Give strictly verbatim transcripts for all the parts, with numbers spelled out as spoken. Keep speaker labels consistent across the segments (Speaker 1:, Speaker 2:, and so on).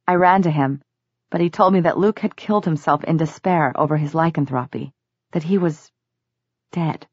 Speaker 1: I ran to him, but he told me that Luke had killed himself in despair over his lycanthropy, that he was dead.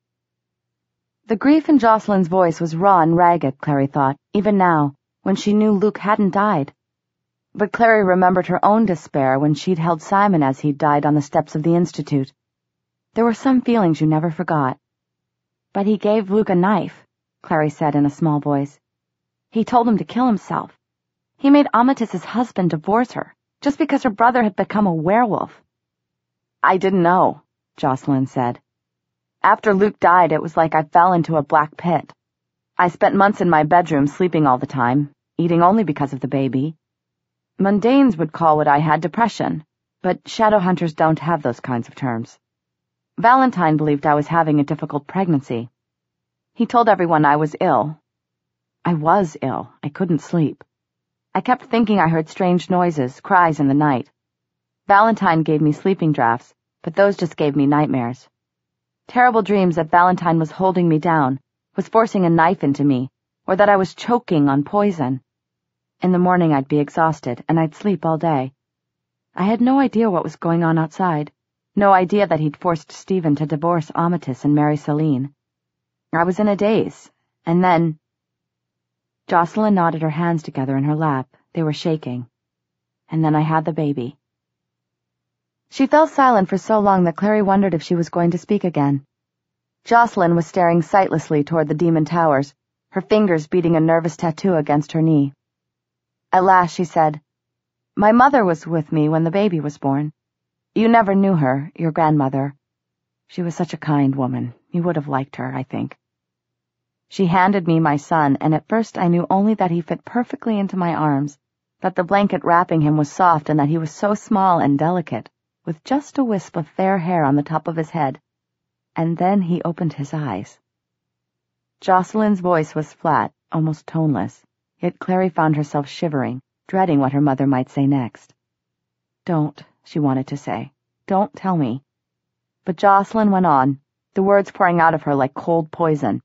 Speaker 1: The grief in Jocelyn's voice was raw and ragged, Clary thought, even now, when she knew Luke hadn't died. But Clary remembered her own despair when she'd held Simon as he'd died on the steps of the Institute. There were some feelings you never forgot. But he gave Luke a knife, Clary said in a small voice. He told him to kill himself. He made Ametys's husband divorce her, just because her brother had become a werewolf. I didn't know, Jocelyn said. After Luke died, it was like I fell into a black pit. I spent months in my bedroom sleeping all the time, eating only because of the baby. Mundanes would call what I had depression, but Shadowhunters don't have those kinds of terms. Valentine believed I was having a difficult pregnancy. He told everyone I was ill. I was ill. I couldn't sleep. I kept thinking I heard strange noises, cries in the night. Valentine gave me sleeping draughts, but those just gave me nightmares. Terrible dreams that Valentine was holding me down, was forcing a knife into me, or that I was choking on poison. In the morning I'd be exhausted, and I'd sleep all day. I had no idea what was going on outside, no idea that he'd forced Stephen to divorce Ametys and marry Celine. I was in a daze, and then... Jocelyn knotted her hands together in her lap. They were shaking. And then I had the baby. She fell silent for so long that Clary wondered if she was going to speak again. Jocelyn was staring sightlessly toward the Demon Towers, her fingers beating a nervous tattoo against her knee. At last she said, "My mother was with me when the baby was born. You never knew her, your grandmother. She was such a kind woman. You would have liked her, I think." She handed me my son, and at first I knew only that he fit perfectly into my arms, that the blanket wrapping him was soft, and that he was so small and delicate, with just a wisp of fair hair on the top of his head. And then he opened his eyes. Jocelyn's voice was flat, almost toneless, yet Clary found herself shivering, dreading what her mother might say next. "Don't," she wanted to say. "Don't tell me." But Jocelyn went on, the words pouring out of her like cold poison.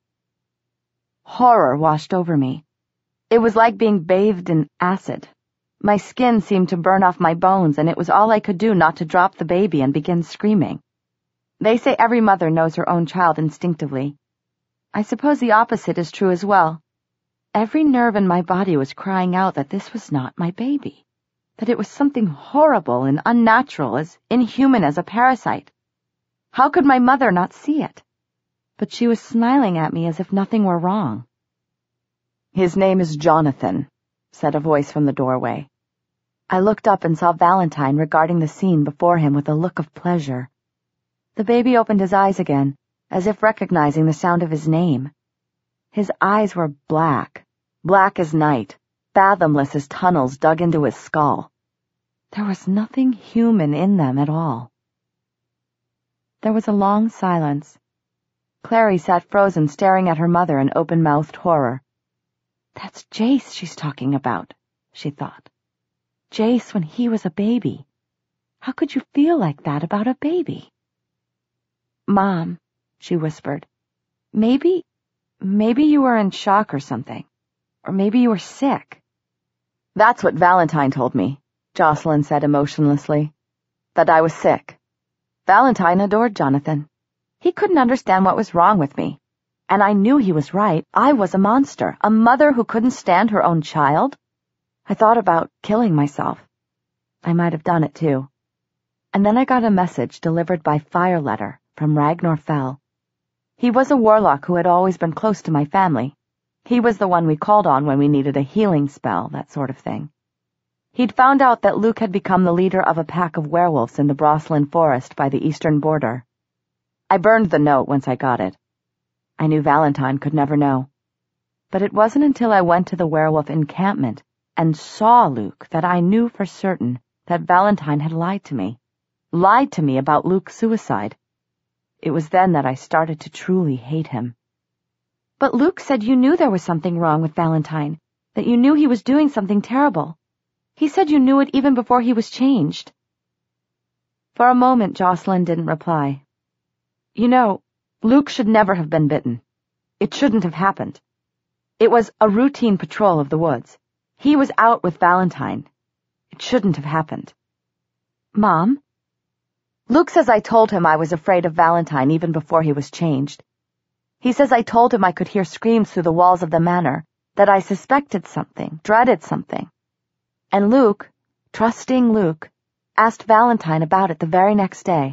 Speaker 1: Horror washed over me. It was like being bathed in acid. My skin seemed to burn off my bones, and it was all I could do not to drop the baby and begin screaming. They say every mother knows her own child instinctively. I suppose the opposite is true as well. Every nerve in my body was crying out that this was not my baby, that it was something horrible and unnatural, as inhuman as a parasite. How could my mother not see it? But she was smiling at me as if nothing were wrong. "His name is Jonathan," said a voice from the doorway. I looked up and saw Valentine regarding the scene before him with a look of pleasure. The baby opened his eyes again, as if recognizing the sound of his name. His eyes were black, black as night, fathomless as tunnels dug into his skull. There was nothing human in them at all. There was a long silence. Clary sat frozen, staring at her mother in open-mouthed horror. "That's Jace she's talking about," she thought. "Jace when he was a baby. How could you feel like that about a baby?" "Mom," she whispered, maybe, maybe you were in shock or something. Or maybe you were sick." "That's what Valentine told me," Jocelyn said emotionlessly. "That I was sick. Valentine adored Jonathan. He couldn't understand what was wrong with me. And I knew he was right. I was a monster, a mother who couldn't stand her own child. I thought about killing myself. I might have done it, too. And then I got a message delivered by fire letter from Ragnar Fell. He was a warlock who had always been close to my family. He was the one we called on when we needed a healing spell, that sort of thing. He'd found out that Luke had become the leader of a pack of werewolves in the Broslin forest by the eastern border. I burned the note once I got it. I knew Valentine could never know. But it wasn't until I went to the werewolf encampment and saw Luke that I knew for certain that Valentine had lied to me. Lied to me about Luke's suicide. It was then that I started to truly hate him. "But Luke said you knew there was something wrong with Valentine, that you knew he was doing something terrible. He said you knew it even before he was changed." For a moment Jocelyn didn't reply. "You know, Luke should never have been bitten. It shouldn't have happened. It was a routine patrol of the woods. He was out with Valentine. It shouldn't have happened. Mom? Luke says I told him I was afraid of Valentine even before he was changed. He says I told him I could hear screams through the walls of the manor, that I suspected something, dreaded something. And Luke, trusting Luke, asked Valentine about it the very next day.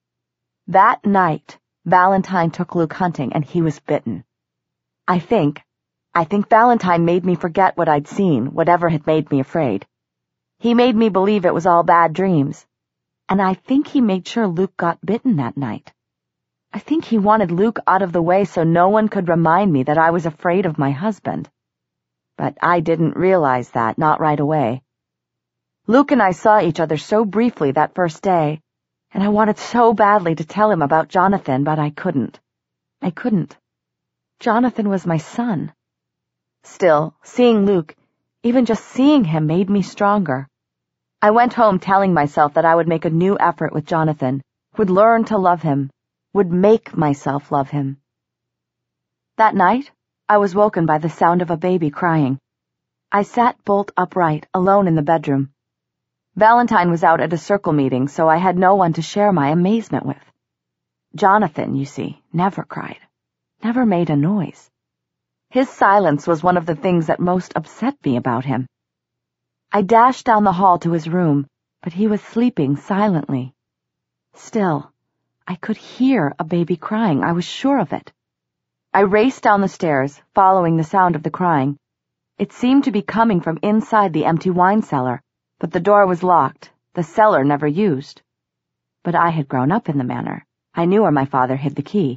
Speaker 1: That night, Valentine took Luke hunting and he was bitten. I think, I think Valentine made me forget what I'd seen, whatever had made me afraid. He made me believe it was all bad dreams. And I think he made sure Luke got bitten that night. I think he wanted Luke out of the way so no one could remind me that I was afraid of my husband. But I didn't realize that, not right away. Luke and I saw each other so briefly that first day, and I wanted so badly to tell him about Jonathan, but I couldn't. I couldn't. Jonathan was my son. Still, seeing Luke, even just seeing him made me stronger. I went home telling myself that I would make a new effort with Jonathan, would learn to love him, would make myself love him. That night, I was woken by the sound of a baby crying. I sat bolt upright, alone in the bedroom. Valentine was out at a circle meeting, so I had no one to share my amazement with. Jonathan, you see, never cried, never made a noise. His silence was one of the things that most upset me about him. I dashed down the hall to his room, but he was sleeping silently. Still, I could hear a baby crying, I was sure of it. I raced down the stairs, following the sound of the crying. It seemed to be coming from inside the empty wine cellar, but the door was locked, the cellar never used. But I had grown up in the manor. I knew where my father hid the key.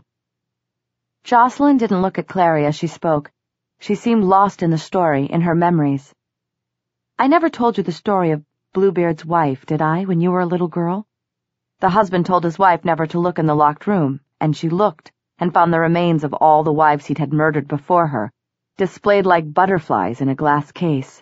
Speaker 1: Jocelyn didn't look at Clary as she spoke. She seemed lost in the story, in her memories. I never told you the story of Bluebeard's wife, did I, when you were a little girl? The husband told his wife never to look in the locked room, and she looked, and found the remains of all the wives he'd had murdered before her, displayed like butterflies in a glass case.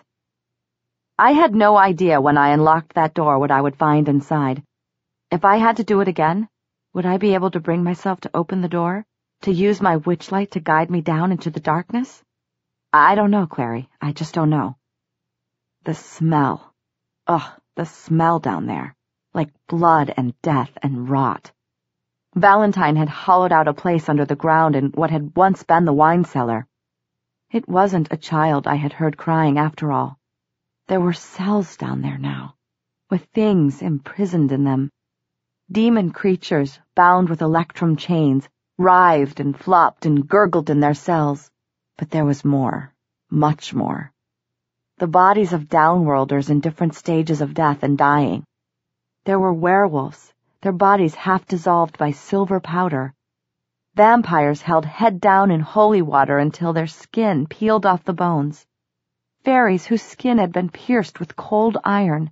Speaker 1: I had no idea when I unlocked that door what I would find inside. If I had to do it again, would I be able to bring myself to open the door, to use my witchlight to guide me down into the darkness? I don't know, Clary. I just don't know. The smell. Ugh, the smell down there. Like blood and death and rot. Valentine had hollowed out a place under the ground in what had once been the wine cellar. It wasn't a child I had heard crying after all. There were cells down there now, with things imprisoned in them. Demon creatures, bound with electrum chains, writhed and flopped and gurgled in their cells. But there was more, much more. The bodies of downworlders in different stages of death and dying. There were werewolves, their bodies half dissolved by silver powder. Vampires held head down in holy water until their skin peeled off the bones. Fairies whose skin had been pierced with cold iron.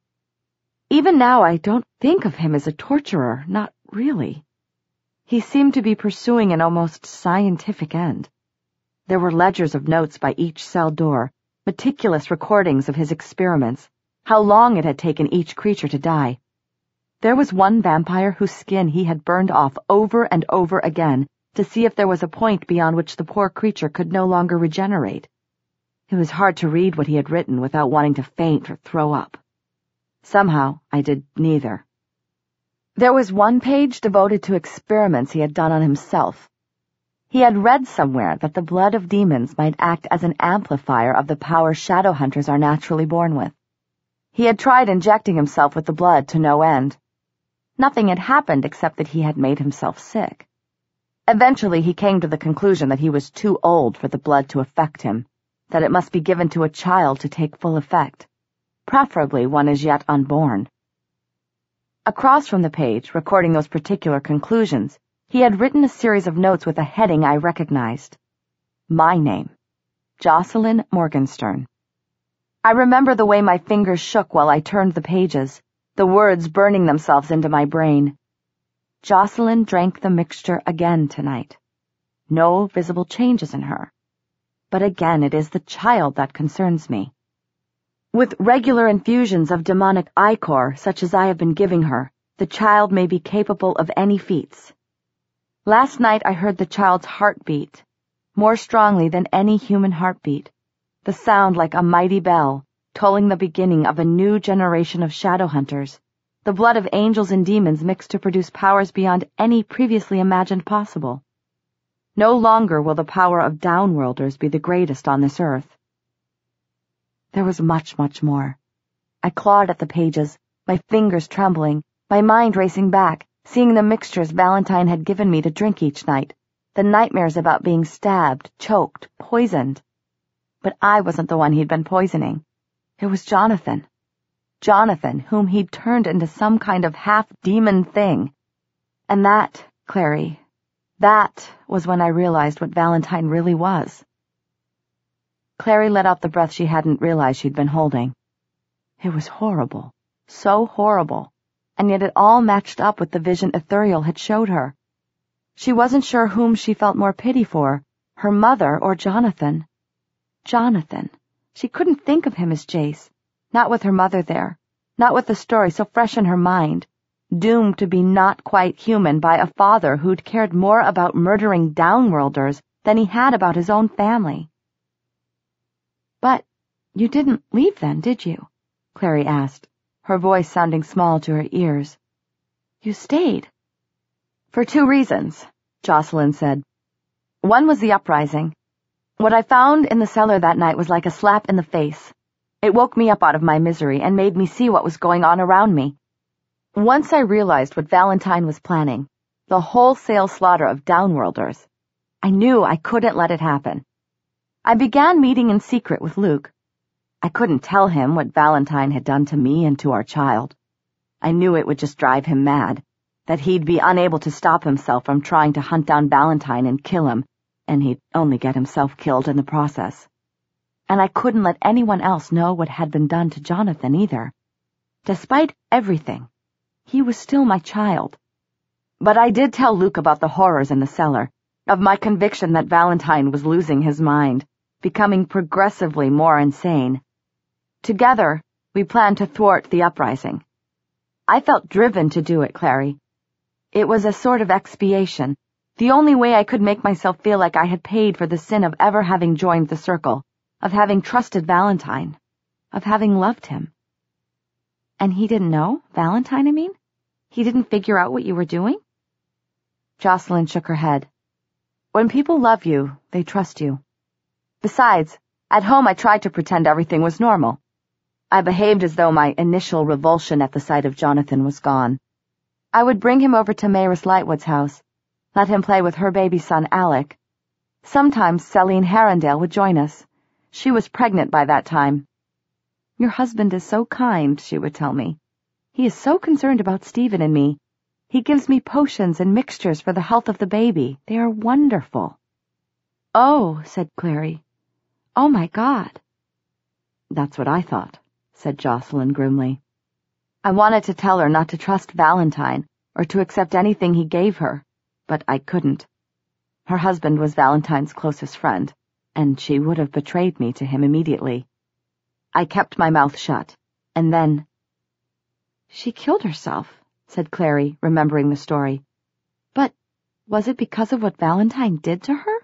Speaker 1: Even now I don't think of him as a torturer, not really. He seemed to be pursuing an almost scientific end. There were ledgers of notes by each cell door, meticulous recordings of his experiments, how long it had taken each creature to die. There was one vampire whose skin he had burned off over and over again to see if there was a point beyond which the poor creature could no longer regenerate. It was hard to read what he had written without wanting to faint or throw up. Somehow, I did neither. There was one page devoted to experiments he had done on himself. He had read somewhere that the blood of demons might act as an amplifier of the power shadow hunters are naturally born with. He had tried injecting himself with the blood to no end. Nothing had happened except that he had made himself sick. Eventually he came to the conclusion that he was too old for the blood to affect him, that it must be given to a child to take full effect, preferably one as yet unborn. Across from the page, recording those particular conclusions, he had written a series of notes with a heading I recognized. My name, Jocelyn Morgenstern. I remember the way my fingers shook while I turned the pages, the words burning themselves into my brain. Jocelyn drank the mixture again tonight. No visible changes in her. But again it is the child that concerns me. With regular infusions of demonic ichor, such as I have been giving her, the child may be capable of any feats. Last night I heard the child's heartbeat, more strongly than any human heartbeat, the sound like a mighty bell, tolling the beginning of a new generation of shadow hunters, the blood of angels and demons mixed to produce powers beyond any previously imagined possible. No longer will the power of downworlders be the greatest on this earth. There was much, much more. I clawed at the pages, my fingers trembling, my mind racing back, seeing the mixtures Valentine had given me to drink each night, the nightmares about being stabbed, choked, poisoned. But I wasn't the one he'd been poisoning. It was Jonathan. Jonathan, whom he'd turned into some kind of half-demon thing. And that, Clary, that was when I realized what Valentine really was. Clary let out the breath she hadn't realized she'd been holding. It was horrible, so horrible, and yet it all matched up with the vision Ithuriel had showed her. She wasn't sure whom she felt more pity for, her mother or Jonathan. Jonathan. She couldn't think of him as Jace, not with her mother there, not with the story so fresh in her mind, doomed to be not quite human by a father who'd cared more about murdering downworlders than he had about his own family. "But you didn't leave then, did you?" Clary asked, her voice sounding small to her ears. "You stayed." "For two reasons," Jocelyn said. "One was the uprising. What I found in the cellar that night was like a slap in the face. It woke me up out of my misery and made me see what was going on around me. Once I realized what Valentine was planning, the wholesale slaughter of downworlders, I knew I couldn't let it happen. I began meeting in secret with Luke. I couldn't tell him what Valentine had done to me and to our child. I knew it would just drive him mad, that he'd be unable to stop himself from trying to hunt down Valentine and kill him, and he'd only get himself killed in the process. And I couldn't let anyone else know what had been done to Jonathan either. Despite everything, he was still my child. But I did tell Luke about the horrors in the cellar, of my conviction that Valentine was losing his mind, becoming progressively more insane. Together, we planned to thwart the uprising. I felt driven to do it, Clary. It was a sort of expiation, the only way I could make myself feel like I had paid for the sin of ever having joined the circle, of having trusted Valentine, of having loved him. And he didn't know? Valentine, I mean? He didn't figure out what you were doing? Jocelyn shook her head. When people love you, they trust you. Besides, at home I tried to pretend everything was normal. I behaved as though my initial revulsion at the sight of Jonathan was gone. I would bring him over to Maris Lightwood's house, let him play with her baby son Alec. Sometimes Celine Herondale would join us. She was pregnant by that time. "Your husband is so kind," she would tell me. "He is so concerned about Stephen and me. He gives me potions and mixtures for the health of the baby. They are wonderful." "Oh," said Clary. "Oh, my God." "That's what I thought," said Jocelyn grimly. I wanted to tell her not to trust Valentine or to accept anything he gave her, but I couldn't. Her husband was Valentine's closest friend, and she would have betrayed me to him immediately. I kept my mouth shut, and then— "She killed herself," said Clary, remembering the story. "But was it because of what Valentine did to her?"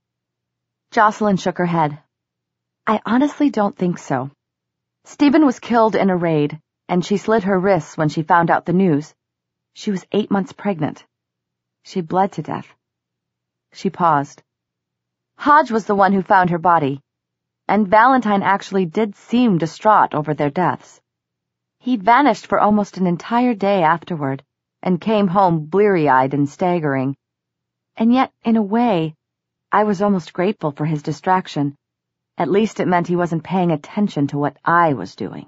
Speaker 1: Jocelyn shook her head. "I honestly don't think so. Stephen was killed in a raid, and she slit her wrists when she found out the news. She was eight months pregnant. She bled to death." She paused. "Hodge was the one who found her body, and Valentine actually did seem distraught over their deaths. He'd vanished for almost an entire day afterward, and came home bleary-eyed and staggering. And yet, in a way, I was almost grateful for his distraction. At least it meant he wasn't paying attention to what I was doing.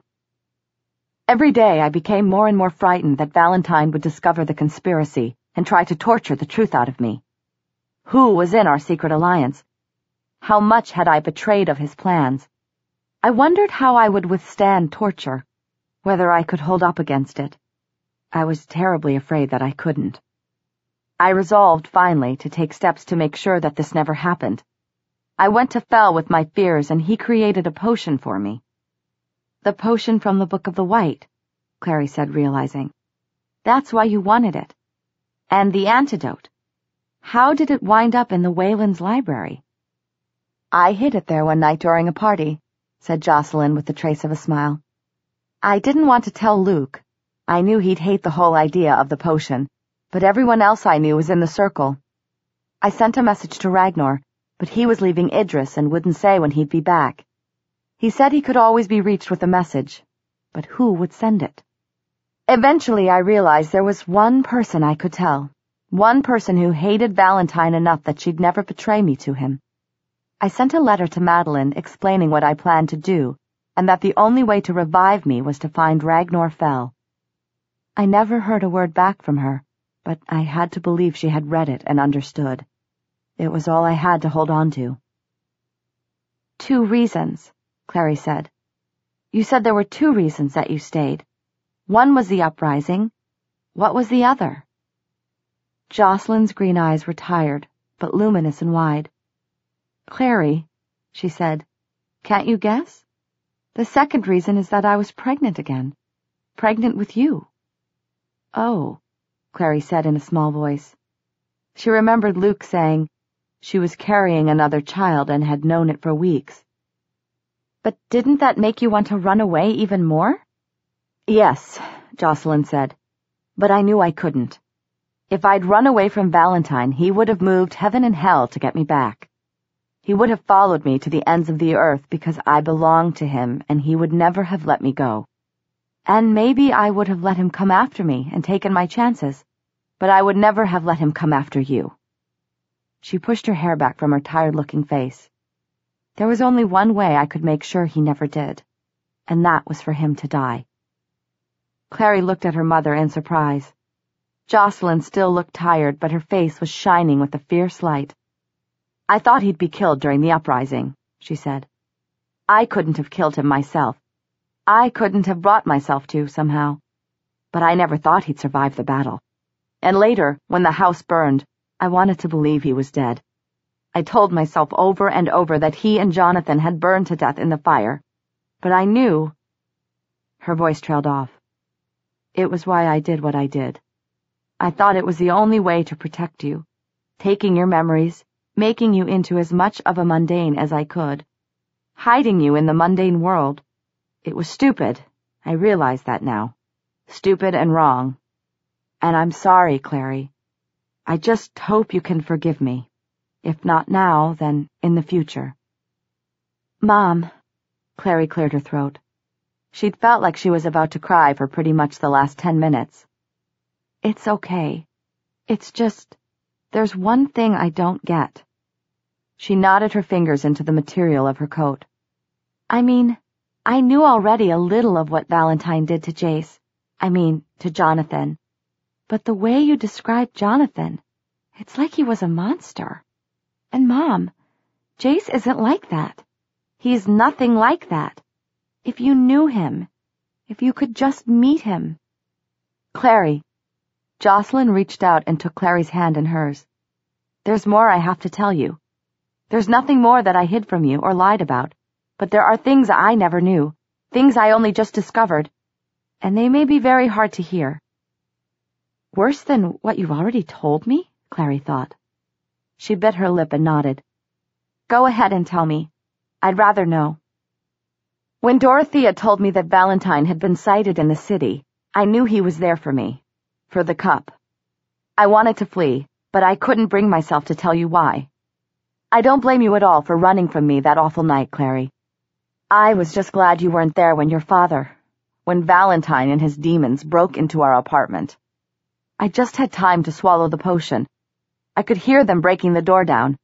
Speaker 1: Every day I became more and more frightened that Valentine would discover the conspiracy and try to torture the truth out of me. Who was in our secret alliance? How much had I betrayed of his plans? I wondered how I would withstand torture, whether I could hold up against it. I was terribly afraid that I couldn't. I resolved, finally, to take steps to make sure that this never happened. I went to Fell with my fears, and he created a potion for me. "The potion from the Book of the White," Clary said, realizing. "That's why you wanted it. And the antidote. How did it wind up in the Wayland's library?" "I hid it there one night during a party," said Jocelyn with the trace of a smile. I didn't want to tell Luke. I knew he'd hate the whole idea of the potion, but everyone else I knew was in the circle. I sent a message to Ragnar, but he was leaving Idris and wouldn't say when he'd be back. He said he could always be reached with a message, but who would send it? Eventually I realized there was one person I could tell, one person who hated Valentine enough that she'd never betray me to him. I sent a letter to Madeline explaining what I planned to do, and that the only way to revive me was to find Ragnar Fell. I never heard a word back from her, but I had to believe she had read it and understood. It was all I had to hold on to. Two reasons, Clary said. You said there were two reasons that you stayed. One was the uprising. What was the other? Jocelyn's green eyes were tired, but luminous and wide. Clary, she said, can't you guess? The second reason is that I was pregnant again. Pregnant with you. Oh, Clary said in a small voice. She remembered Luke saying she was carrying another child and had known it for weeks. But didn't that make you want to run away even more? Yes, Jocelyn said, but I knew I couldn't. If I'd run away from Valentine, he would have moved heaven and hell to get me back. He would have followed me to the ends of the earth because I belonged to him, and he would never have let me go. And maybe I would have let him come after me and taken my chances, but I would never have let him come after you. She pushed her hair back from her tired-looking face. There was only one way I could make sure he never did, and that was for him to die. Clary looked at her mother in surprise. Jocelyn still looked tired, but her face was shining with a fierce light. I thought he'd be killed during the uprising, she said. I couldn't have killed him myself. I couldn't have brought myself to, somehow. But I never thought he'd survive the battle. And later, when the house burned, I wanted to believe he was dead. I told myself over and over that he and Jonathan had burned to death in the fire. But I knew... Her voice trailed off. It was why I did what I did. I thought it was the only way to protect you, taking your memories, making you into as much of a mundane as I could, hiding you in the mundane world. It was stupid. I realize that now. Stupid and wrong. And I'm sorry, Clary. I just hope you can forgive me. If not now, then in the future. Mom, Clary cleared her throat. She'd felt like she was about to cry for pretty much the last ten minutes. It's okay. It's just, there's one thing I don't get. She knotted her fingers into the material of her coat. I mean, I knew already a little of what Valentine did to Jace. I mean, to Jonathan. But the way you described Jonathan, it's like he was a monster. And Mom, Jace isn't like that. He's nothing like that. If you knew him, if you could just meet him. Clary. Jocelyn reached out and took Clary's hand in hers. There's more I have to tell you. There's nothing more that I hid from you or lied about, but there are things I never knew, things I only just discovered, and they may be very hard to hear. Worse than what you've already told me? Clary thought. She bit her lip and nodded. Go ahead and tell me. I'd rather know. When Dorothea told me that Valentine had been sighted in the city, I knew he was there for me. For the cup. I wanted to flee, but I couldn't bring myself to tell you why. I don't blame you at all for running from me that awful night, Clary. I was just glad you weren't there when your father, when Valentine and his demons broke into our apartment. I just had time to swallow the potion. I could hear them breaking the door down.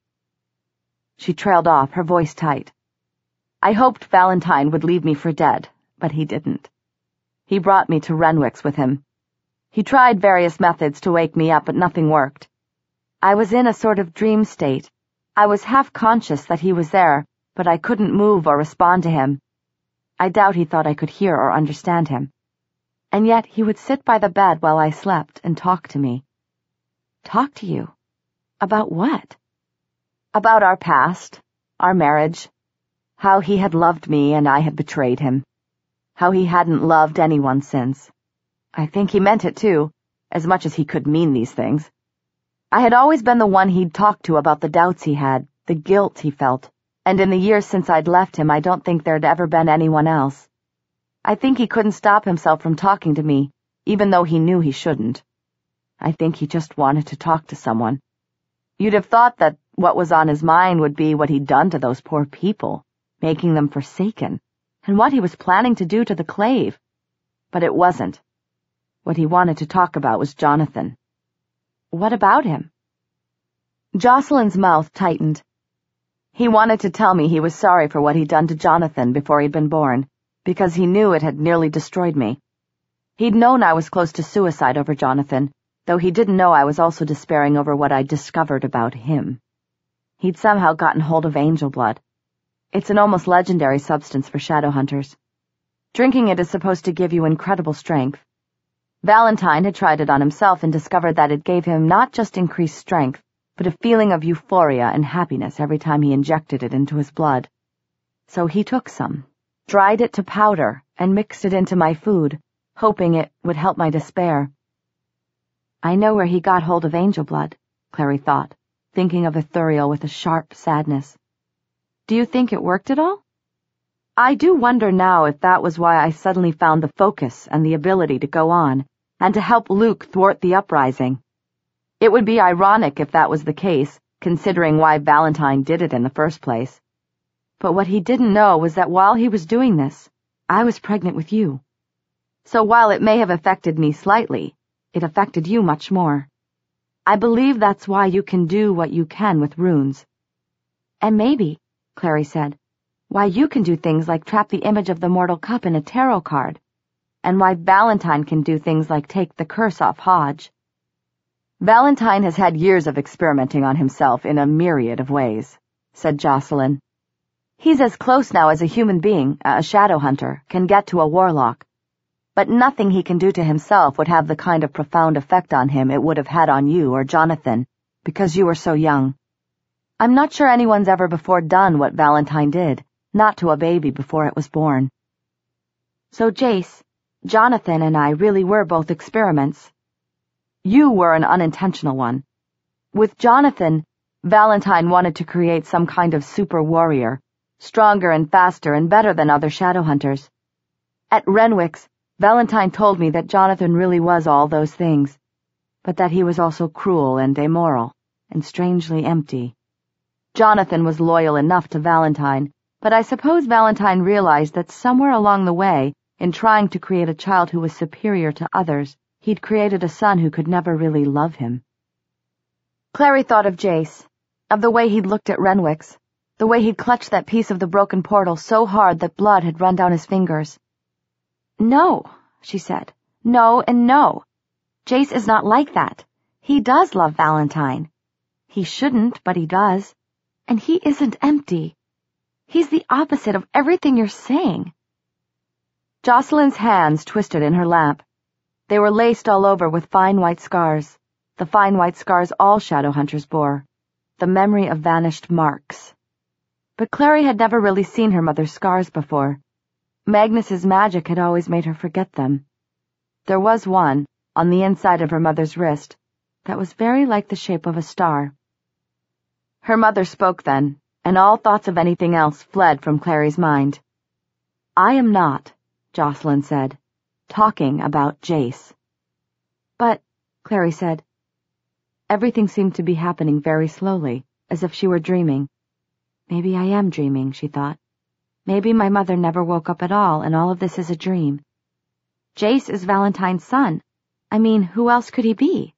Speaker 1: She trailed off, her voice tight. I hoped Valentine would leave me for dead, but he didn't. He brought me to Renwick's with him. He tried various methods to wake me up, but nothing worked. I was in a sort of dream state. I was half conscious that he was there, but I couldn't move or respond to him. I doubt he thought I could hear or understand him. And yet he would sit by the bed while I slept and talk to me. Talk to you? About what? About our past, our marriage, how he had loved me and I had betrayed him, how he hadn't loved anyone since. I think he meant it too, as much as he could mean these things. I had always been the one he'd talked to about the doubts he had, the guilt he felt, and in the years since I'd left him, I don't think there'd ever been anyone else. I think he couldn't stop himself from talking to me, even though he knew he shouldn't. I think he just wanted to talk to someone. You'd have thought that what was on his mind would be what he'd done to those poor people, making them forsaken, and what he was planning to do to the Clave. But it wasn't. What he wanted to talk about was Jonathan. What about him? Jocelyn's mouth tightened. He wanted to tell me he was sorry for what he'd done to Jonathan before he'd been born, because he knew it had nearly destroyed me. He'd known I was close to suicide over Jonathan, though he didn't know I was also despairing over what I'd discovered about him. He'd somehow gotten hold of angel blood. It's an almost legendary substance for shadow hunters. Drinking it is supposed to give you incredible strength. Valentine had tried it on himself and discovered that it gave him not just increased strength, but a feeling of euphoria and happiness every time he injected it into his blood. So he took some, dried it to powder, and mixed it into my food, hoping it would help my despair. I know where he got hold of angel blood, Clary thought, thinking of Ithuriel with a sharp sadness. Do you think it worked at all? I do wonder now if that was why I suddenly found the focus and the ability to go on, and to help Luke thwart the uprising. It would be ironic if that was the case, considering why Valentine did it in the first place. But what he didn't know was that while he was doing this, I was pregnant with you. So while it may have affected me slightly, it affected you much more. I believe that's why you can do what you can with runes. And maybe, Clary said, why you can do things like trap the image of the mortal cup in a tarot card, and why Valentine can do things like take the curse off Hodge. Valentine has had years of experimenting on himself in a myriad of ways, said Jocelyn. He's as close now as a human being, a shadow hunter, can get to a warlock. But nothing he can do to himself would have the kind of profound effect on him it would have had on you or Jonathan, because you were so young. I'm not sure anyone's ever before done what Valentine did, not to a baby before it was born. So Jace, Jonathan and I really were both experiments. You were an unintentional one. With Jonathan, Valentine wanted to create some kind of super warrior, stronger and faster and better than other shadow hunters. At Renwick's, Valentine told me that Jonathan really was all those things, but that he was also cruel and amoral, and strangely empty. Jonathan was loyal enough to Valentine, but I suppose Valentine realized that somewhere along the way, in trying to create a child who was superior to others, he'd created a son who could never really love him. Clary thought of Jace, of the way he'd looked at Renwick's, the way he'd clutched that piece of the broken portal so hard that blood had run down his fingers. No, she said. No and no. Jace is not like that. He does love Valentine. He shouldn't, but he does. And he isn't empty. He's the opposite of everything you're saying. Jocelyn's hands twisted in her lap. They were laced all over with fine white scars, the fine white scars all shadow hunters bore, the memory of vanished marks. But Clary had never really seen her mother's scars before. Magnus's magic had always made her forget them. There was one, on the inside of her mother's wrist, that was very like the shape of a star. Her mother spoke then, and all thoughts of anything else fled from Clary's mind. I am not, Jocelyn said, talking about Jace. But, Clary said, everything seemed to be happening very slowly, as if she were dreaming. Maybe I am dreaming, she thought. Maybe my mother never woke up at all, and all of this is a dream. Jace is Valentine's son. I mean, who else could he be?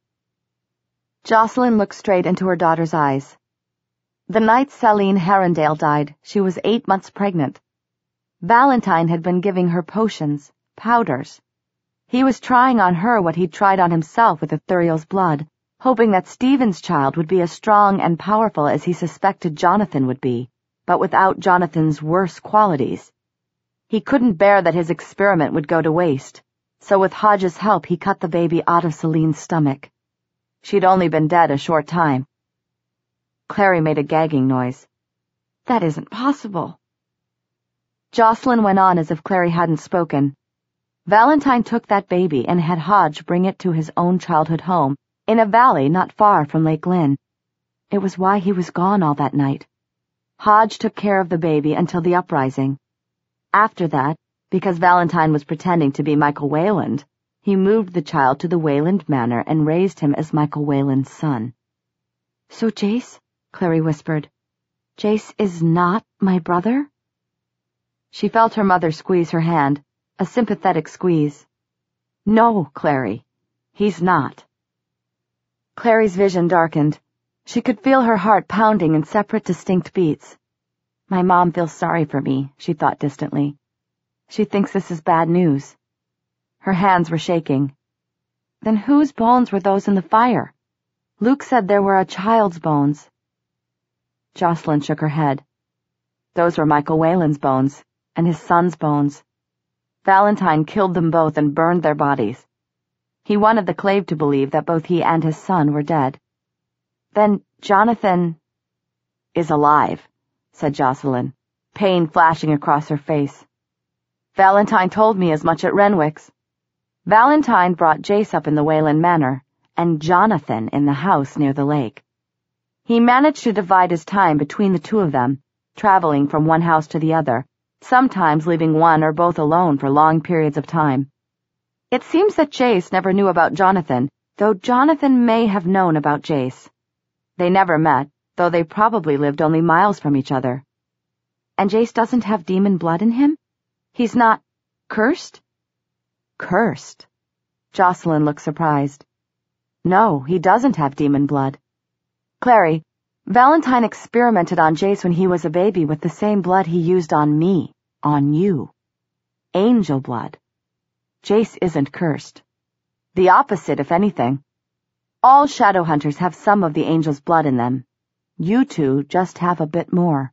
Speaker 1: Jocelyn looked straight into her daughter's eyes. The night Celine Herondale died, she was eight months pregnant. Valentine had been giving her potions, powders. He was trying on her what he'd tried on himself with Ithuriel's blood, hoping that Stephen's child would be as strong and powerful as he suspected Jonathan would be, but without Jonathan's worse qualities. He couldn't bear that his experiment would go to waste, so with Hodge's help he cut the baby out of Celine's stomach. She'd only been dead a short time. Clary made a gagging noise. That isn't possible. Jocelyn went on as if Clary hadn't spoken. Valentine took that baby and had Hodge bring it to his own childhood home, in a valley not far from Lake Lynn. It was why he was gone all that night. Hodge took care of the baby until the uprising. After that, because Valentine was pretending to be Michael Wayland, he moved the child to the Wayland Manor and raised him as Michael Wayland's son. So Jace, Clary whispered, Jace is not my brother? She felt her mother squeeze her hand, a sympathetic squeeze. No, Clary, he's not. Clary's vision darkened. She could feel her heart pounding in separate, distinct beats. My mom feels sorry for me, she thought distantly. She thinks this is bad news. Her hands were shaking. Then whose bones were those in the fire? Luke said there were a child's bones. Jocelyn shook her head. Those were Michael Wayland's bones, and his son's bones. Valentine killed them both and burned their bodies. He wanted the Clave to believe that both he and his son were dead. Then Jonathan is alive, said Jocelyn, pain flashing across her face. Valentine told me as much at Renwick's. Valentine brought Jace up in the Wayland Manor, and Jonathan in the house near the lake. He managed to divide his time between the two of them, traveling from one house to the other, sometimes leaving one or both alone for long periods of time. It seems that Jace never knew about Jonathan, though Jonathan may have known about Jace. They never met, though they probably lived only miles from each other. And Jace doesn't have demon blood in him? He's not cursed? Cursed? Jocelyn looked surprised. No, he doesn't have demon blood. Clary, Valentine experimented on Jace when he was a baby with the same blood he used on me, on you. Angel blood. Jace isn't cursed. The opposite, if anything. All shadow hunters have some of the angel's blood in them. You two just have a bit more.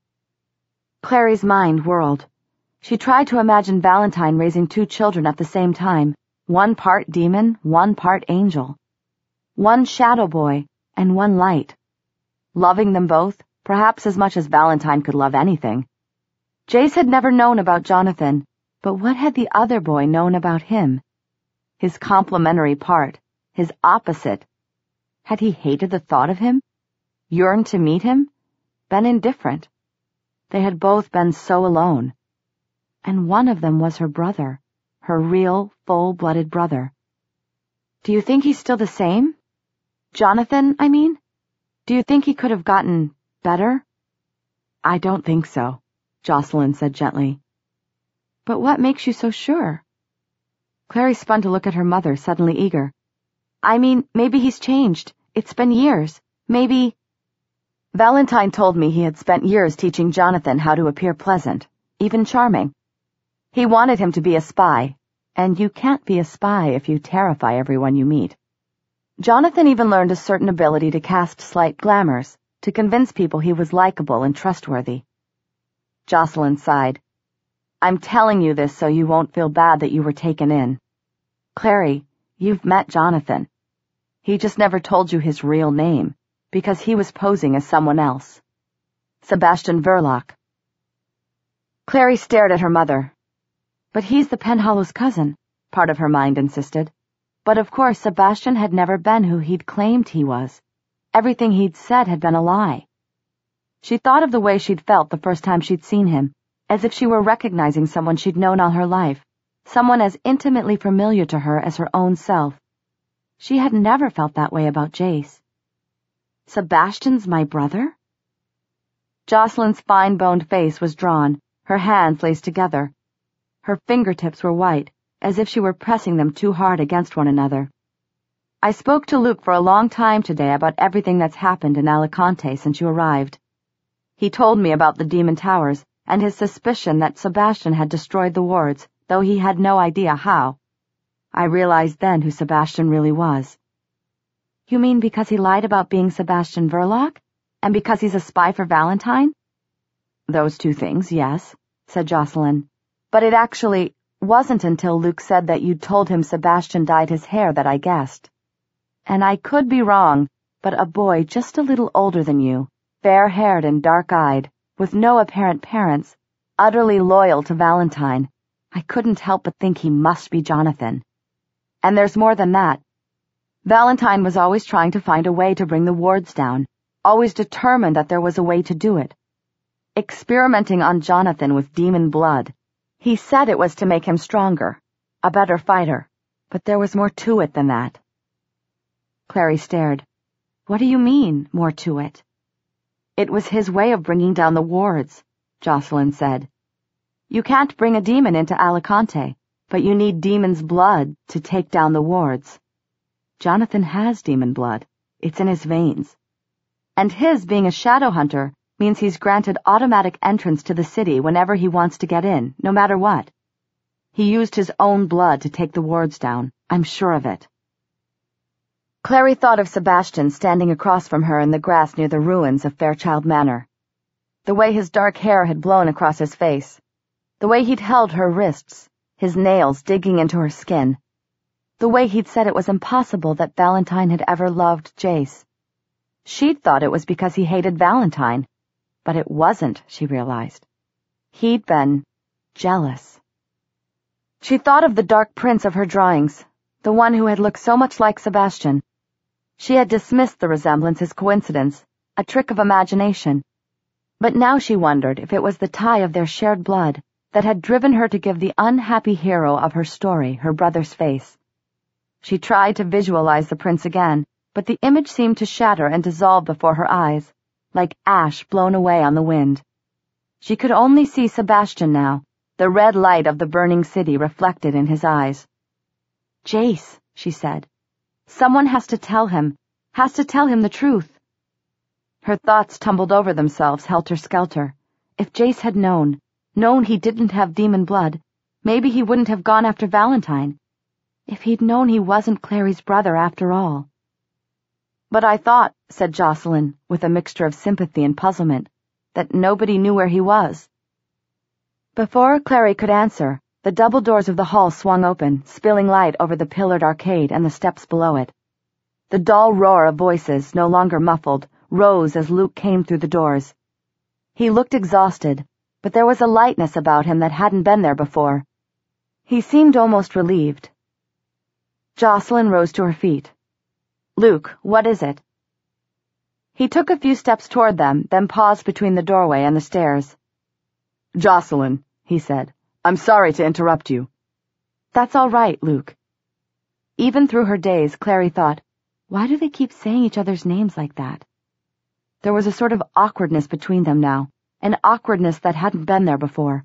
Speaker 1: Clary's mind whirled. She tried to imagine Valentine raising two children at the same time, one part demon, one part angel. One shadow boy, and one light. Loving them both, perhaps as much as Valentine could love anything. Jace had never known about Jonathan, but what had the other boy known about him? His complementary part, his opposite. Had he hated the thought of him? Yearned to meet him? Been indifferent? They had both been so alone. And one of them was her brother, her real, full-blooded brother. Do you think he's still the same? Jonathan, I mean? Do you think he could have gotten better? I don't think so, Jocelyn said gently. But what makes you so sure? Clary spun to look at her mother, suddenly eager. I mean, maybe he's changed. It's been years. Maybe... Valentine told me he had spent years teaching Jonathan how to appear pleasant, even charming. He wanted him to be a spy, and you can't be a spy if you terrify everyone you meet. Jonathan even learned a certain ability to cast slight glamours, to convince people he was likable and trustworthy. Jocelyn sighed. I'm telling you this so you won't feel bad that you were taken in. Clary, you've met Jonathan. He just never told you his real name, because he was posing as someone else. Sebastian Verloc. Clary stared at her mother. But he's the Penhallows' cousin, part of her mind insisted. But of course Sebastian had never been who he'd claimed he was. Everything he'd said had been a lie. She thought of the way she'd felt the first time she'd seen him, as if she were recognizing someone she'd known all her life, someone as intimately familiar to her as her own self. She had never felt that way about Jace. Sebastian's my brother? Jocelyn's fine-boned face was drawn, her hands laced together. Her fingertips were white, as if she were pressing them too hard against one another. I spoke to Luke for a long time today about everything that's happened in Alicante since you arrived. He told me about the Demon Towers and his suspicion that Sebastian had destroyed the wards, though he had no idea how. I realized then who Sebastian really was. You mean because he lied about being Sebastian Verloc? And because he's a spy for Valentine? Those two things, yes, said Jocelyn. But it actually wasn't until Luke said that you'd told him Sebastian dyed his hair that I guessed. And I could be wrong, but a boy just a little older than you, fair-haired and dark-eyed, with no apparent parents, utterly loyal to Valentine, I couldn't help but think he must be Jonathan. And there's more than that. Valentine was always trying to find a way to bring the wards down, always determined that there was a way to do it. experimenting on Jonathan with demon blood. He said it was to make him stronger, a better fighter, but there was more to it than that. Clary stared. What do you mean, more to it? It was his way of bringing down the wards, Jocelyn said. You can't bring a demon into Alicante, but you need demon's blood to take down the wards. Jonathan has demon blood. It's in his veins. And his being a shadow hunter means he's granted automatic entrance to the city whenever he wants to get in, no matter what. He used his own blood to take the wards down. I'm sure of it. Clary thought of Sebastian standing across from her in the grass near the ruins of Fairchild Manor. The way his dark hair had blown across his face. The way he'd held her wrists, his nails digging into her skin. The way he'd said it was impossible that Valentine had ever loved Jace. She'd thought it was because he hated Valentine, but it wasn't, she realized. He'd been jealous. She thought of the dark prince of her drawings, the one who had looked so much like Sebastian. She had dismissed the resemblance as coincidence, a trick of imagination. But now she wondered if it was the tie of their shared blood that had driven her to give the unhappy hero of her story her brother's face. She tried to visualize the prince again, but the image seemed to shatter and dissolve before her eyes, like ash blown away on the wind. She could only see Sebastian now, the red light of the burning city reflected in his eyes. Jace, she said. Someone has to tell him, has to tell him the truth. Her thoughts tumbled over themselves helter-skelter. If Jace had known, known he didn't have demon blood, maybe he wouldn't have gone after Valentine. If he'd known he wasn't Clary's brother after all. But I thought, said Jocelyn, with a mixture of sympathy and puzzlement, that nobody knew where he was. Before Clary could answer, the double doors of the hall swung open, spilling light over the pillared arcade and the steps below it. The dull roar of voices, no longer muffled, rose as Luke came through the doors. He looked exhausted, but there was a lightness about him that hadn't been there before. He seemed almost relieved. Jocelyn rose to her feet. Luke, what is it? He took a few steps toward them, then paused between the doorway and the stairs. Jocelyn, he said. I'm sorry to interrupt you. That's all right, Luke. Even through her daze, Clary thought, why do they keep saying each other's names like that? There was a sort of awkwardness between them now, an awkwardness that hadn't been there before.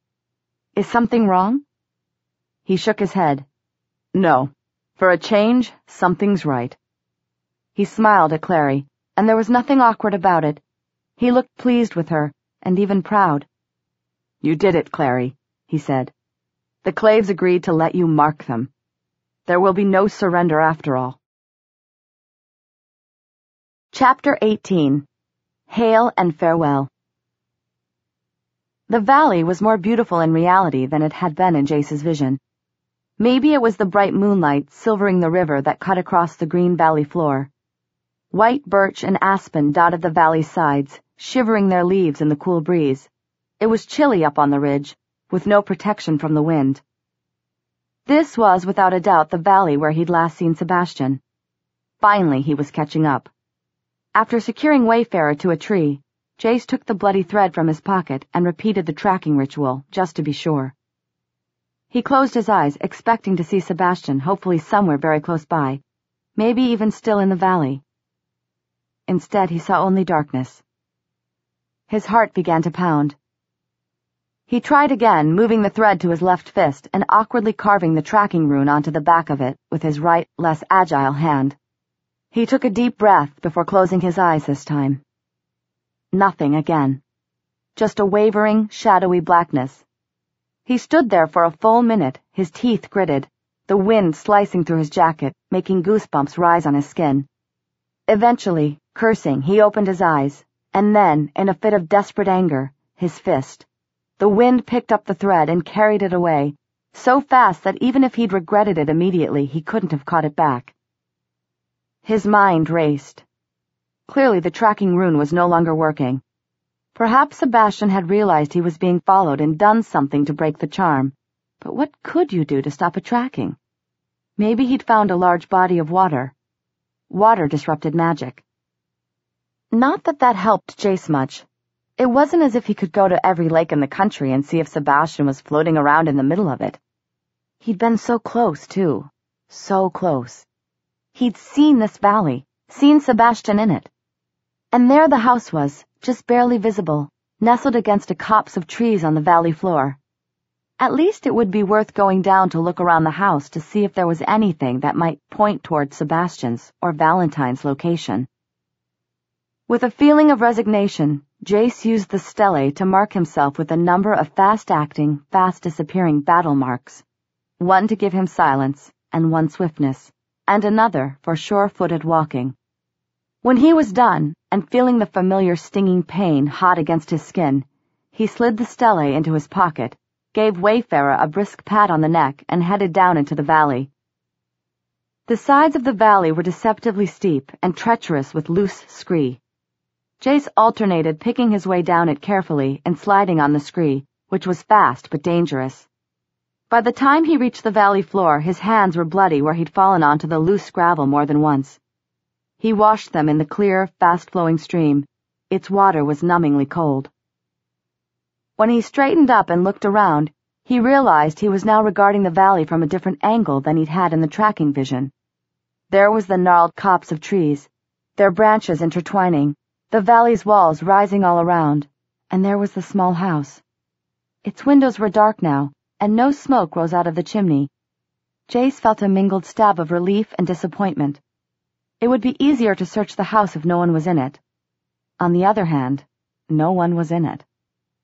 Speaker 1: Is something wrong? He shook his head. No. For a change, something's right. He smiled at Clary, and there was nothing awkward about it. He looked pleased with her, and even proud. You did it, Clary, he said. The Claves agreed to let you mark them. There will be no surrender after all. Chapter eighteen. Hail and Farewell. The valley was more beautiful in reality than it had been in Jace's vision. Maybe it was the bright moonlight silvering the river that cut across the green valley floor. White birch and aspen dotted the valley's sides, shivering their leaves in the cool breeze. It was chilly up on the ridge, with no protection from the wind. This was without a doubt the valley where he'd last seen Sebastian. Finally he was catching up. After securing Wayfarer to a tree, Jace took the bloody thread from his pocket and repeated the tracking ritual, just to be sure. He closed his eyes, expecting to see Sebastian, hopefully somewhere very close by, maybe even still in the valley. Instead, he saw only darkness. His heart began to pound. He tried again, moving the thread to his left fist and awkwardly carving the tracking rune onto the back of it with his right, less agile hand. He took a deep breath before closing his eyes this time. Nothing again. Just a wavering, shadowy blackness. He stood there for a full minute, his teeth gritted, the wind slicing through his jacket, making goosebumps rise on his skin. Eventually, cursing, he opened his eyes, and then, in a fit of desperate anger, his fist. The wind picked up the thread and carried it away, so fast that even if he'd regretted it immediately, he couldn't have caught it back. His mind raced. Clearly the tracking rune was no longer working. Perhaps Sebastian had realized he was being followed and done something to break the charm. But what could you do to stop a tracking? Maybe he'd found a large body of water. Water disrupted magic. Not that that helped Jace much. It wasn't as if he could go to every lake in the country and see if Sebastian was floating around in the middle of it. He'd been so close, too. So close. He'd seen this valley, seen Sebastian in it. And there the house was, just barely visible, nestled against a copse of trees on the valley floor. At least it would be worth going down to look around the house to see if there was anything that might point toward Sebastian's or Valentine's location. With a feeling of resignation, Jace used the stele to mark himself with a number of fast-acting, fast-disappearing battle marks, one to give him silence and one swiftness, and another for sure-footed walking. When he was done, and feeling the familiar stinging pain hot against his skin, he slid the stele into his pocket, gave Wayfarer a brisk pat on the neck, and headed down into the valley. The sides of the valley were deceptively steep and treacherous with loose scree. Jace alternated picking his way down it carefully and sliding on the scree, which was fast but dangerous. By the time he reached the valley floor, his hands were bloody where he'd fallen onto the loose gravel more than once. He washed them in the clear, fast-flowing stream. Its water was numbingly cold. When he straightened up and looked around, he realized he was now regarding the valley from a different angle than he'd had in the tracking vision. There was the gnarled copse of trees, their branches intertwining, the valley's walls rising all around, and there was the small house. Its windows were dark now, and no smoke rose out of the chimney. Jace felt a mingled stab of relief and disappointment. It would be easier to search the house if no one was in it. On the other hand, no one was in it.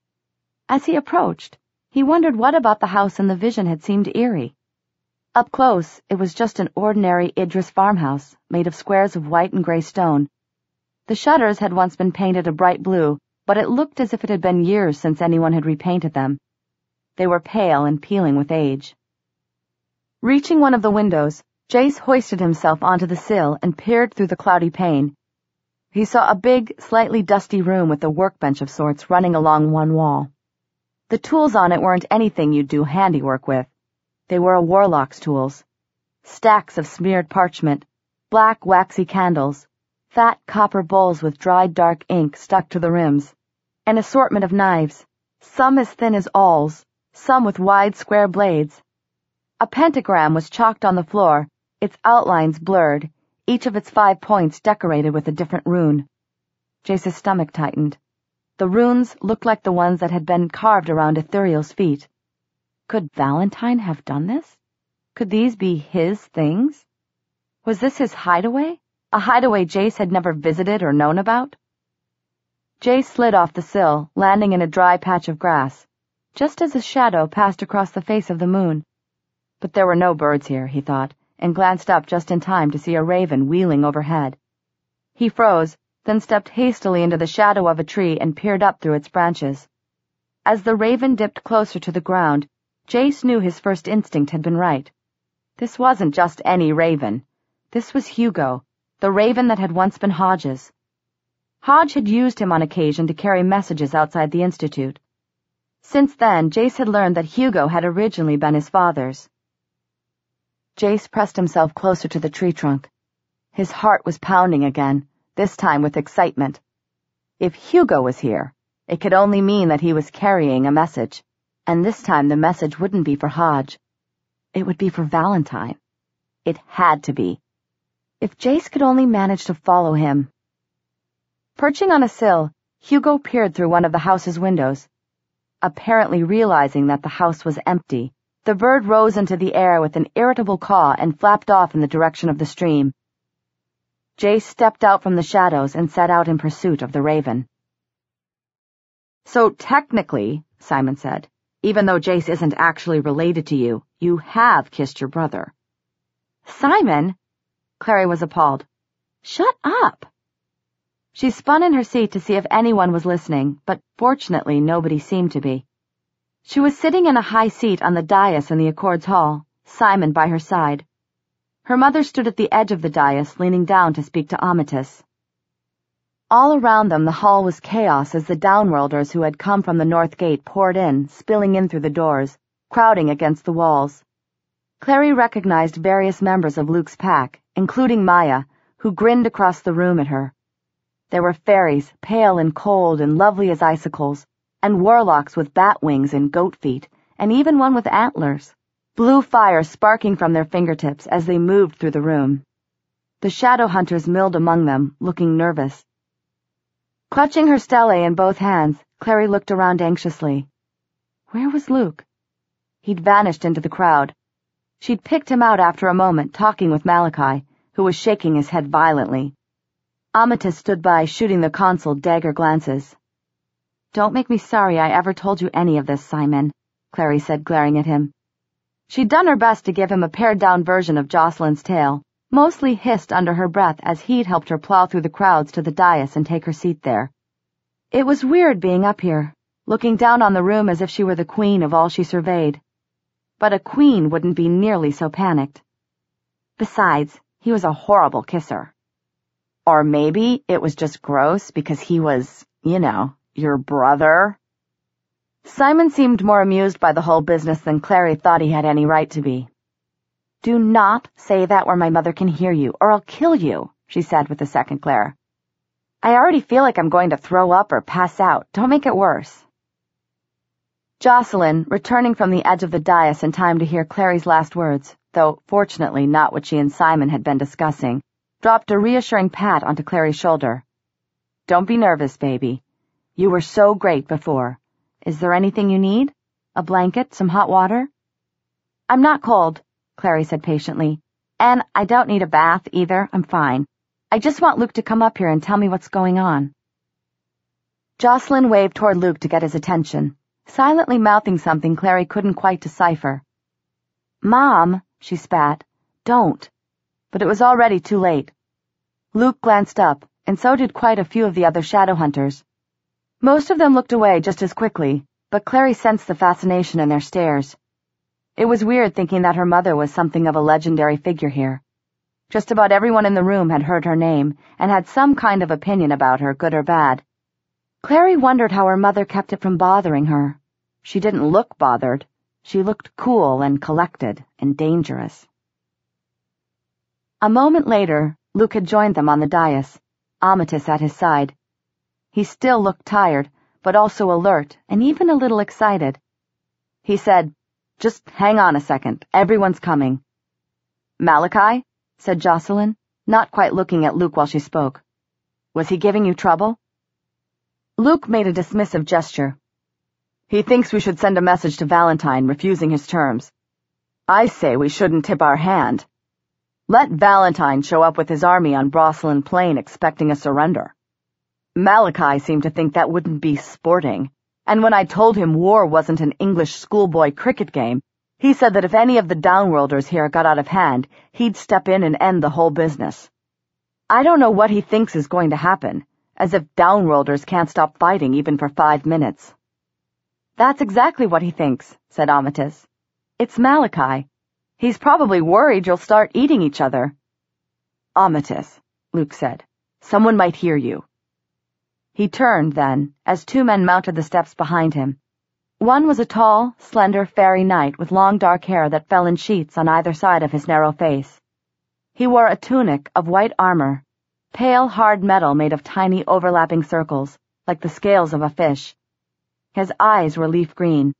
Speaker 1: As he approached, he wondered what about the house in the vision had seemed eerie. Up close, it was just an ordinary Idris farmhouse, made of squares of white and gray stone. The shutters had once been painted a bright blue, but it looked as if it had been years since anyone had repainted them. They were pale and peeling with age. Reaching one of the windows, Jace hoisted himself onto the sill and peered through the cloudy pane. He saw a big, slightly dusty room with a workbench of sorts running along one wall. The tools on it weren't anything you'd do handiwork with. They were a warlock's tools. Stacks of smeared parchment, black waxy candles, fat copper bowls with dried dark ink stuck to the rims, an assortment of knives, some as thin as awls, some with wide square blades. A pentagram was chalked on the floor, its outlines blurred, each of its five points decorated with a different rune. Jace's stomach tightened. The runes looked like the ones that had been carved around Ithuriel's feet. Could Valentine have done this? Could these be his things? Was this his hideaway? A hideaway Jace had never visited or known about? Jace slid off the sill, landing in a dry patch of grass, just as a shadow passed across the face of the moon. But there were no birds here, he thought, and glanced up just in time to see a raven wheeling overhead. He froze, then stepped hastily into the shadow of a tree and peered up through its branches. As the raven dipped closer to the ground, Jace knew his first instinct had been right. This wasn't just any raven. This was Hugo, the raven that had once been Hodge's. Hodge had used him on occasion to carry messages outside the Institute. Since then, Jace had learned that Hugo had originally been his father's. Jace pressed himself closer to the tree trunk. His heart was pounding again, this time with excitement. If Hugo was here, it could only mean that he was carrying a message, and this time the message wouldn't be for Hodge. It would be for Valentine. It had to be. If Jace could only manage to follow him. Perching on a sill, Hugo peered through one of the house's windows. Apparently realizing that the house was empty, the bird rose into the air with an irritable caw and flapped off in the direction of the stream. Jace stepped out from the shadows and set out in pursuit of the raven. So technically, Simon said, even though Jace isn't actually related to you, you have kissed your brother. Simon? Clary was appalled. Shut up! She spun in her seat to see if anyone was listening, but fortunately nobody seemed to be. She was sitting in a high seat on the dais in the Accords Hall, Simon by her side. Her mother stood at the edge of the dais, leaning down to speak to Amatis. All around them the hall was chaos as the downworlders who had come from the north gate poured in, spilling in through the doors, crowding against the walls. Clary recognized various members of Luke's pack, including Maya, who grinned across the room at her. There were fairies, pale and cold and lovely as icicles, and warlocks with bat wings and goat feet, and even one with antlers, blue fire sparking from their fingertips as they moved through the room. The shadow hunters milled among them, looking nervous. Clutching her stele in both hands, Clary looked around anxiously. Where was Luke? He'd vanished into the crowd. She'd picked him out after a moment, talking with Malachi, who was shaking his head violently. Amethyst stood by, shooting the consul dagger glances. "Don't make me sorry I ever told you any of this, Simon," Clary said, glaring at him. She'd done her best to give him a pared-down version of Jocelyn's tale, mostly hissed under her breath as he'd helped her plow through the crowds to the dais and take her seat there. It was weird being up here, looking down on the room as if she were the queen of all she surveyed. But a queen wouldn't be nearly so panicked. Besides, he was a horrible kisser. Or maybe it was just gross because he was, you know, your brother. Simon seemed more amused by the whole business than Clary thought he had any right to be. "Do not say that where my mother can hear you, or I'll kill you," she said with a second glare. "I already feel like I'm going to throw up or pass out. Don't make it worse." Jocelyn, returning from the edge of the dais in time to hear Clary's last words, though fortunately not what she and Simon had been discussing, dropped a reassuring pat onto Clary's shoulder. "Don't be nervous, baby. You were so great before. Is there anything you need? A blanket, some hot water?" "I'm not cold," Clary said patiently. "And I don't need a bath, either. I'm fine. I just want Luke to come up here and tell me what's going on." Jocelyn waved toward Luke to get his attention, silently mouthing something Clary couldn't quite decipher. "Mom," she spat, "don't." But it was already too late. Luke glanced up, and so did quite a few of the other shadow hunters. Most of them looked away just as quickly, but Clary sensed the fascination in their stares. It was weird thinking that her mother was something of a legendary figure here. Just about everyone in the room had heard her name, and had some kind of opinion about her, good or bad. Clary wondered how her mother kept it from bothering her. She didn't look bothered. She looked cool and collected and dangerous. A moment later, Luke had joined them on the dais, Amethyst at his side. He still looked tired, but also alert and even a little excited. He said, "Just hang on a second. Everyone's coming." "Malachi?" said Jocelyn, not quite looking at Luke while she spoke. "Was he giving you trouble?" Luke made a dismissive gesture. "He thinks we should send a message to Valentine, refusing his terms. I say we shouldn't tip our hand. Let Valentine show up with his army on Brosselin Plain expecting a surrender." Malachi seemed to think that wouldn't be sporting, and when I told him war wasn't an English schoolboy cricket game, he said that if any of the downworlders here got out of hand, he'd step in and end the whole business. I don't know what he thinks is going to happen, as if downworlders can't stop fighting even for five minutes. "That's exactly what he thinks," said Amethyst. "It's Malachi. He's probably worried you'll start eating each other." "Amethyst," Luke said, "someone might hear you." He turned, then, as two men mounted the steps behind him. One was a tall, slender fairy knight with long dark hair that fell in sheets on either side of his narrow face. He wore a tunic of white armor, pale hard metal made of tiny overlapping circles, like the scales of a fish. His eyes were leaf green.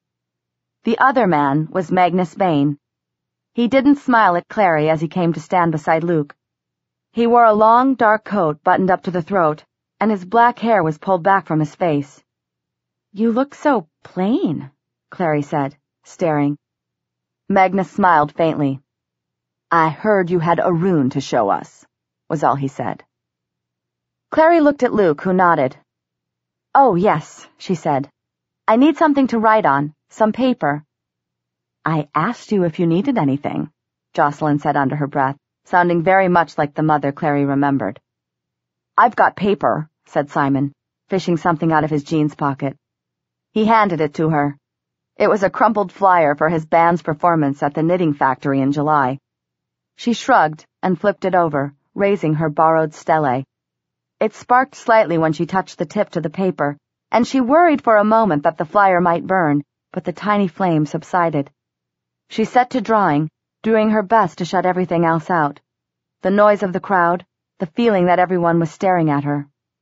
Speaker 1: The other man was Magnus Bane. He didn't smile at Clary as he came to stand beside Luke. He wore a long, dark coat buttoned up to the throat, and his black hair was pulled back from his face. "You look so plain," Clary said, staring. Magnus smiled faintly. "I heard you had a rune to show us," was all he said. Clary looked at Luke, who nodded. "Oh, yes," she said. "I need something to write on, some paper." "I asked you if you needed anything," Jocelyn said under her breath, sounding very much like the mother Clary remembered. "I've got paper," said Simon, fishing something out of his jeans pocket. He handed it to her. It was a crumpled flyer for his band's performance at the Knitting Factory in July. She shrugged and flipped it over, raising her borrowed stele. It sparked slightly when she touched the tip to the paper, and she worried for a moment that the flyer might burn, but the tiny flame subsided. She set to drawing, doing her best to shut everything else out. The noise of the crowd, the feeling that everyone was staring at her,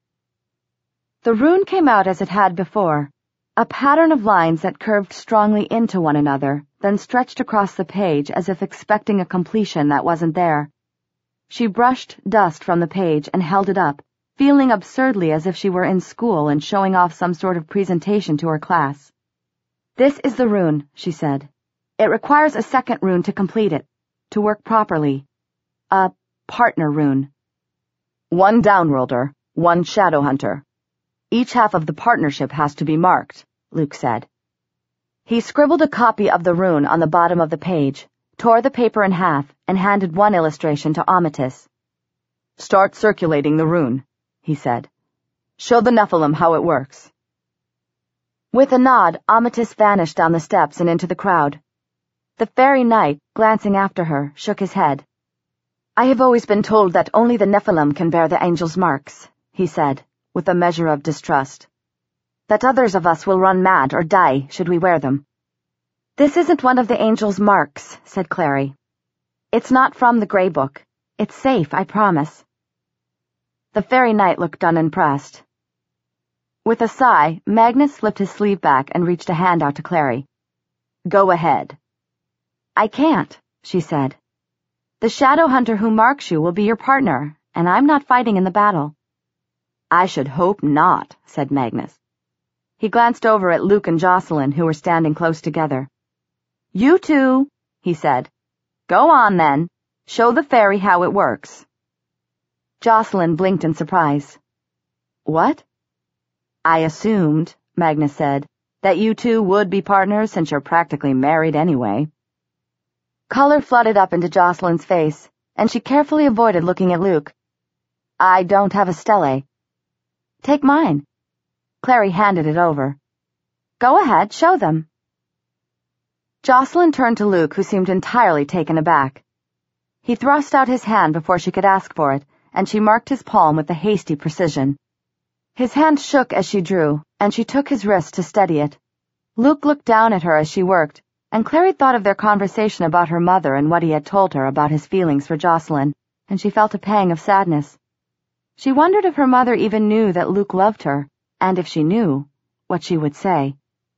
Speaker 1: The rune came out as it had before, a pattern of lines that curved strongly into one another, then stretched across the page as if expecting a completion that wasn't there. She brushed dust from the page and held it up, feeling absurdly as if she were in school and showing off some sort of presentation to her class. "This is the rune," she said. "It requires a second rune to complete it, to work properly. A partner rune. One Downworlder, one Shadowhunter. Each half of the partnership has to be marked," Luke said. He scribbled a copy of the rune on the bottom of the page, tore the paper in half, and handed one illustration to Amatis. "Start circulating the rune," he said. "Show the Nephilim how it works." With a nod, Amatis vanished down the steps and into the crowd. The fairy knight, glancing after her, shook his head. "I have always been told that only the Nephilim can bear the angel's marks," he said, with a measure of distrust. "That others of us will run mad or die should we wear them." "This isn't one of the angel's marks," said Clary. "It's not from the Grey Book. It's safe, I promise." The fairy knight looked unimpressed. With a sigh, Magnus slipped his sleeve back and reached a hand out to Clary. "Go ahead." "I can't," she said. "The Shadowhunter who marks you will be your partner, and I'm not fighting in the battle." "I should hope not," said Magnus. He glanced over at Luke and Jocelyn, who were standing close together. "You two," he said. "Go on, then. Show the fairy how it works." Jocelyn blinked in surprise. "What?" "I assumed," Magnus said, "that you two would be partners since you're practically married anyway." Color flooded up into Jocelyn's face, and she carefully avoided looking at Luke. "I don't have a stele." "Take mine." Clary handed it over. "Go ahead, show them." Jocelyn turned to Luke, who seemed entirely taken aback. He thrust out his hand before she could ask for it, and she marked his palm with a hasty precision. His hand shook as she drew, and she took his wrist to steady it. Luke looked down at her as she worked, and Clary thought of their conversation about her mother and what he had told her about his feelings for Jocelyn, and she felt a pang of sadness. She wondered if her mother even knew that Luke loved her, and if she knew, what she would say.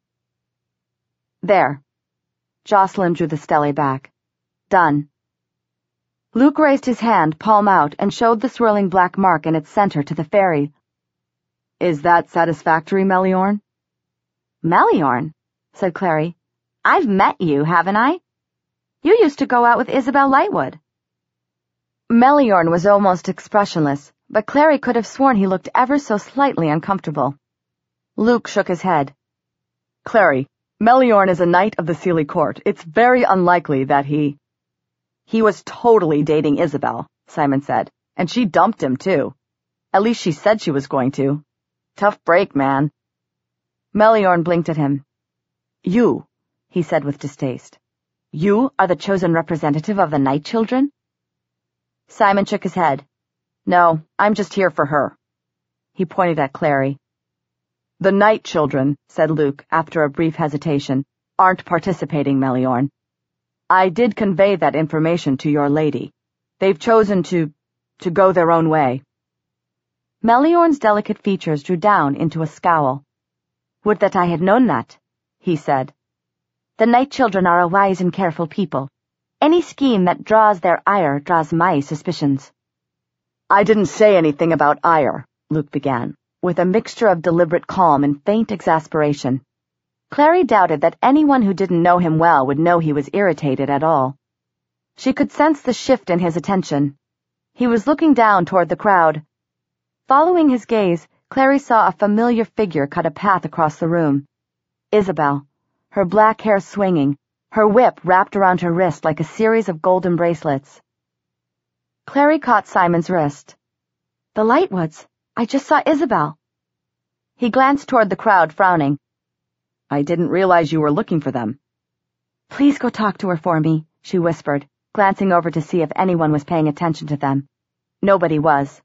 Speaker 1: "There." Jocelyn drew the stele back. "Done." Luke raised his hand, palm out, and showed the swirling black mark in its center to the fairy. "Is that satisfactory, Meliorn?" "Meliorn?" said Clary. "I've met you, haven't I? You used to go out with Isabel Lightwood." Meliorn was almost expressionless, but Clary could have sworn he looked ever so slightly uncomfortable. Luke shook his head. "Clary, Meliorn is a knight of the Seelie Court. It's very unlikely that he—" "He was totally dating Isabel," Simon said, "and she dumped him, too. At least she said she was going to. Tough break, man." Meliorn blinked at him. "You," he said with distaste. "You are the chosen representative of the Night Children?" Simon shook his head. "No, I'm just here for her." He pointed at Clary. "The Night Children," said Luke, after a brief hesitation, "aren't participating, Meliorn. I did convey that information to your lady. They've chosen to... to go their own way." Meliorn's delicate features drew down into a scowl. "Would that I had known that," he said. "The Night Children are a wise and careful people. Any scheme that draws their ire draws my suspicions." "I didn't say anything about ire," Luke began, with a mixture of deliberate calm and faint exasperation. Clary doubted that anyone who didn't know him well would know he was irritated at all. She could sense the shift in his attention. He was looking down toward the crowd. Following his gaze, Clary saw a familiar figure cut a path across the room. Isabel, her black hair swinging, her whip wrapped around her wrist like a series of golden bracelets. Clary caught Simon's wrist. "The Lightwoods. I just saw Isabel." He glanced toward the crowd, frowning. "I didn't realize you were looking for them." "Please go talk to her for me," she whispered, glancing over to see if anyone was paying attention to them. Nobody was.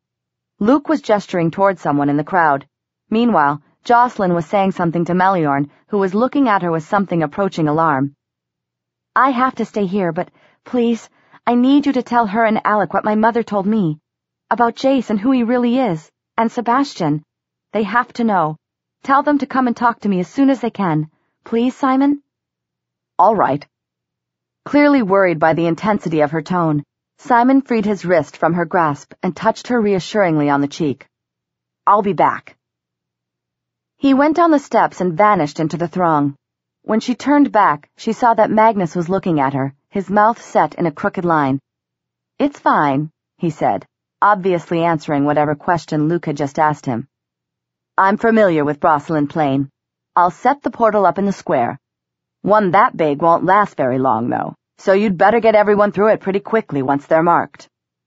Speaker 1: Luke was gesturing toward someone in the crowd. Meanwhile, Jocelyn was saying something to Meliorn, who was looking at her with something approaching alarm. "I have to stay here, but please, I need you to tell her and Alec what my mother told me. About Jace and who he really is, and Sebastian. They have to know. Tell them to come and talk to me as soon as they can. Please, Simon?"
Speaker 2: "All right."
Speaker 1: Clearly worried by the intensity of her tone, Simon freed his wrist from her grasp and touched her reassuringly on the cheek.
Speaker 2: "I'll be back."
Speaker 1: He went down the steps and vanished into the throng. When she turned back, she saw that Magnus was looking at her, his mouth set in a crooked line. "It's fine," he said, obviously answering whatever question Luke had just asked him. "I'm familiar with Brosselin Plain. I'll set the portal up in the square. One that big won't last very long, though, so you'd better get everyone through it pretty quickly once they're marked."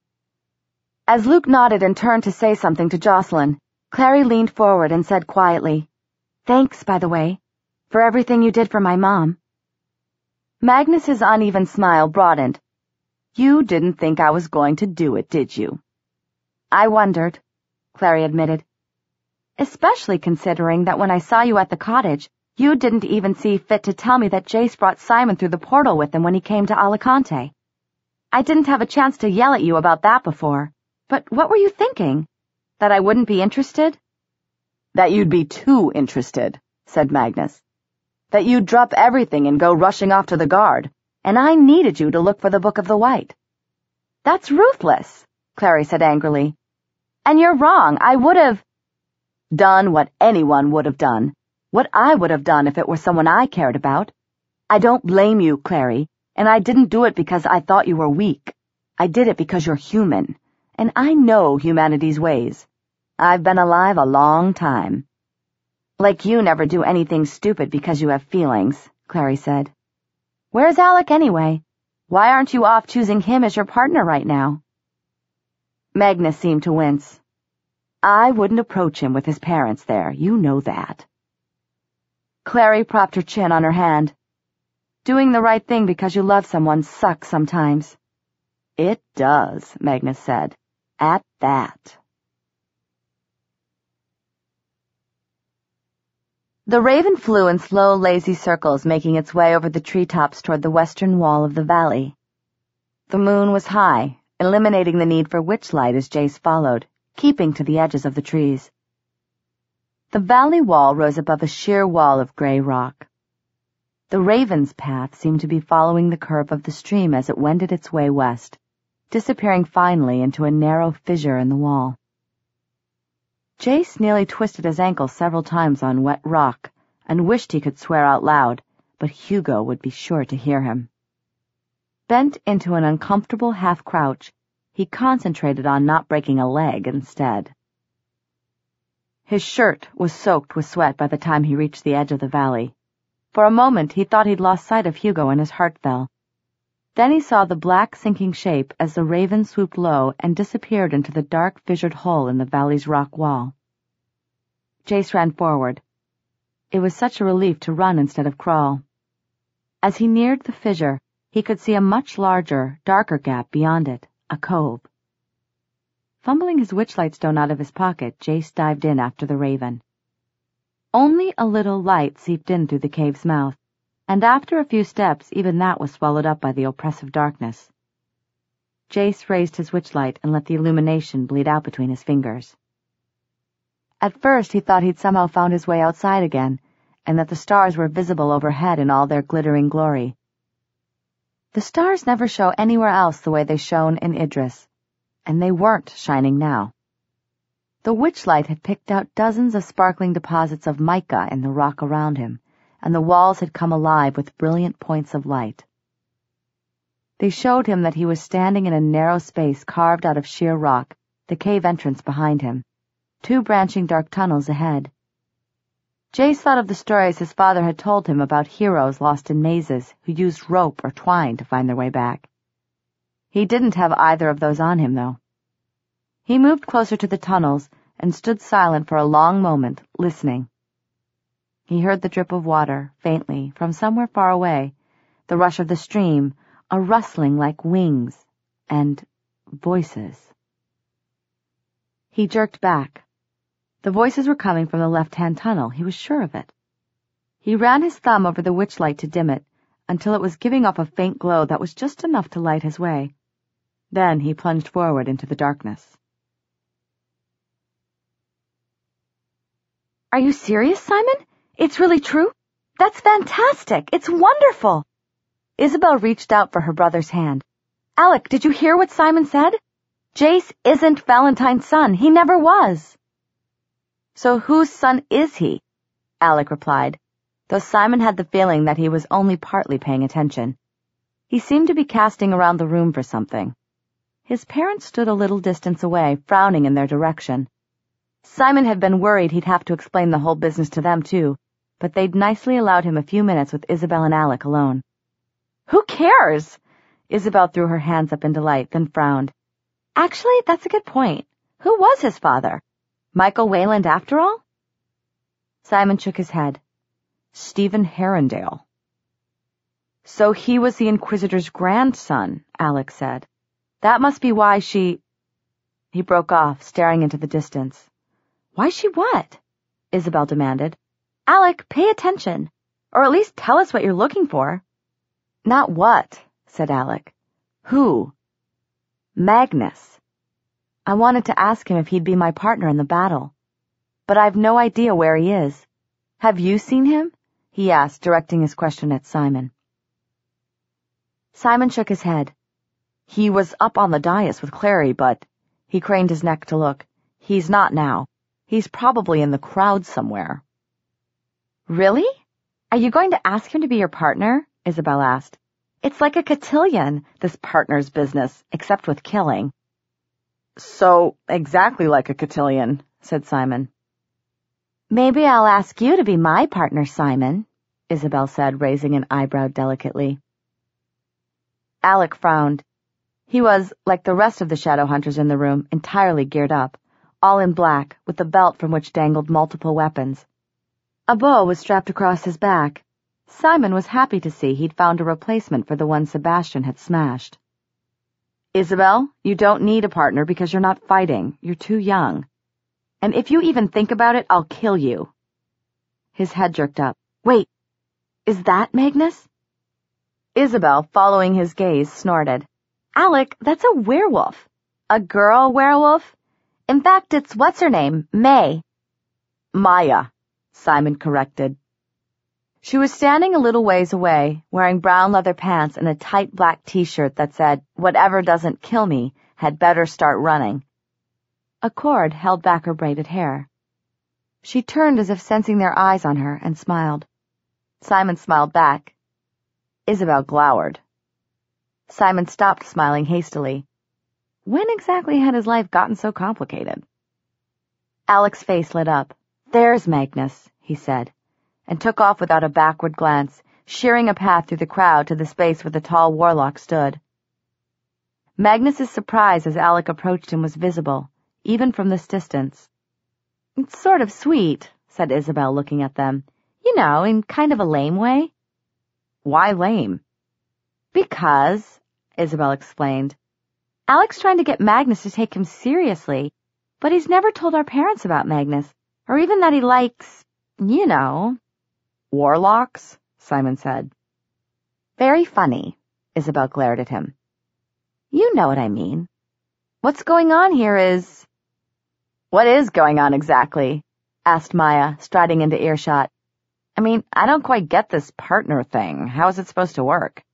Speaker 1: As Luke nodded and turned to say something to Jocelyn, Clary leaned forward and said quietly, "Thanks, by the way, for everything you did for my mom." Magnus's uneven smile broadened. "You didn't think I was going to do it, did you?" "I wondered," Clary admitted. "Especially considering that when I saw you at the cottage, you didn't even see fit to tell me that Jace brought Simon through the portal with him when he came to Alicante. I didn't have a chance to yell at you about that before, but what were you thinking? That I wouldn't be interested?"
Speaker 2: "That you'd be too interested," said Magnus. "That you'd drop everything and go rushing off to the guard, and I needed you to look for the Book of the White."
Speaker 1: "That's ruthless," Clary said angrily. "And you're wrong. I would have—"
Speaker 2: "Done what anyone would have done. What I would have done if it were someone I cared about. I don't blame you, Clary, and I didn't do it because I thought you were weak. I did it because you're human, and I know humanity's ways. I've been alive a long time."
Speaker 1: "Like you never do anything stupid because you have feelings," Clary said. "Where's Alec anyway? Why aren't you off choosing him as your partner right now?"
Speaker 2: Magnus seemed to wince. "I wouldn't approach him with his parents there, you know that."
Speaker 1: Clary propped her chin on her hand. "Doing the right thing because you love someone sucks sometimes."
Speaker 2: "It does," Magnus said. "At that."
Speaker 1: The raven flew in slow, lazy circles, making its way over the treetops toward the western wall of the valley. The moon was high, eliminating the need for witchlight as Jace followed, keeping to the edges of the trees. The valley wall rose above a sheer wall of gray rock. The raven's path seemed to be following the curve of the stream as it wended its way west, disappearing finally into a narrow fissure in the wall. Jace nearly twisted his ankle several times on wet rock and wished he could swear out loud, but Hugo would be sure to hear him. Bent into an uncomfortable half-crouch, he concentrated on not breaking a leg instead. His shirt was soaked with sweat by the time he reached the edge of the valley. For a moment he thought he'd lost sight of Hugo and his heart fell. Then he saw the black sinking shape as the raven swooped low and disappeared into the dark fissured hole in the valley's rock wall. Jace ran forward. It was such a relief to run instead of crawl. As he neared the fissure, he could see a much larger, darker gap beyond it, a cove. Fumbling his witchlight stone out of his pocket, Jace dived in after the raven. Only a little light seeped in through the cave's mouth, and after a few steps even that was swallowed up by the oppressive darkness. Jace raised his witchlight and let the illumination bleed out between his fingers. At first he thought he'd somehow found his way outside again, and that the stars were visible overhead in all their glittering glory. The stars never show anywhere else the way they shone in Idris, and they weren't shining now. The witchlight had picked out dozens of sparkling deposits of mica in the rock around him, and the walls had come alive with brilliant points of light. They showed him that he was standing in a narrow space carved out of sheer rock, the cave entrance behind him, two branching dark tunnels ahead. Jace thought of the stories his father had told him about heroes lost in mazes who used rope or twine to find their way back. He didn't have either of those on him, though. He moved closer to the tunnels and stood silent for a long moment, listening. He heard the drip of water, faintly, from somewhere far away, the rush of the stream, a rustling like wings, and voices. He jerked back. The voices were coming from the left-hand tunnel, he was sure of it. He ran his thumb over the witchlight to dim it, until it was giving off a faint glow that was just enough to light his way. Then he plunged forward into the darkness.
Speaker 2: Are you serious, Simon? It's really true? That's fantastic. It's wonderful. Isabel reached out for her brother's hand. Alec, did you hear what Simon said? Jace isn't Valentine's son. He never was. So whose son is he? Alec replied, though Simon had the feeling that he was only partly paying attention. He seemed to be casting around the room for something. His parents stood a little distance away, frowning in their direction. Simon had been worried he'd have to explain the whole business to them, too, but they'd nicely allowed him a few minutes with Isabel and Alec alone. Who cares? Isabel threw her hands up in delight, then frowned. Actually, that's a good point. Who was his father? Michael Wayland, after all? Simon shook his head. Stephen Herondale. So he was the Inquisitor's grandson, Alec said. That must be why she... He broke off, staring into the distance. Why she what? Isabel demanded. Alec, pay attention. Or at least tell us what you're looking for. Not what, said Alec. Who? Magnus. I wanted to ask him if he'd be my partner in the battle. But I've no idea where he is. Have you seen him? He asked, directing his question at Simon. Simon shook his head. He was up on the dais with Clary, but... He craned his neck to look. He's not now. He's probably in the crowd somewhere. Really? Are you going to ask him to be your partner? Isabel asked. It's like a cotillion, this partner's business, except with killing. So, exactly like a cotillion, said Simon. Maybe I'll ask you to be my partner, Simon, Isabel said, raising an eyebrow delicately. Alec frowned. He was, like the rest of the shadow hunters in the room, entirely geared up, all in black, with the belt from which dangled multiple weapons. A bow was strapped across his back. Simon was happy to see he'd found a replacement for the one Sebastian had smashed. Isabel, you don't need a partner because you're not fighting. You're too young. And if you even think about it, I'll kill you. His head jerked up. Wait, is that Magnus? Isabel, following his gaze, snorted. Alec, that's a werewolf. A girl werewolf? In fact, it's what's her name, May. Maya, Simon corrected. She was standing a little ways away, wearing brown leather pants and a tight black t-shirt that said, "Whatever doesn't kill me had better start running." A cord held back her braided hair. She turned as if sensing their eyes on her and smiled. Simon smiled back. Isabel glowered. Simon stopped smiling hastily. When exactly had his life gotten so complicated? Alec's face lit up. There's Magnus, he said, and took off without a backward glance, shearing a path through the crowd to the space where the tall warlock stood. Magnus's surprise as Alec approached him was visible, even from this distance. It's sort of sweet, said Isabel, looking at them. You know, in kind of a lame way. Why lame? Because, Isabel explained, Alec's trying to get Magnus to take him seriously, but he's never told our parents about Magnus, or even that he likes, you know. Warlocks? Simon said. Very funny, Isabel glared at him. You know what I mean. What's going on here is... What is going on exactly? Asked Maya, striding into earshot. I mean, I don't quite get this partner thing. How is it supposed to work?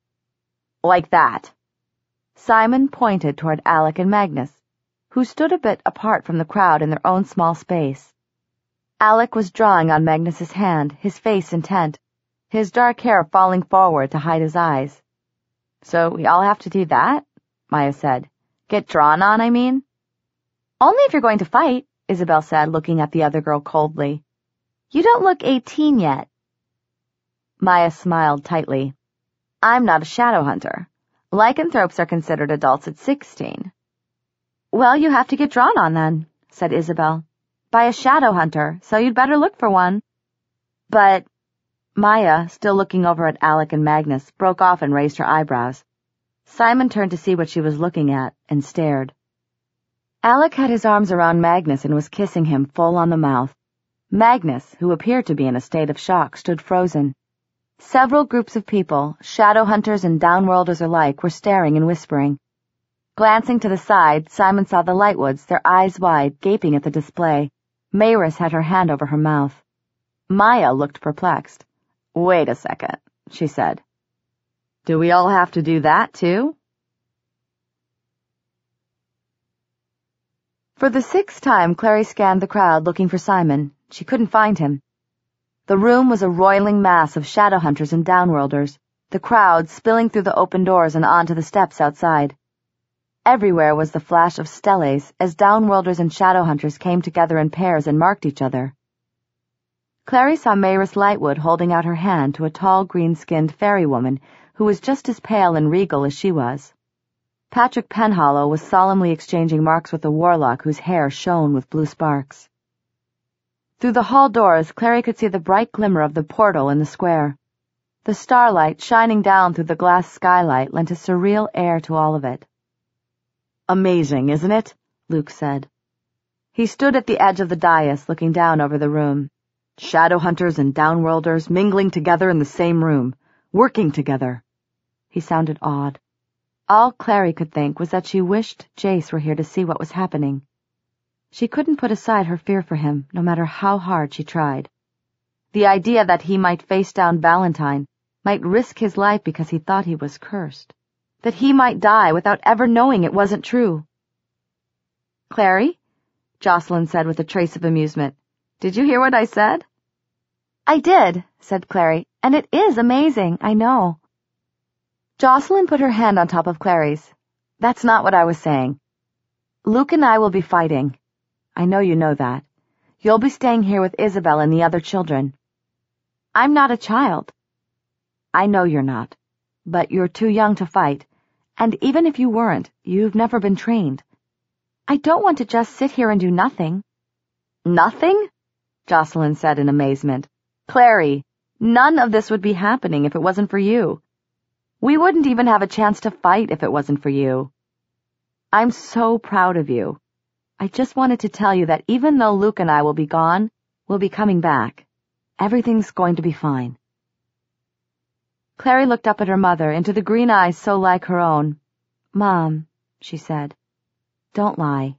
Speaker 2: Like that. Simon pointed toward Alec and Magnus, who stood a bit apart from the crowd in their own small space. Alec was drawing on Magnus's hand, his face intent, his dark hair falling forward to hide his eyes. So we all have to do that? Maya said. Get drawn on, I mean? Only if you're going to fight, Isabel said, looking at the other girl coldly. You don't look eighteen yet. Maya smiled tightly. I'm not a shadow hunter. Lycanthropes are considered adults at sixteen. Well, you have to get drawn on then, said Isabel. By a shadow hunter, so you'd better look for one. But... Maya, still looking over at Alec and Magnus, broke off and raised her eyebrows. Simon turned to see what she was looking at, and stared. Alec had his arms around Magnus and was kissing him full on the mouth. Magnus, who appeared to be in a state of shock, stood frozen. Several groups of people, shadow hunters and downworlders alike, were staring and whispering. Glancing to the side, Simon saw the Lightwoods, their eyes wide, gaping at the display,
Speaker 1: Mayrus had her hand over her mouth. Maya looked perplexed. "Wait a second," she said. "Do we all have to do that, too?" For the sixth time, Clary scanned the crowd looking for Simon. She couldn't find him. The room was a roiling mass of shadow hunters and downworlders, the crowd spilling through the open doors and onto the steps outside. Everywhere was the flash of steles as downworlders and shadow hunters came together in pairs and marked each other. Clary saw Mayrus Lightwood holding out her hand to a tall, green-skinned fairy woman who was just as pale and regal as she was. Patrick Penhallow was solemnly exchanging marks with a warlock whose hair shone with blue sparks. Through the hall doors, Clary could see the bright glimmer of the portal in the square. The starlight shining down through the glass skylight lent a surreal air to all of it. "Amazing, isn't it?" Luke said. He stood at the edge of the dais, looking down over the room. Shadow hunters and downworlders mingling together in the same room, working together. He sounded awed. All Clary could think was that she wished Jace were here to see what was happening. She couldn't put aside her fear for him, no matter how hard she tried. The idea that he might face down Valentine, might risk his life because he thought he was cursed, that he might die without ever knowing it wasn't true. "Clary?" Jocelyn said with a trace of amusement. "Did you hear what I said?" "I did," said Clary, "and it is amazing, I know." Jocelyn put her hand on top of Clary's. "That's not what I was saying. Luke and I will be fighting. I know you know that. You'll be staying here with Isabel and the other children. I'm not a child. I know you're not, but you're too young to fight, and even if you weren't, you've never been trained. I don't want to just sit here and do nothing." "Nothing?" Jocelyn said in amazement. "Clary, none of this would be happening if it wasn't for you. We wouldn't even have a chance to fight if it wasn't for you. I'm so proud of you. I just wanted to tell you that even though Luke and I will be gone, we'll be coming back. Everything's going to be fine." Clary looked up at her mother, into the green eyes so like her own. "Mom," she said, "don't lie."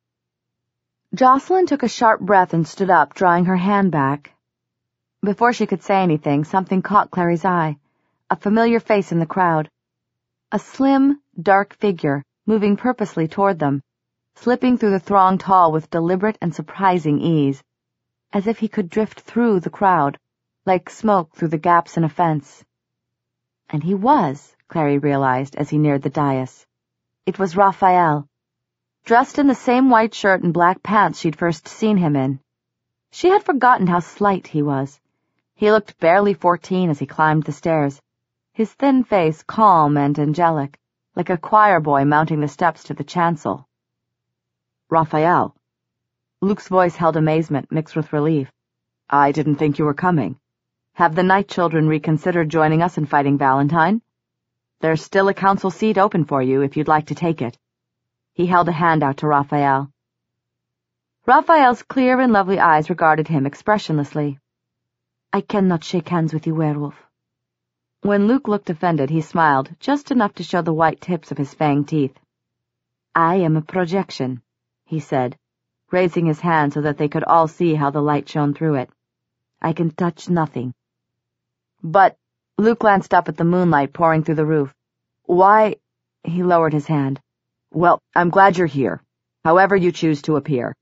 Speaker 1: Jocelyn took a sharp breath and stood up, drawing her hand back. Before she could say anything, something caught Clary's eye, a familiar face in the crowd. A slim, dark figure, moving purposely toward them, slipping through the thronged hall with deliberate and surprising ease, as if he could drift through the crowd, like smoke through the gaps in a fence. And he was, Clary realized as he neared the dais. It was Raphael, dressed in the same white shirt and black pants she'd first seen him in. She had forgotten how slight he was. He looked barely fourteen as he climbed the stairs, his thin face calm and angelic, like a choir boy mounting the steps to the chancel. "Raphael." Luke's voice held amazement mixed with relief. "I didn't think you were coming. Have the Night Children reconsidered joining us in fighting Valentine? There's still a council seat open for you if you'd like to take it." He held a hand out to Raphael. Raphael's clear and lovely eyes regarded him expressionlessly. "I cannot shake hands with you, werewolf." When Luke looked offended, he smiled, just enough to show the white tips of his fanged teeth. "I am a projection," he said, raising his hand so that they could all see how the light shone through it. "I can touch nothing." "But," Luke glanced up at the moonlight pouring through the roof. "Why—" He lowered his hand. "Well, I'm glad you're here, however you choose to appear."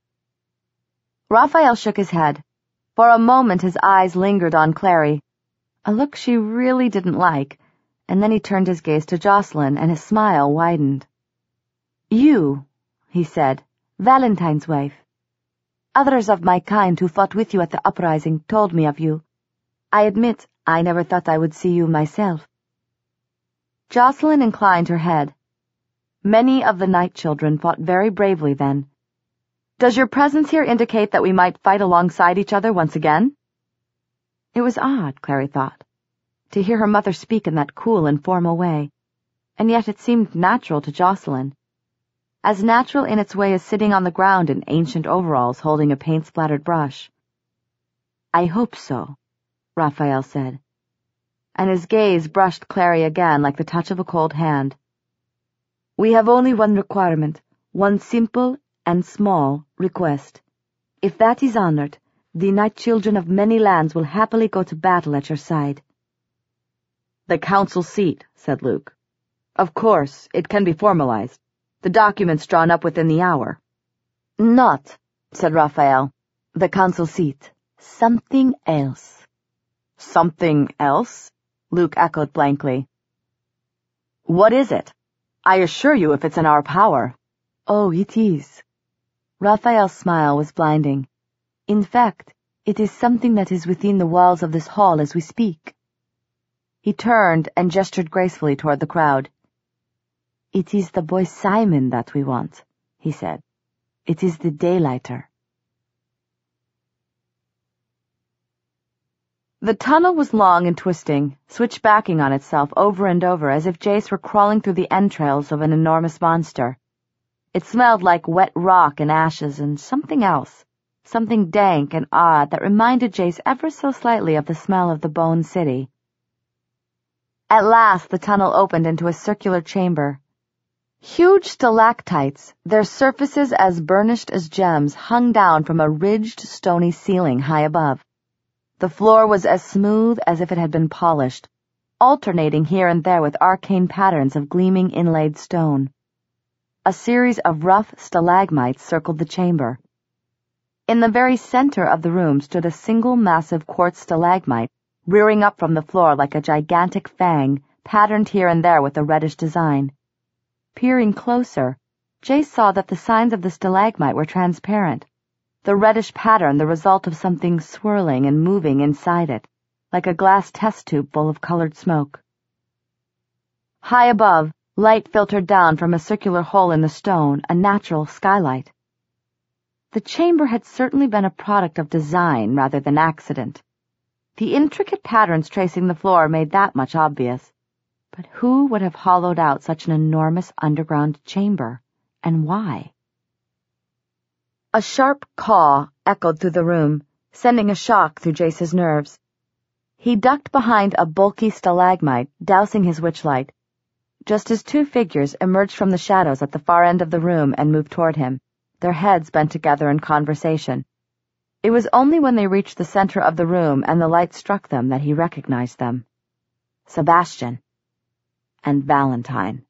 Speaker 1: Raphael shook his head. For a moment his eyes lingered on Clary, a look she really didn't like, and then he turned his gaze to Jocelyn, and his smile widened. "You," he said, "Valentine's wife. Others of my kind who fought with you at the uprising told me of you. I admit I never thought I would see you myself." Jocelyn inclined her head. "Many of the Night Children fought very bravely then. Does your presence here indicate that we might fight alongside each other once again?" It was odd, Clary thought, to hear her mother speak in that cool and formal way, and yet it seemed natural to Jocelyn. As natural in its way as sitting on the ground in ancient overalls holding a paint-splattered brush. "I hope so," Raphael said, and his gaze brushed Clary again like the touch of a cold hand. "We have only one requirement, one simple and small request.
Speaker 2: If that is honored, the Night Children of many lands will happily go to battle at your side."
Speaker 1: "The council seat," said Luke. "Of course, it can be formalized. The documents drawn up within the hour."
Speaker 2: "Not," said Raphael, "the council seat. Something else."
Speaker 1: "Something else?" Luke echoed blankly. "What is it? I assure you if it's in our power."
Speaker 2: "Oh, it is." Raphael's smile was blinding. "In fact, it is something that is within the walls of this hall as we speak." He turned and gestured gracefully toward the crowd. "It is the boy Simon that we want," he said. "It is the daylighter."
Speaker 1: The tunnel was long and twisting, switchbacking on itself over and over as if Jace were crawling through the entrails of an enormous monster. It smelled like wet rock and ashes and something else, something dank and odd that reminded Jace ever so slightly of the smell of the Bone City. At last the tunnel opened into a circular chamber. Huge stalactites, their surfaces as burnished as gems, hung down from a ridged, stony ceiling high above. The floor was as smooth as if it had been polished, alternating here and there with arcane patterns of gleaming inlaid stone. A series of rough stalagmites circled the chamber. In the very center of the room stood a single massive quartz stalagmite, rearing up from the floor like a gigantic fang, patterned here and there with a reddish design. Peering closer, Jace saw that the signs of the stalagmite were transparent, the reddish pattern the result of something swirling and moving inside it, like a glass test tube full of colored smoke. High above, light filtered down from a circular hole in the stone, a natural skylight. The chamber had certainly been a product of design rather than accident. The intricate patterns tracing the floor made that much obvious. But who would have hollowed out such an enormous underground chamber, and why? A sharp caw echoed through the room, sending a shock through Jace's nerves. He ducked behind a bulky stalagmite, dousing his witchlight, just as two figures emerged from the shadows at the far end of the room and moved toward him, their heads bent together in conversation. It was only when they reached the center of the room and the light struck them that he recognized them. Sebastian and Valentine.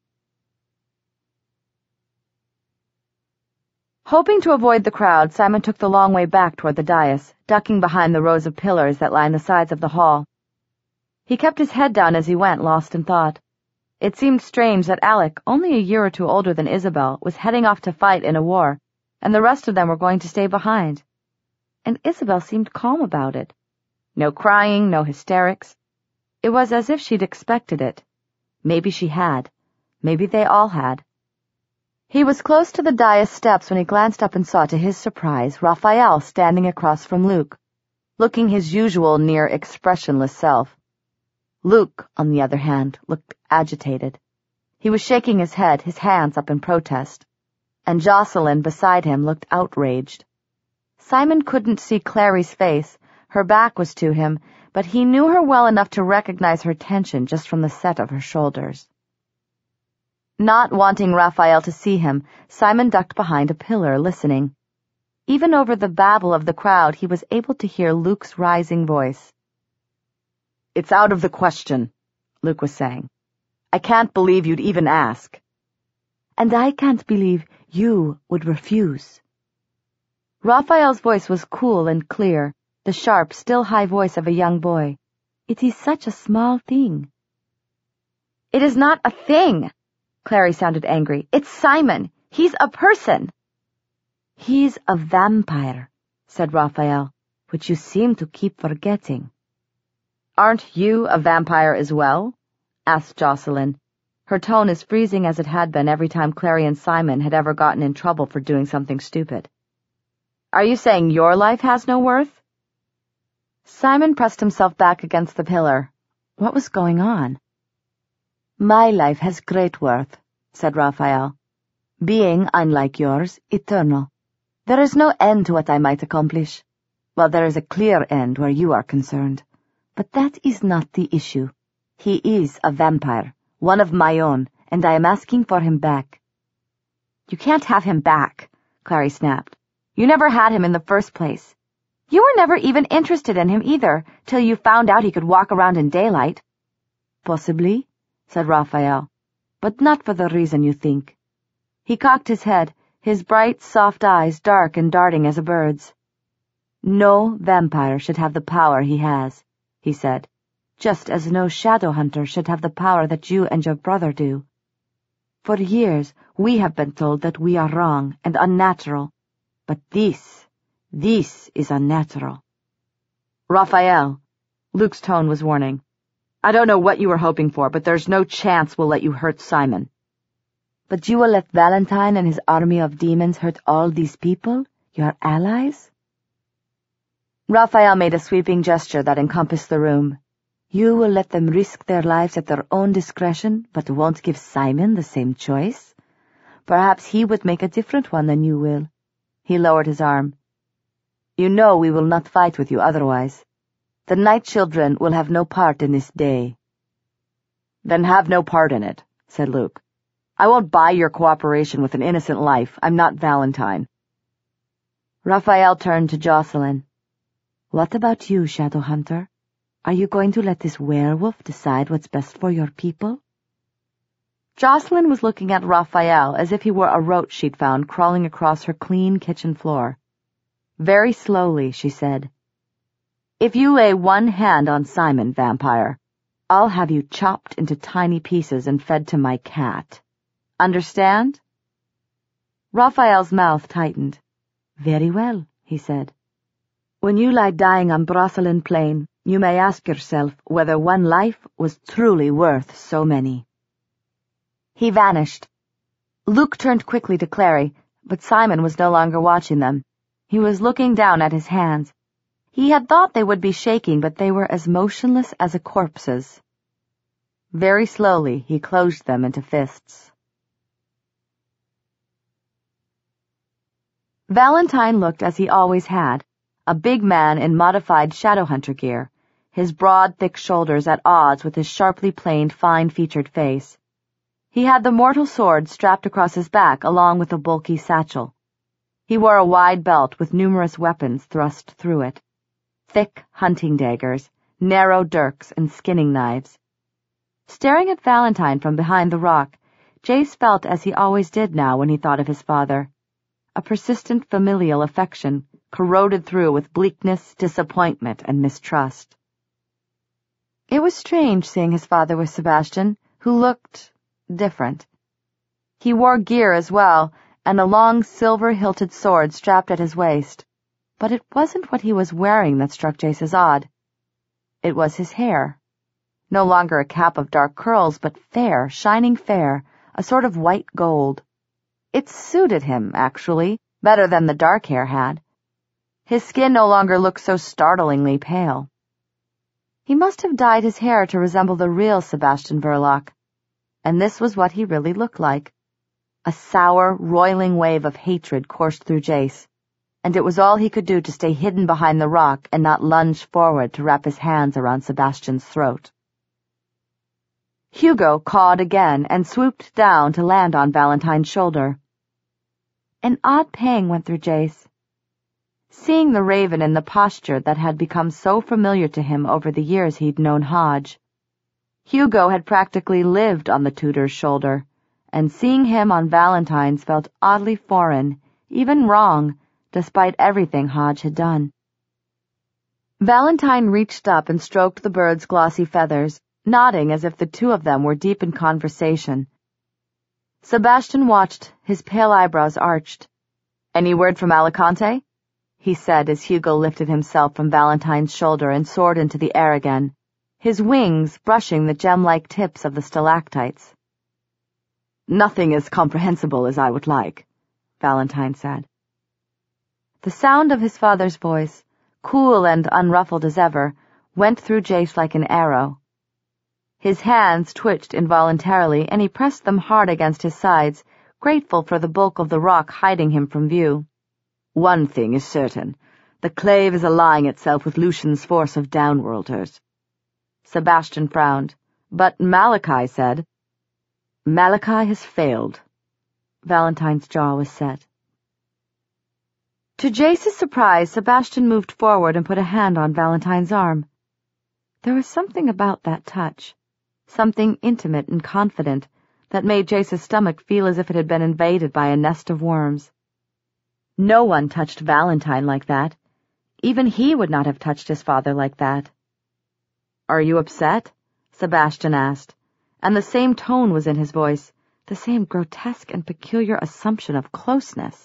Speaker 1: Hoping to avoid the crowd, Simon took the long way back toward the dais, ducking behind the rows of pillars that lined the sides of the hall. He kept his head down as he went, lost in thought. It seemed strange that Alec, only a year or two older than Isabel, was heading off to fight in a war, and the rest of them were going to stay behind. And Isabel seemed calm about it. No crying, no hysterics. It was as if she'd expected it. Maybe she had. Maybe they all had. He was close to the dais steps when he glanced up and saw, to his surprise, Raphael standing across from Luke, looking his usual near-expressionless self. Luke, on the other hand, looked agitated. He was shaking his head, his hands up in protest. And Jocelyn, beside him, looked outraged. Simon couldn't see Clary's face. Her back was to him, but he knew her well enough to recognize her tension just from the set of her shoulders. Not wanting Raphael to see him, Simon ducked behind a pillar, listening. Even over the babble of the crowd, he was able to hear Luke's rising voice. "It's out of the question," Luke was saying. "I can't believe you'd even ask."
Speaker 2: "And I can't believe you would refuse."
Speaker 1: Raphael's voice was cool and clear, the sharp, still high voice of a young boy.
Speaker 2: "It is such a small thing."
Speaker 1: "It is not a thing," Clary sounded angry. "It's Simon. He's a person."
Speaker 2: "He's a vampire," said Raphael, "which you seem to keep forgetting."
Speaker 1: "Aren't you a vampire as well?" asked Jocelyn, her tone as freezing as it had been every time Clary and Simon had ever gotten in trouble for doing something stupid. "Are you saying your life has no worth?" Simon pressed himself back against the pillar. What was going on?
Speaker 2: "My life has great worth," said Raphael. "Being, unlike yours, eternal. There is no end to what I might accomplish. Well, there is a clear end where you are concerned. But that is not the issue. He is a vampire, one of my own, and I am asking for him back."
Speaker 1: "You can't have him back," Clary snapped. You never had him in the first place. You were never even interested in him either, till you found out he could walk around in daylight."
Speaker 2: "Possibly," said Raphael, "but not for the reason you think." He cocked his head, his bright, soft eyes dark and darting as a bird's. "No vampire should have the power he has," he said, "just as no shadow hunter should have the power that you and your brother do. For years we have been told that we are wrong and unnatural, but this, this is unnatural."
Speaker 1: "Raphael," Luke's tone was warning, "I don't know what you were hoping for, but there's no chance we'll let you hurt Simon."
Speaker 2: "But you will let Valentine and his army of demons hurt all these people, your allies?"
Speaker 1: Raphael made a sweeping gesture that encompassed the room.
Speaker 2: "You will let them risk their lives at their own discretion, but won't give Simon the same choice? Perhaps he would make a different one than you will." He lowered his arm. "You know we will not fight with you otherwise. The Night Children will have no part in this day."
Speaker 1: "Then have no part in it," said Luke. "I won't buy your cooperation with an innocent life. I'm not Valentine."
Speaker 2: Raphael turned to Jocelyn. "What about you, Shadow Hunter? Are you going to let this werewolf decide what's best for your people?"
Speaker 1: Jocelyn was looking at Raphael as if he were a roach she'd found crawling across her clean kitchen floor. Very slowly, she said, "If you lay one hand on Simon, vampire, I'll have you chopped into tiny pieces and fed to my cat. Understand?"
Speaker 2: Raphael's mouth tightened. "Very well," he said. "When you lie dying on Brosselin Plain, you may ask yourself whether one life was truly worth so many."
Speaker 1: He vanished. Luke turned quickly to Clary, but Simon was no longer watching them. He was looking down at his hands. He had thought they would be shaking, but they were as motionless as a corpse's. Very slowly, he closed them into fists. Valentine looked as he always had, a big man in modified Shadowhunter gear, his broad, thick shoulders at odds with his sharply planed, fine-featured face. He had the mortal sword strapped across his back along with a bulky satchel. He wore a wide belt with numerous weapons thrust through it. Thick hunting daggers, narrow dirks, and skinning knives. Staring at Valentine from behind the rock, Jace felt as he always did now when he thought of his father. A persistent familial affection, corroded through with bleakness, disappointment, and mistrust. It was strange seeing his father with Sebastian, who looked different. He wore gear as well, and a long silver-hilted sword strapped at his waist. But it wasn't what he was wearing that struck Jace as odd. It was his hair. No longer a cap of dark curls, but fair, shining fair, a sort of white gold. It suited him, actually, better than the dark hair had. His skin no longer looked so startlingly pale. He must have dyed his hair to resemble the real Sebastian Verloc. And this was what he really looked like. A sour, roiling wave of hatred coursed through Jace, and it was all he could do to stay hidden behind the rock and not lunge forward to wrap his hands around Sebastian's throat. Hugo cawed again and swooped down to land on Valentine's shoulder. An odd pang went through Jace. Seeing the raven in the posture that had become so familiar to him over the years he'd known Hodge. Hugo had practically lived on the tutor's shoulder, and seeing him on Valentine's felt oddly foreign, even wrong, despite everything Hodge had done. Valentine reached up and stroked the bird's glossy feathers, nodding as if the two of them were deep in conversation. Sebastian watched, his pale eyebrows arched. "Any word from Alicante?" he said as Hugo lifted himself from Valentine's shoulder and soared into the air again, his wings brushing the gem-like tips of the stalactites. "Nothing as comprehensible as I would like," Valentine said. The sound of his father's voice, cool and unruffled as ever, went through Jace like an arrow. His hands twitched involuntarily, and he pressed them hard against his sides, grateful for the bulk of the rock hiding him from view. "One thing is certain. The clave is allying itself with Lucian's force of downworlders." Sebastian frowned, but Malachi said, "Malachi has failed." Valentine's jaw was set. To Jace's surprise, Sebastian moved forward and put a hand on Valentine's arm. There was something about that touch, something intimate and confident, that made Jace's stomach feel as if it had been invaded by a nest of worms. No one touched Valentine like that. Even he would not have touched his father like that. "Are you upset?" Sebastian asked, and the same tone was in his voice, the same grotesque and peculiar assumption of closeness.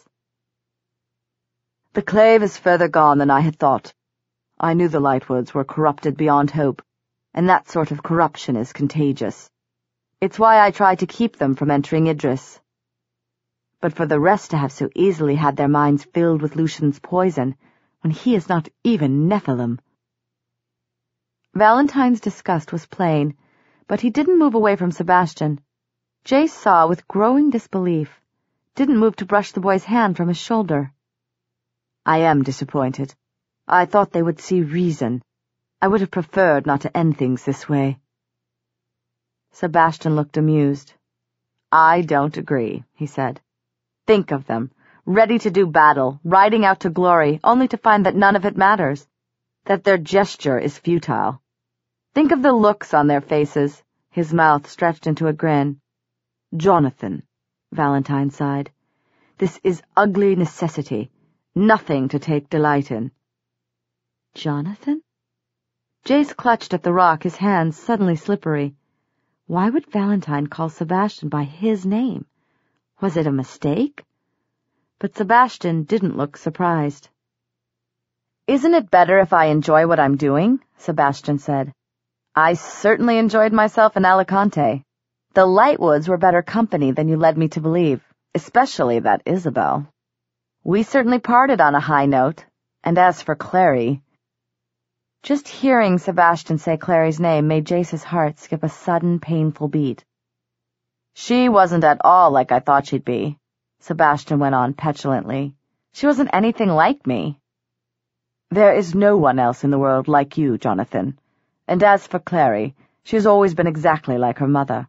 Speaker 2: "The Clave is further gone than I had thought. I knew the Lightwoods were corrupted beyond hope, and that sort of corruption is contagious. It's why I tried to keep them from entering Idris. But for the rest to have so easily had their minds filled with Lucian's poison, when he is not even Nephilim."
Speaker 1: Valentine's disgust was plain, but he didn't move away from Sebastian. Jace saw with growing disbelief, didn't move to brush the boy's hand from his shoulder.
Speaker 2: "I am disappointed. I thought they would see reason. I would have preferred not to end things this way."
Speaker 1: Sebastian looked amused. "I don't agree," he said. "Think of them, ready to do battle, riding out to glory, only to find that none of it matters, that their gesture is futile. Think of the looks on their faces," his mouth stretched into a grin.
Speaker 2: "Jonathan," Valentine sighed, "this is ugly necessity, nothing to take delight in."
Speaker 1: "Jonathan?" Jace clutched at the rock, his hands suddenly slippery. Why would Valentine call Sebastian by his name? Was it a mistake? But Sebastian didn't look surprised. "Isn't it better if I enjoy what I'm doing?" Sebastian said. "I certainly enjoyed myself in Alicante. The Lightwoods were better company than you led me to believe, especially that Isabel. We certainly parted on a high note, and as for Clary—" Just hearing Sebastian say Clary's name made Jace's heart skip a sudden, painful beat. "She wasn't at all like I thought she'd be," Sebastian went on petulantly. "She wasn't anything like me."
Speaker 2: "There is no one else in the world like you, Jonathan. And as for Clary, she has always been exactly like her mother."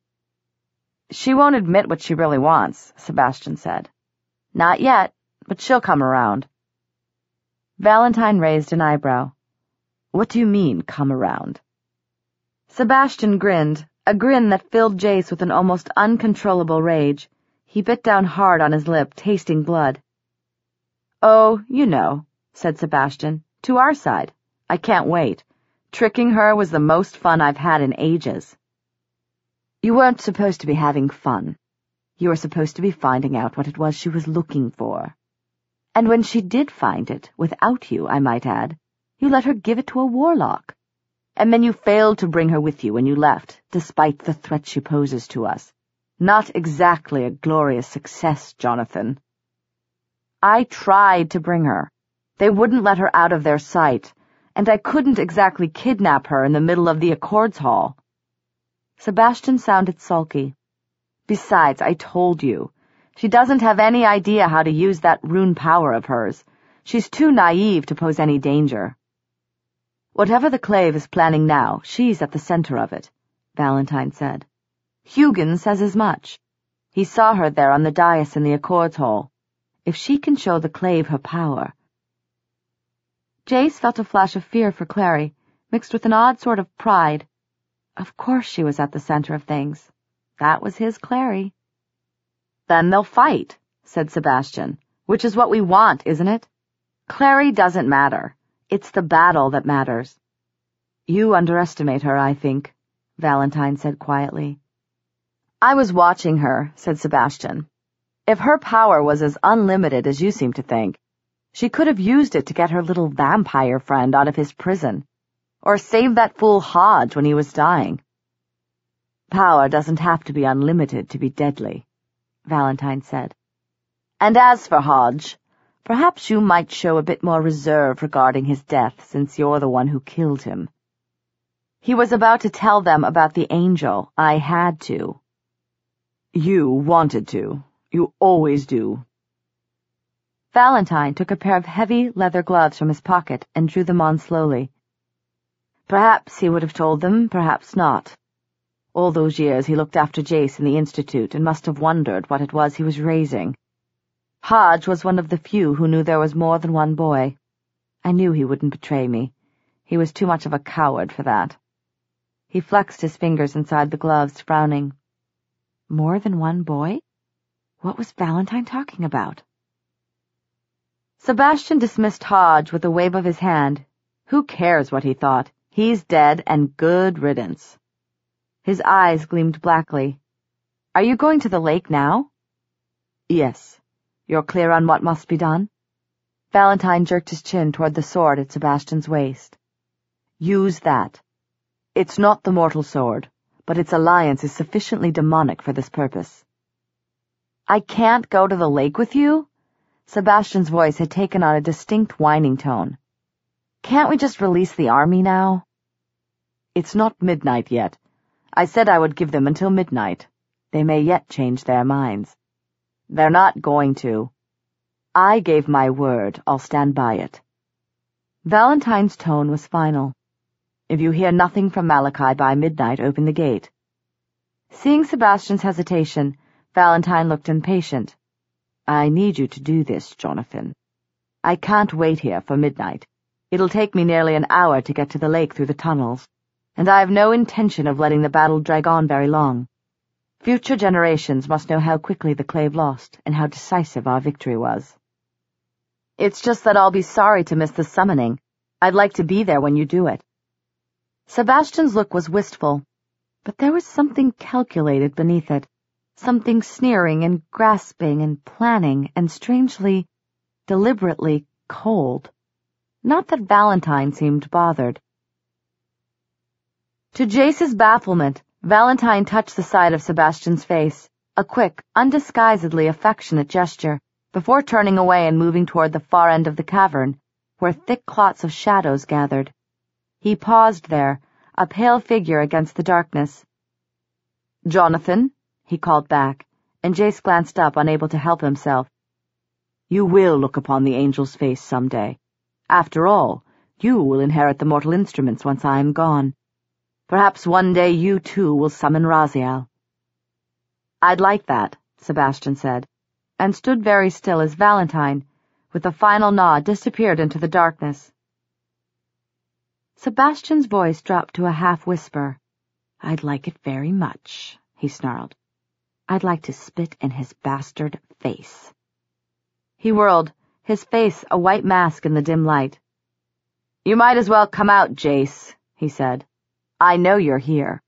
Speaker 1: "She won't admit what she really wants," Sebastian said. "Not yet, but she'll come around." Valentine raised an eyebrow.
Speaker 2: "What do you mean, come around?"
Speaker 1: Sebastian grinned, a grin that filled Jace with an almost uncontrollable rage. He bit down hard on his lip, tasting blood. "Oh, you know," said Sebastian, "to our side. I can't wait. Tricking her was the most fun I've had in ages."
Speaker 2: "You weren't supposed to be having fun. You were supposed to be finding out what it was she was looking for. And when she did find it, without you, I might add, you let her give it to a warlock. And then you failed to bring her with you when you left, despite the threat she poses to us. Not exactly a glorious success, Jonathan."
Speaker 1: "I tried to bring her. They wouldn't let her out of their sight, and I couldn't exactly kidnap her in the middle of the Accords Hall." Sebastian sounded sulky. "Besides, I told you. She doesn't have any idea how to use that rune power of hers. She's too naive to pose any danger."
Speaker 2: "Whatever the Clave is planning now, she's at the center of it," Valentine said.
Speaker 1: "Hugin says as much. He saw her there on the dais in the Accords Hall. If she can show the Clave her power—" Jace felt a flash of fear for Clary, mixed with an odd sort of pride. Of course she was at the center of things. That was his Clary. "Then they'll fight," said Sebastian, "which is what we want, isn't it? Clary doesn't matter. It's the battle that matters."
Speaker 2: "You underestimate her, I think," Valentine said quietly.
Speaker 1: "I was watching her," said Sebastian. "If her power was as unlimited as you seem to think, she could have used it to get her little vampire friend out of his prison, or save that fool Hodge when he was dying."
Speaker 2: "Power doesn't have to be unlimited to be deadly," Valentine said.
Speaker 1: "And as for Hodge, perhaps you might show a bit more reserve regarding his death, since you're the one who killed him." He was about to tell them about the angel. I had to.
Speaker 2: "You wanted to. You always do."
Speaker 1: Valentine took a pair of heavy leather gloves from his pocket and drew them on slowly. Perhaps he would have told them, perhaps not. All those years he looked after Jace in the Institute and must have wondered what it was he was raising. Hodge was one of the few who knew there was more than one boy. I knew he wouldn't betray me. He was too much of a coward for that. He flexed his fingers inside the gloves, frowning. More than one boy? What was Valentine talking about? Sebastian dismissed Hodge with a wave of his hand. Who cares what he thought? He's dead, and good riddance. His eyes gleamed blackly. Are you going to the lake now? Yes. You're clear on what must be done? Valentine jerked his chin toward the sword at Sebastian's waist. Use that. It's not the mortal sword, but its alliance is sufficiently demonic for this purpose. I can't go to the lake with you? Sebastian's voice had taken on a distinct whining tone. Can't we just release the army now? It's not midnight yet. I said I would give them until midnight. They may yet change their minds. They're not going to. I gave my word. I'll stand by it. Valentine's tone was final. If you hear nothing from Malachi by midnight, open the gate. Seeing Sebastian's hesitation, Valentine looked impatient. I need you to do this, Jonathan. I can't wait here for midnight. It'll take me nearly an hour to get to the lake through the tunnels, and I have no intention of letting the battle drag on very long. Future generations must know how quickly the Clave lost and how decisive our victory was. It's just that I'll be sorry to miss the summoning. I'd like to be there when you do it. Sebastian's look was wistful, but there was something calculated beneath it, something sneering and grasping and planning and strangely, deliberately cold. Not that Valentine seemed bothered. To Jace's bafflement, Valentine touched the side of Sebastian's face, a quick, undisguisedly affectionate gesture, before turning away and moving toward the far end of the cavern, where thick clots of shadows gathered. He paused there, a pale figure against the darkness. Jonathan, he called back, and Jace glanced up, unable to help himself. You will look upon the angel's face some day. After all, you will inherit the mortal instruments once I am gone. Perhaps one day you, too, will summon Raziel. I'd like that, Sebastian said, and stood very still as Valentine, with a final nod, disappeared into the darkness. Sebastian's voice dropped to a half-whisper. I'd like it very much, he snarled. I'd like to spit in his bastard face. He whirled, his face a white mask in the dim light. You might as well come out, Jace, he said. I know you're here.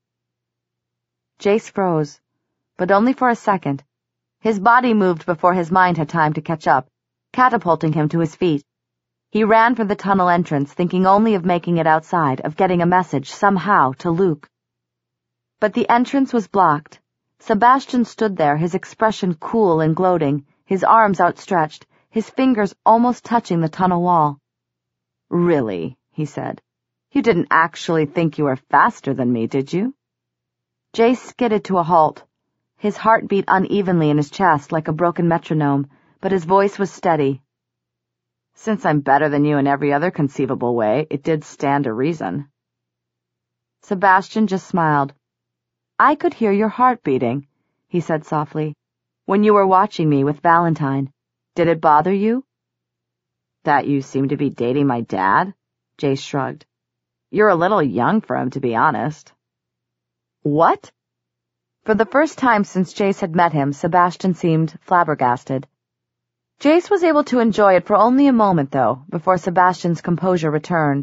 Speaker 1: Jace froze, but only for a second. His body moved before his mind had time to catch up, catapulting him to his feet. He ran for the tunnel entrance, thinking only of making it outside, of getting a message, somehow, to Luke. But the entrance was blocked. Sebastian stood there, his expression cool and gloating, his arms outstretched, his fingers almost touching the tunnel wall. Really, he said. You didn't actually think you were faster than me, did you? Jace skidded to a halt. His heart beat unevenly in his chest like a broken metronome, but his voice was steady. Since I'm better than you in every other conceivable way, it did stand to reason. Sebastian just smiled. I could hear your heart beating, he said softly, when you were watching me with Valentine. Did it bother you? That you seem to be dating my dad? Jace shrugged. You're a little young for him, to be honest. What? For the first time since Jace had met him, Sebastian seemed flabbergasted. Jace was able to enjoy it for only a moment, though, before Sebastian's composure returned.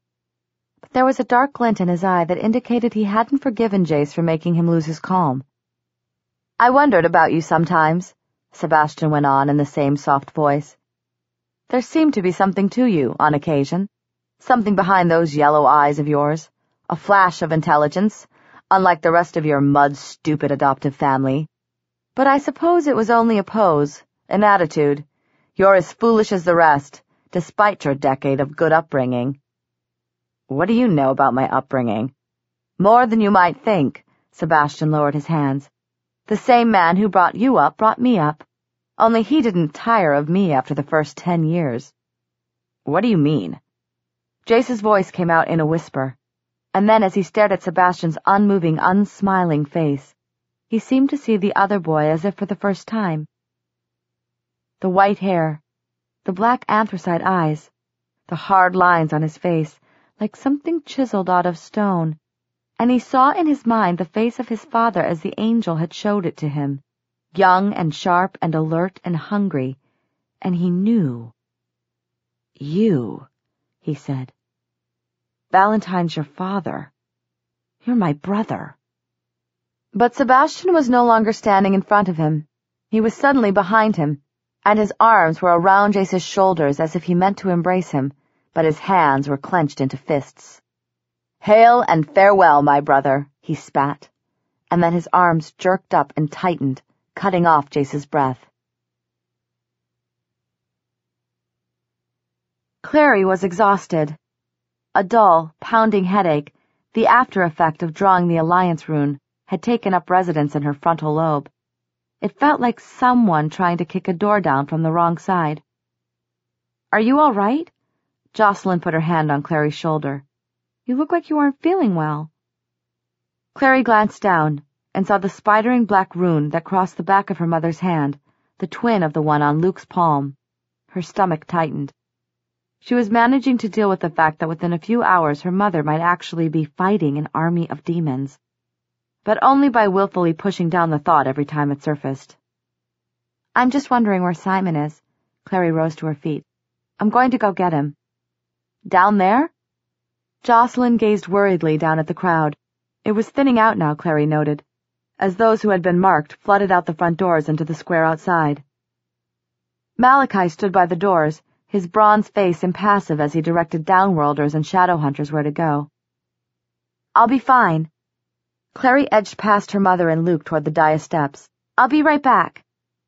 Speaker 1: But there was a dark glint in his eye that indicated he hadn't forgiven Jace for making him lose his calm. I wondered about you sometimes, Sebastian went on in the same soft voice. There seemed to be something to you, on occasion. Something behind those yellow eyes of yours. A flash of intelligence, unlike the rest of your mud-stupid adoptive family. But I suppose it was only a pose, an attitude. You're as foolish as the rest, despite your decade of good upbringing. What do you know about my upbringing? More than you might think, Sebastian lowered his hands. The same man who brought you up brought me up. Only he didn't tire of me after the first ten years. What do you mean? Jace's voice came out in a whisper, and then as he stared at Sebastian's unmoving, unsmiling face, he seemed to see the other boy as if for the first time. The white hair, the black anthracite eyes, the hard lines on his face, like something chiseled out of stone, and he saw in his mind the face of his father as the angel had showed it to him, young and sharp and alert and hungry, and he knew. "You," he said. "Valentine's your father. You're my brother." But Sebastian was no longer standing in front of him. He was suddenly behind him, and his arms were around Jace's shoulders as if he meant to embrace him, but his hands were clenched into fists. "Hail and farewell, my brother," he spat, and then his arms jerked up and tightened, cutting off Jace's breath. Clary was exhausted. A dull, pounding headache, the after-effect of drawing the Alliance rune, had taken up residence in her frontal lobe. It felt like someone trying to kick a door down from the wrong side. "Are you all right?" Jocelyn put her hand on Clary's shoulder. "You look like you aren't feeling well." Clary glanced down and saw the spidering black rune that crossed the back of her mother's hand, the twin of the one on Luke's palm. Her stomach tightened. She was managing to deal with the fact that within a few hours her mother might actually be fighting an army of demons, but only by willfully pushing down the thought every time it surfaced. "I'm just wondering where Simon is." Clary rose to her feet. "I'm going to go get him." "Down there?" Jocelyn gazed worriedly down at the crowd. It was thinning out now, Clary noted, as those who had been marked flooded out the front doors into the square outside. Malachi stood by the doors, his bronze face impassive as he directed downworlders and shadow hunters where to go. "I'll be fine." Clary edged past her mother and Luke toward the dais steps. "I'll be right back."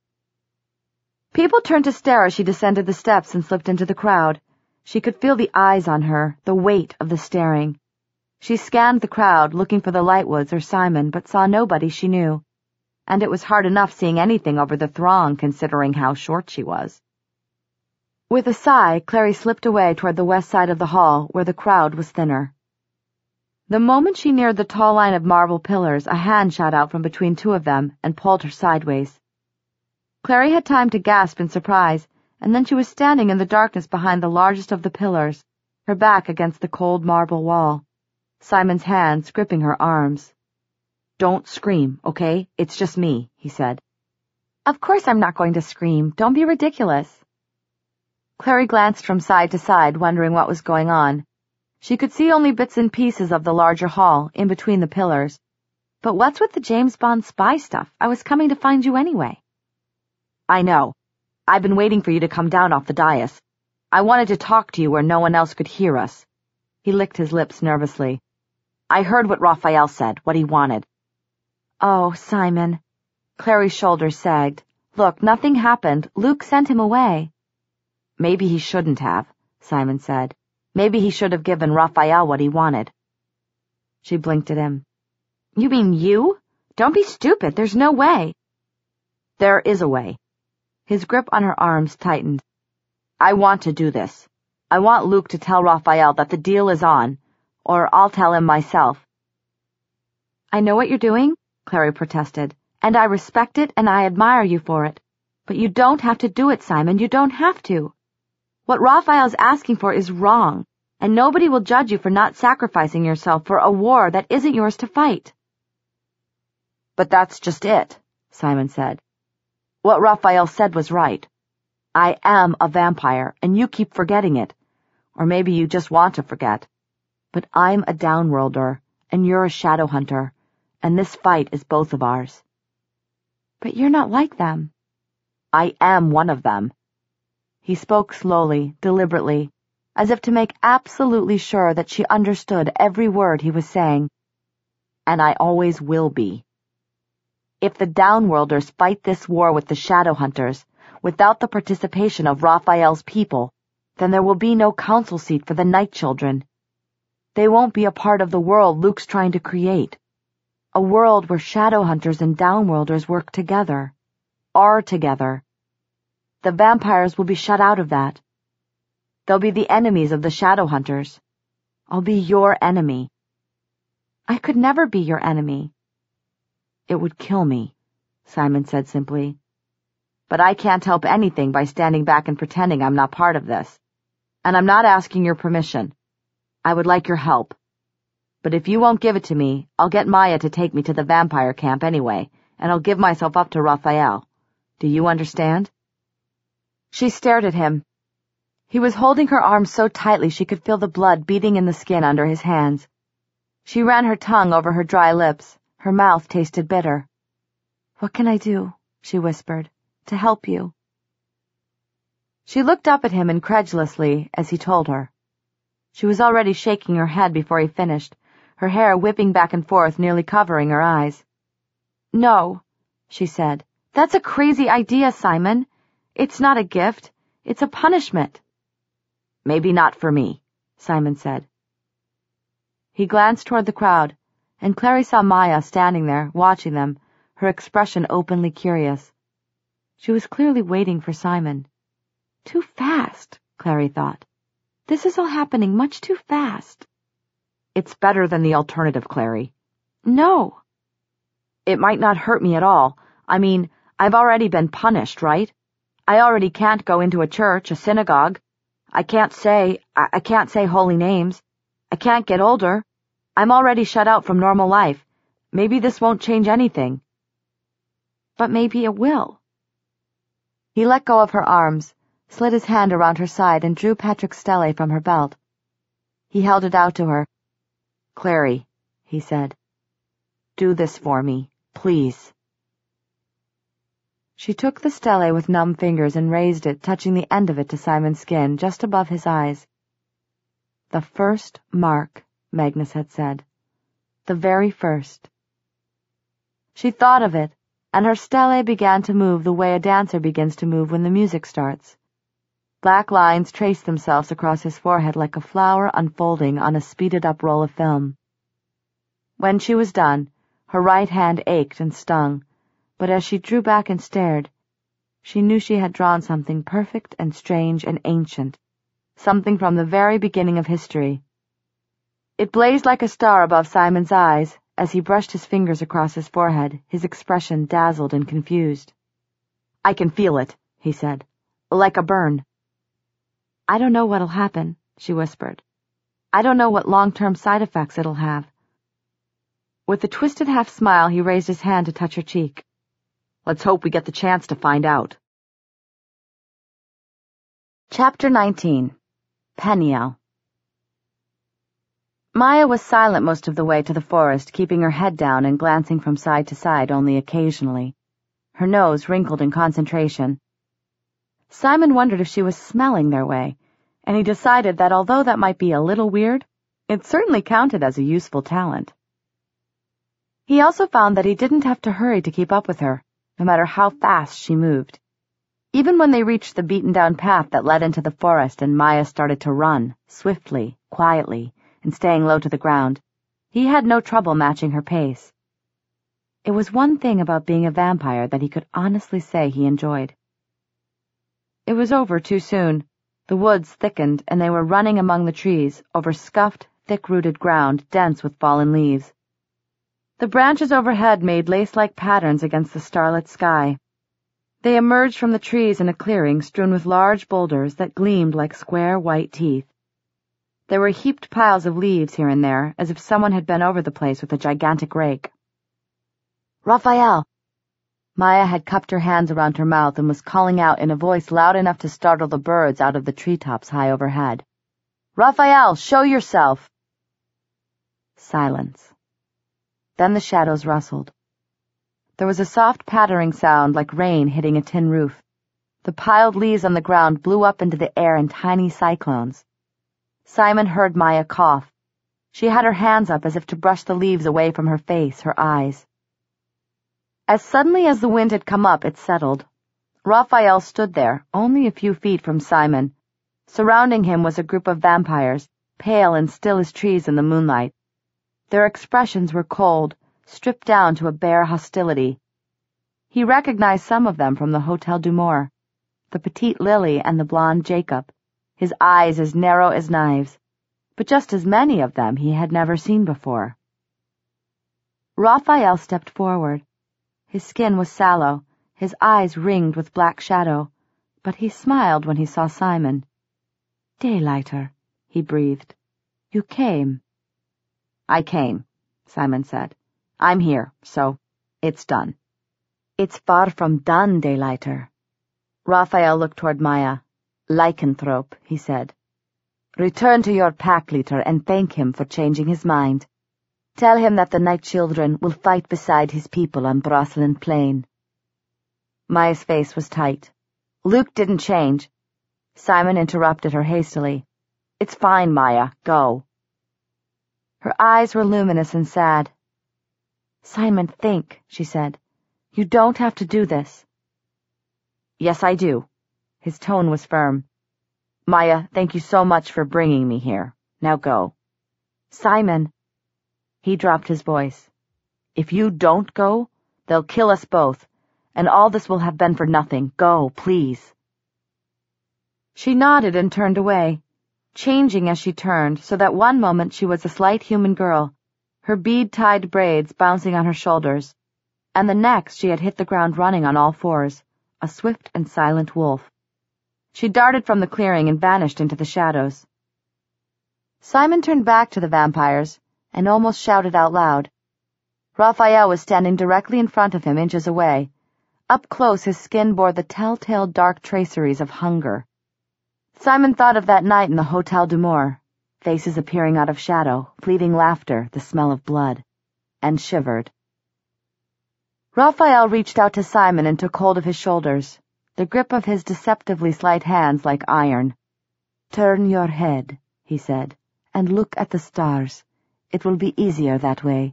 Speaker 1: People turned to stare as she descended the steps and slipped into the crowd. She could feel the eyes on her, the weight of the staring. She scanned the crowd, looking for the Lightwoods or Simon, but saw nobody she knew. And it was hard enough seeing anything over the throng, considering how short she was. With a sigh, Clary slipped away toward the west side of the hall, where the crowd was thinner. The moment she neared the tall line of marble pillars, a hand shot out from between two of them and pulled her sideways. Clary had time to gasp in surprise, and then she was standing in the darkness behind the largest of the pillars, her back against the cold marble wall, Simon's hands gripping her arms. "Don't scream, okay? It's just me," he said. "Of course I'm not going to scream. Don't be ridiculous." Clary glanced from side to side, wondering what was going on. She could see only bits and pieces of the larger hall, in between the pillars. "But what's with the James Bond spy stuff? I was coming to find you anyway." "I know. I've been waiting for you to come down off the dais. I wanted to talk to you where no one else could hear us." He licked his lips nervously. "I heard what Raphael said, what he wanted." "Oh, Simon." Clary's shoulders sagged. "Look, nothing happened. Luke sent him away." "Maybe he shouldn't have," Simon said. "Maybe he should have given Raphael what he wanted." She blinked at him. "You mean you? Don't be stupid. There's no way." "There is a way." His grip on her arms tightened. "I want to do this. I want Luke to tell Raphael that the deal is on, or I'll tell him myself." "I know what you're doing," Clary protested, "and I respect it and I admire you for it. But you don't have to do it, Simon. You don't have to. What Raphael's asking for is wrong, and nobody will judge you for not sacrificing yourself for a war that isn't yours to fight." "But that's just it," Simon said. "What Raphael said was right. I am a vampire, and you keep forgetting it. Or maybe you just want to forget. But I'm a downworlder, and you're a shadow hunter, and this fight is both of ours." "But you're not like them." "I am one of them." He spoke slowly, deliberately, as if to make absolutely sure that she understood every word he was saying. "And I always will be. If the downworlders fight this war with the shadow hunters, without the participation of Raphael's people, then there will be no council seat for the Night Children. They won't be a part of the world Luke's trying to create. A world where shadow hunters and downworlders work together, are together. The vampires will be shut out of that. They'll be the enemies of the shadow hunters. I'll be your enemy." "I could never be your enemy." "It would kill me," Simon said simply. but I can't help anything by standing back and pretending I'm not part of this. And I'm not asking your permission. I would like your help. But if you won't give it to me, I'll get Maya to take me to the vampire camp anyway, and I'll give myself up to Raphael. Do you understand?" She stared at him. He was holding her arms so tightly she could feel the blood beating in the skin under his hands. She ran her tongue over her dry lips. Her mouth tasted bitter. "What can I do?" she whispered. "To help you?" She looked up at him incredulously as he told her. She was already shaking her head before he finished, her hair whipping back and forth, nearly covering her eyes. "No," she said. "That's a crazy idea, Simon. It's not a gift. It's a punishment." "Maybe not for me," Simon said. He glanced toward the crowd, and Clary saw Maya standing there, watching them, her expression openly curious. She was clearly waiting for Simon. Too fast, Clary thought. This is all happening much too fast. "It's better than the alternative, Clary." "No." "It might not hurt me at all. I mean, I've already been punished, right? I already can't go into a church, a synagogue. I can't say, I, I can't say holy names. I can't get older. I'm already shut out from normal life. Maybe this won't change anything." "But maybe it will." He let go of her arms, slid his hand around her side, and drew Patrick's stele from her belt. He held it out to her. "Clary," he said, "do this for me, please." She took the stele with numb fingers and raised it, touching the end of it to Simon's skin, just above his eyes. "The first mark," Magnus had said. "The very first." She thought of it, and her stele began to move the way a dancer begins to move when the music starts. Black lines traced themselves across his forehead like a flower unfolding on a speeded-up roll of film. When she was done, her right hand ached and stung, but as she drew back and stared, she knew she had drawn something perfect and strange and ancient, something from the very beginning of history. It blazed like a star above Simon's eyes as he brushed his fingers across his forehead, his expression dazzled and confused. "I can feel it," he said. "Like a burn." "I don't know what'll happen," she whispered. "I don't know what long-term side effects it'll have." With a twisted half-smile, he raised his hand to touch her cheek. "Let's hope we get the chance to find out." Chapter nineteen. Peniel. Maya was silent most of the way to the forest, keeping her head down and glancing from side to side only occasionally, her nose wrinkled in concentration. Simon wondered if she was smelling their way, and he decided that although that might be a little weird, it certainly counted as a useful talent. He also found that he didn't have to hurry to keep up with her, no matter how fast she moved. Even when they reached the beaten-down path that led into the forest and Maya started to run, swiftly, quietly, and staying low to the ground, he had no trouble matching her pace. It was one thing about being a vampire that he could honestly say he enjoyed. It was over too soon. The woods thickened, and they were running among the trees, over scuffed, thick-rooted ground dense with fallen leaves. The branches overhead made lace-like patterns against the starlit sky. They emerged from the trees in a clearing strewn with large boulders that gleamed like square white teeth. There were heaped piles of leaves here and there, as if someone had been over the place with a gigantic rake. "Raphael!" Maya had cupped her hands around her mouth and was calling out in a voice loud enough to startle the birds out of the treetops high overhead. "Raphael, show yourself!" Silence. Then the shadows rustled. There was a soft pattering sound like rain hitting a tin roof. The piled leaves on the ground blew up into the air in tiny cyclones. Simon heard Maya cough. She had her hands up as if to brush the leaves away from her face, her eyes. As suddenly as the wind had come up, it settled. Raphael stood there, only a few feet from Simon. Surrounding him was a group of vampires, pale and still as trees in the moonlight. Their expressions were cold, stripped down to a bare hostility. He recognized some of them from the Hotel du Mort, the petite Lily and the blonde Jacob, his eyes as narrow as knives, but just as many of them he had never seen before. Raphael stepped forward. His skin was sallow, His eyes ringed with black shadow, but he smiled when he saw Simon. "Daylighter," he breathed. "You came."
Speaker 2: "I came," Simon said. "I'm here, so it's done."
Speaker 1: "It's far from done, Daylighter."
Speaker 2: Raphael looked toward Maya. "Lycanthrope," he said. "Return to your pack leader and thank him for changing his mind. Tell him that the Night Children will fight beside his people on Broslan Plain." Maya's face was tight. "Luke didn't change." Simon interrupted her hastily. "It's fine, Maya. Go."
Speaker 1: Her eyes were luminous and sad. "Simon, think," she said. "You don't have to do this."
Speaker 2: "Yes, I do." His tone was firm. "Maya, thank you so much for bringing me here. Now go."
Speaker 1: "Simon."
Speaker 2: He dropped his voice. "If you don't go, they'll kill us both, and all this will have been for nothing. Go, please."
Speaker 1: She nodded and turned away, changing as she turned, so that one moment she was a slight human girl, her bead-tied braids bouncing on her shoulders, and the next she had hit the ground running on all fours, a swift and silent wolf. She darted from the clearing and vanished into the shadows. Simon turned back to the vampires and almost shouted out loud. Raphael was standing directly in front of him, inches away. Up close, his skin bore the telltale dark traceries of hunger. Simon thought of that night in the Hotel du Mort, faces appearing out of shadow, fleeting laughter, the smell of blood, and shivered. Raphael reached out to Simon and took hold of his shoulders, the grip of his deceptively slight hands like iron. "Turn your head," he said, "and look at the stars. It will be easier that way."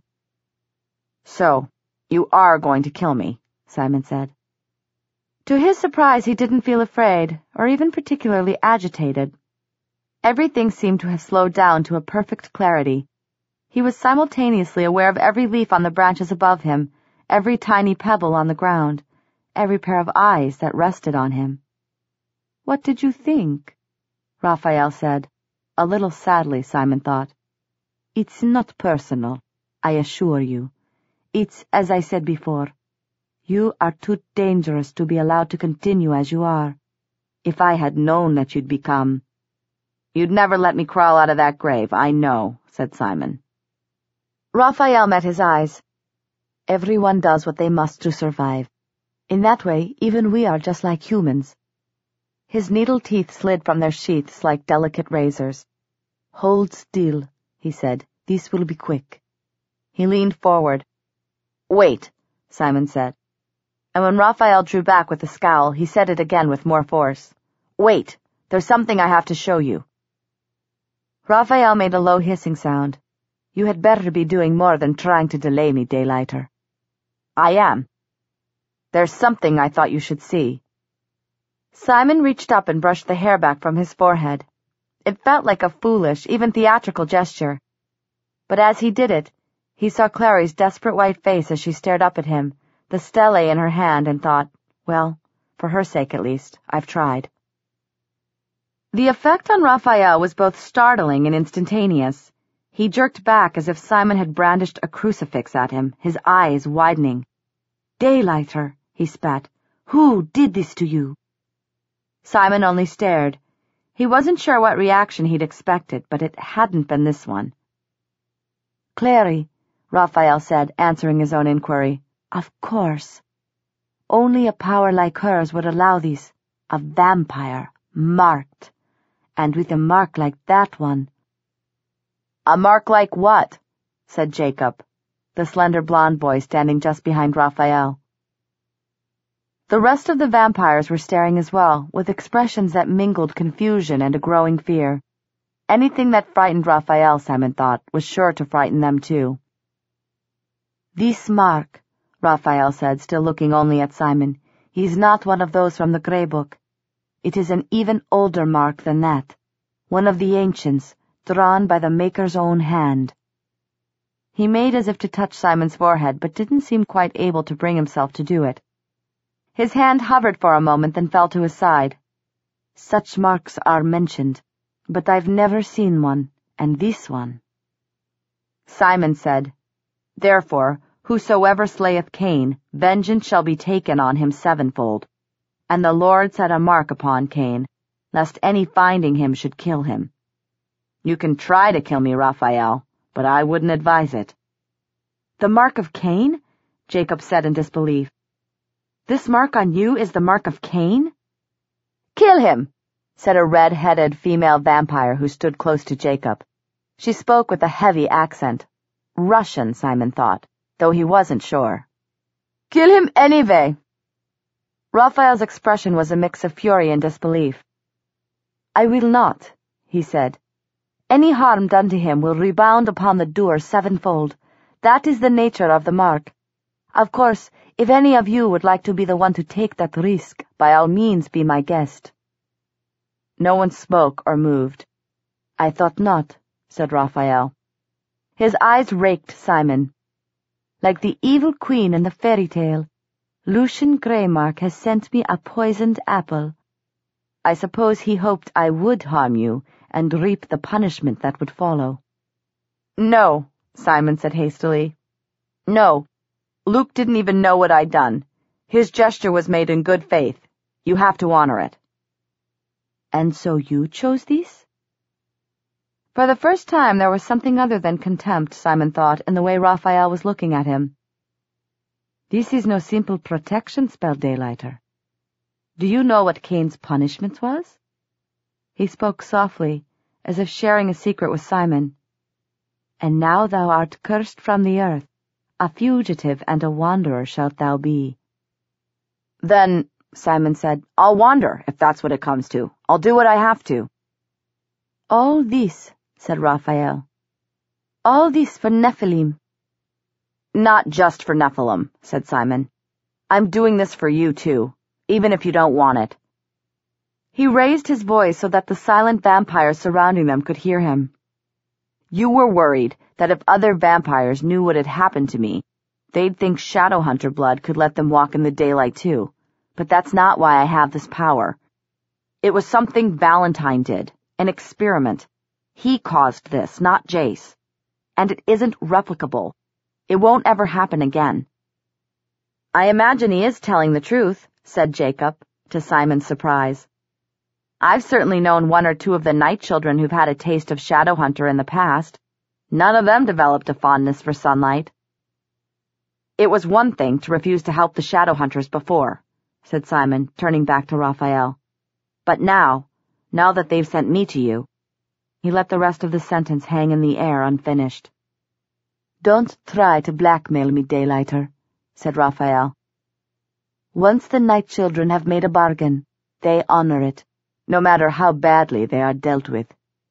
Speaker 2: "So, you are going to kill me," Simon said.
Speaker 1: To his surprise, he didn't feel afraid, or even particularly agitated. Everything seemed to have slowed down to a perfect clarity. He was simultaneously aware of every leaf on the branches above him, every tiny pebble on the ground, every pair of eyes that rested on him. "What did you think?" Raphael said, a little sadly, Simon thought. "It's not personal, I assure you. It's, as I said before, you are too dangerous to be allowed to continue as you are. If I had known that you'd become—"
Speaker 2: "You'd never let me crawl out of that grave, I know," said Simon.
Speaker 1: Raphael met his eyes. "Everyone does what they must to survive. In that way, even we are just like humans." His needle teeth slid from their sheaths like delicate razors. "Hold still," he said. "This will be quick." He leaned forward.
Speaker 2: "Wait," Simon said.
Speaker 1: And when Raphael drew back with a scowl, he said it again with more force.
Speaker 2: "Wait, there's something I have to show you."
Speaker 1: Raphael made a low hissing sound. "You had better be doing more than trying to delay me, Daylighter."
Speaker 2: "I am. There's something I thought you should see."
Speaker 1: Simon reached up and brushed the hair back from his forehead. It felt like a foolish, even theatrical gesture. But as he did it, he saw Clary's desperate white face as she stared up at him, the stele in her hand, and thought, well, for her sake at least, I've tried. The effect on Raphael was both startling and instantaneous. He jerked back as if Simon had brandished a crucifix at him, his eyes widening. "Daylighter," he spat. "Who did this to you?" Simon only stared. He wasn't sure what reaction he'd expected, but it hadn't been this one. "Clary," Raphael said, answering his own inquiry. "Of course. Only a power like hers would allow this. A vampire, marked. And with a mark like that one—"
Speaker 2: "A mark like what?"
Speaker 1: said Jacob, the slender blonde boy standing just behind Raphael. The rest of the vampires were staring as well, with expressions that mingled confusion and a growing fear. Anything that frightened Raphael, Simon thought, was sure to frighten them too. "This mark," Raphael said, still looking only at Simon, "is not one of those from the Grey Book. It is an even older mark than that, one of the ancients, drawn by the Maker's own hand." He made as if to touch Simon's forehead, but didn't seem quite able to bring himself to do it. His hand hovered for a moment, then fell to his side. "Such marks are mentioned, but I've never seen one, and this one."
Speaker 2: Simon said, "Therefore, Whosoever slayeth Cain, vengeance shall be taken on him sevenfold. And the Lord set a mark upon Cain, lest any finding him should kill him. You can try to kill me, Raphael, but I wouldn't advise it." "The mark of Cain?" Jacob said in disbelief. "This mark on you is the mark of Cain?" "Kill him," said a red-headed female vampire who stood close to Jacob. She spoke with a heavy accent. Russian, Simon thought, though he wasn't sure. "Kill him anyway." Raphael's expression was a mix of fury and disbelief. "I will not," he said. "Any harm done to him will rebound upon the doer sevenfold. That is the nature of the mark. Of course, if any of you would like to be the one to take that risk, by all means be my guest." No one spoke or moved. "I thought not," said Raphael. His eyes raked Simon. "Like the evil queen in the fairy tale, Lucian Greymark has sent me a poisoned apple. I suppose he hoped I would harm you and reap the punishment that would follow." "No," Simon said hastily. "No. Luke didn't even know what I'd done. His gesture was made in good faith. You have to honor it." "And so you chose these?" For the first time there was something other than contempt, Simon thought, in the way Raphael was looking at him. "This is no simple protection spell, Daylighter. Do you know what Cain's punishment was?" He spoke softly, as if sharing a secret with Simon. "And now thou art cursed from the earth, a fugitive and a wanderer shalt thou be." "Then," Simon said, "I'll wander, if that's what it comes to. I'll do what I have to." "All this," said Raphael. "All this for Nephilim." "Not just for Nephilim," said Simon. "I'm doing this for you, too, even if you don't want it." He raised his voice so that the silent vampires surrounding them could hear him. "You were worried that if other vampires knew what had happened to me, they'd think Shadowhunter blood could let them walk in the daylight too. But that's not why I have this power. It was something Valentine did, an experiment. He caused this, not Jace. And it isn't replicable. It won't ever happen again." "I imagine he is telling the truth," said Jacob, to Simon's surprise. "I've certainly known one or two of the Night Children who've had a taste of Shadowhunter in the past. None of them developed a fondness for sunlight." "It was one thing to refuse to help the Shadowhunters before," said Simon, turning back to Raphael. "But now, now that they've sent me to you—" He let the rest of the sentence hang in the air unfinished. "Don't try to blackmail me, Daylighter," said Raphael. "Once the Night Children have made a bargain, they honor it, no matter how badly they are dealt with."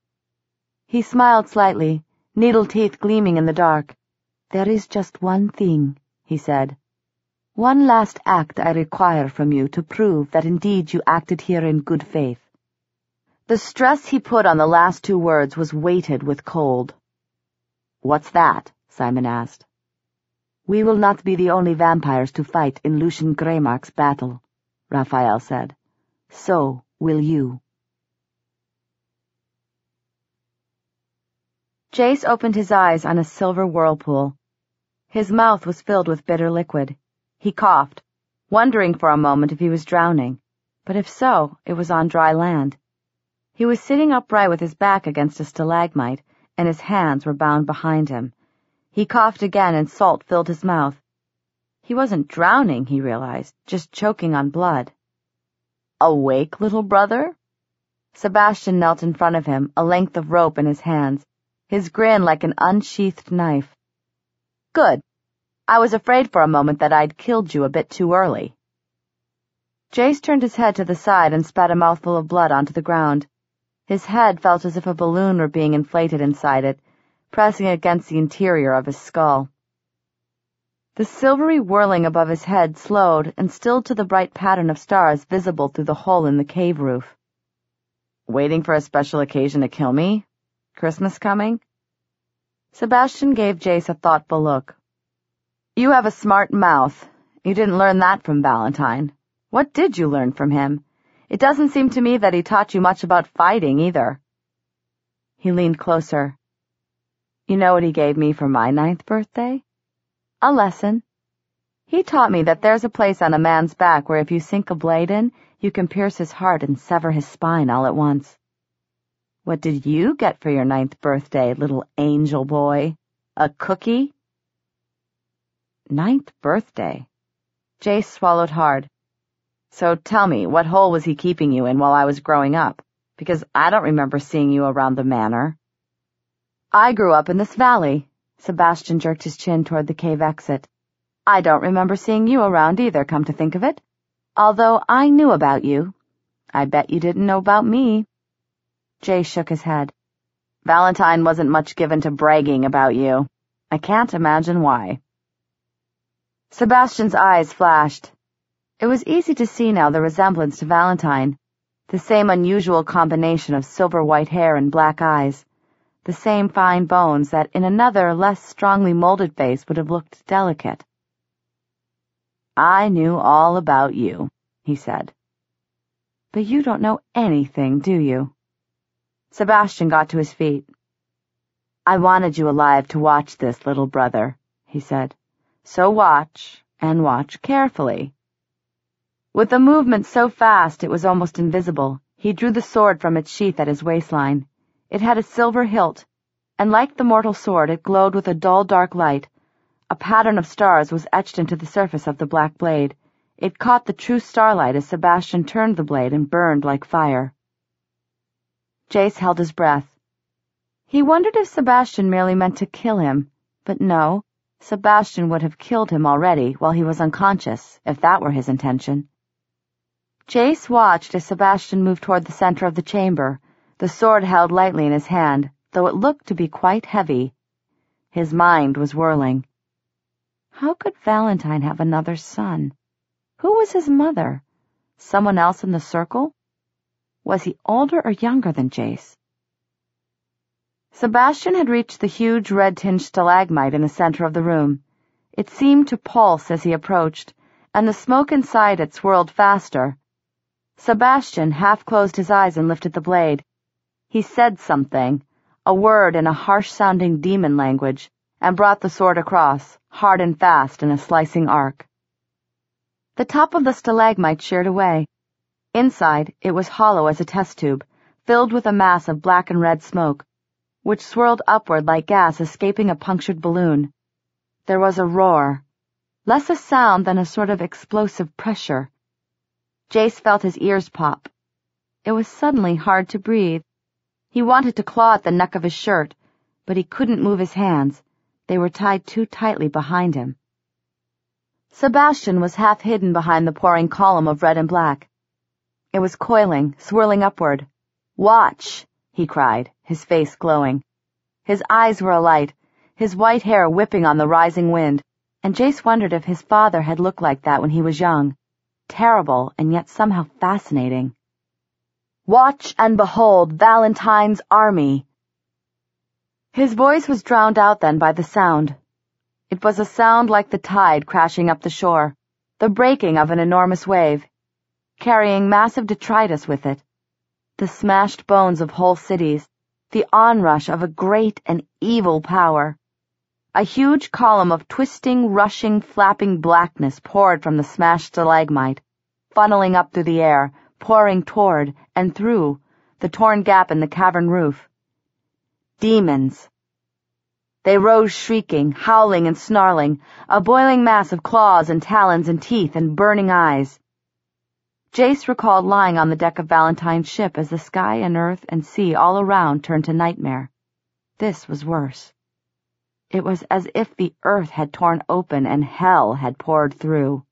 Speaker 2: He smiled slightly, needle teeth gleaming in the dark. "There is just one thing," he said. "One last act I require from you to prove that indeed you acted here in good faith." The stress he put on the last two words was weighted with cold. "What's that?" Simon asked. "We will not be the only vampires to fight in Lucian Greymark's battle," Raphael said. "So will you." Jace opened his eyes on a silver whirlpool. His mouth was filled with bitter liquid. He coughed, wondering for a moment if he was drowning, but if so, it was on dry land. He was sitting upright with his back against a stalagmite, and his hands were bound behind him. He coughed again, and salt filled his mouth. He wasn't drowning, he realized, just choking on blood. "Awake, little brother?" Sebastian knelt in front of him, a length of rope in his hands, his grin like an unsheathed knife. "Good. I was afraid for a moment that I'd killed you a bit too early." Jace turned his head to the side and spat a mouthful of blood onto the ground. His head felt as if a balloon were being inflated inside it, pressing against the interior of his skull. The silvery whirling above his head slowed and stilled to the bright pattern of stars visible through the hole in the cave roof. "Waiting for a special occasion to kill me? Christmas coming?" Sebastian gave Jace a thoughtful look. "You have a smart mouth. You didn't learn that from Valentine. What did you learn from him? It doesn't seem to me that he taught you much about fighting, either." He leaned closer. "You know what he gave me for my ninth birthday?"
Speaker 1: A lesson. He taught me that there's a place on a man's back where if you sink a blade in, you can pierce his heart and sever his spine all at once. What did you get for your ninth birthday, little angel boy? A cookie? Ninth birthday? Jace swallowed hard. So tell me, what hole was he keeping you in while I was growing up? Because I don't remember seeing you around the manor. I grew up in this valley. Sebastian jerked his chin toward the cave exit. I don't remember seeing you around either, come to think of it. Although I knew about you. I bet you didn't know about me. Jay shook his head. Valentine wasn't much given to bragging about you. I can't imagine why. Sebastian's eyes flashed. It was easy to see now the resemblance to Valentine, the same unusual combination of silver-white hair and black eyes, the same fine bones that in another, less strongly molded face would have looked delicate. I knew all about you, he said. But you don't know anything, do you? Sebastian got to his feet. I wanted you alive to watch this, little brother, he said. So watch, and watch carefully. With a movement so fast it was almost invisible, he drew the sword from its sheath at his waistline. It had a silver hilt, and like the mortal sword it glowed with a dull dark light. A pattern of stars was etched into the surface of the black blade. It caught the true starlight as Sebastian turned the blade and burned like fire. Jace held his breath. He wondered if Sebastian merely meant to kill him, but no, Sebastian would have killed him already while he was unconscious, if that were his intention. Jace watched as Sebastian moved toward the center of the chamber, the sword held lightly in his hand, though it looked to be quite heavy. His mind was whirling. How could Valentine have another son? Who was his mother? Someone else in the circle? Was he older or younger than Jace? Sebastian had reached the huge red-tinged stalagmite in the center of the room. It seemed to pulse as he approached, and the smoke inside it swirled faster. Sebastian half closed his eyes and lifted the blade. He said something, a word in a harsh-sounding demon language, and brought the sword across, hard and fast in a slicing arc. The top of the stalagmite sheared away. Inside, it was hollow as a test tube, filled with a mass of black and red smoke, which swirled upward like gas escaping a punctured balloon. There was a roar, less a sound than a sort of explosive pressure. Jace felt his ears pop. It was suddenly hard to breathe. He wanted to claw at the neck of his shirt, but he couldn't move his hands. They were tied too tightly behind him. Sebastian was half hidden behind the pouring column of red and black. It was coiling, swirling upward. Watch, he cried, his face glowing. His eyes were alight, his white hair whipping on the rising wind, and Jace wondered if his father had looked like that when he was young. Terrible, and yet somehow fascinating. Watch and behold Valentine's army. His voice was drowned out then by the sound. It was a sound like the tide crashing up the shore, the breaking of an enormous wave, carrying massive detritus with it, the smashed bones of whole cities, the onrush of a great and evil power. A huge column of twisting, rushing, flapping blackness poured from the smashed stalagmite, funneling up through the air, pouring toward and through the torn gap in the cavern roof. Demons. They rose shrieking, howling and snarling, a boiling mass of claws and talons and teeth and burning eyes. Jace recalled lying on the deck of Valentine's ship as the sky and earth and sea all around turned to nightmare. This was worse. It was as if the earth had torn open and hell had poured through.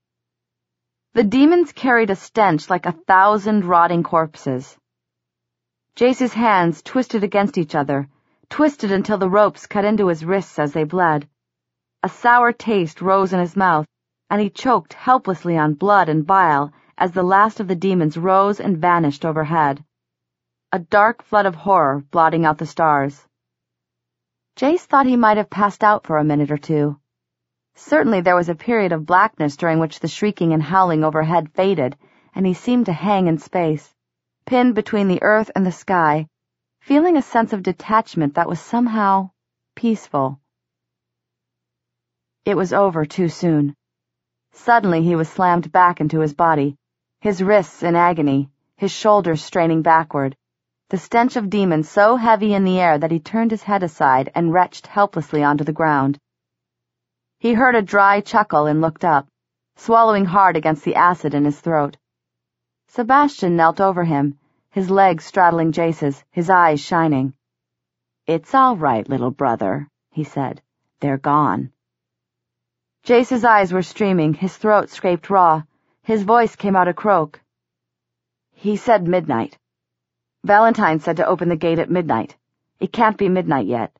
Speaker 1: The demons carried a stench like a thousand rotting corpses. Jace's hands twisted against each other, twisted until the ropes cut into his wrists as they bled. A sour taste rose in his mouth, and he choked helplessly on blood and bile as the last of the demons rose and vanished overhead. A dark flood of horror blotting out the stars. Jace thought he might have passed out for a minute or two. Certainly there was a period of blackness during which the shrieking and howling overhead faded, and he seemed to hang in space, pinned between the earth and the sky, feeling a sense of detachment that was somehow peaceful. It was over too soon. Suddenly he was slammed back into his body, his wrists in agony, his shoulders straining backward, the stench of demons so heavy in the air that he turned his head aside and retched helplessly onto the ground. He heard a dry chuckle and looked up, swallowing hard against the acid in his throat. Sebastian knelt over him, his legs straddling Jace's, his eyes shining. "It's all right, little brother," he said. "They're gone." Jace's eyes were streaming, his throat scraped raw, his voice came out a croak. "He said midnight. Valentine said to open the gate at midnight. It can't be midnight yet."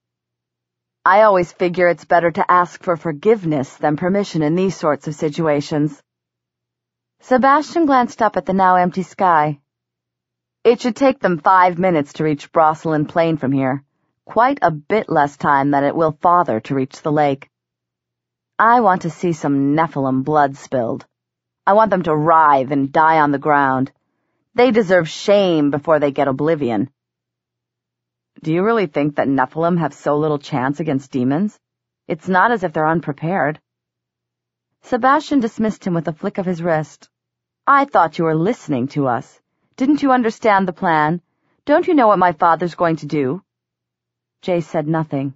Speaker 1: "I always figure it's better to ask for forgiveness than permission in these sorts of situations." Sebastian glanced up at the now empty sky. "It should take them five minutes to reach Brosselin Plain from here. Quite a bit less time than it will father to reach the lake. I want to see some Nephilim blood spilled. I want them to writhe and die on the ground. They deserve shame before they get oblivion." "Do you really think that Nephilim have so little chance against demons? It's not as if they're unprepared." Sebastian dismissed him with a flick of his wrist. "I thought you were listening to us. Didn't you understand the plan? Don't you know what my father's going to do?" Jace said nothing.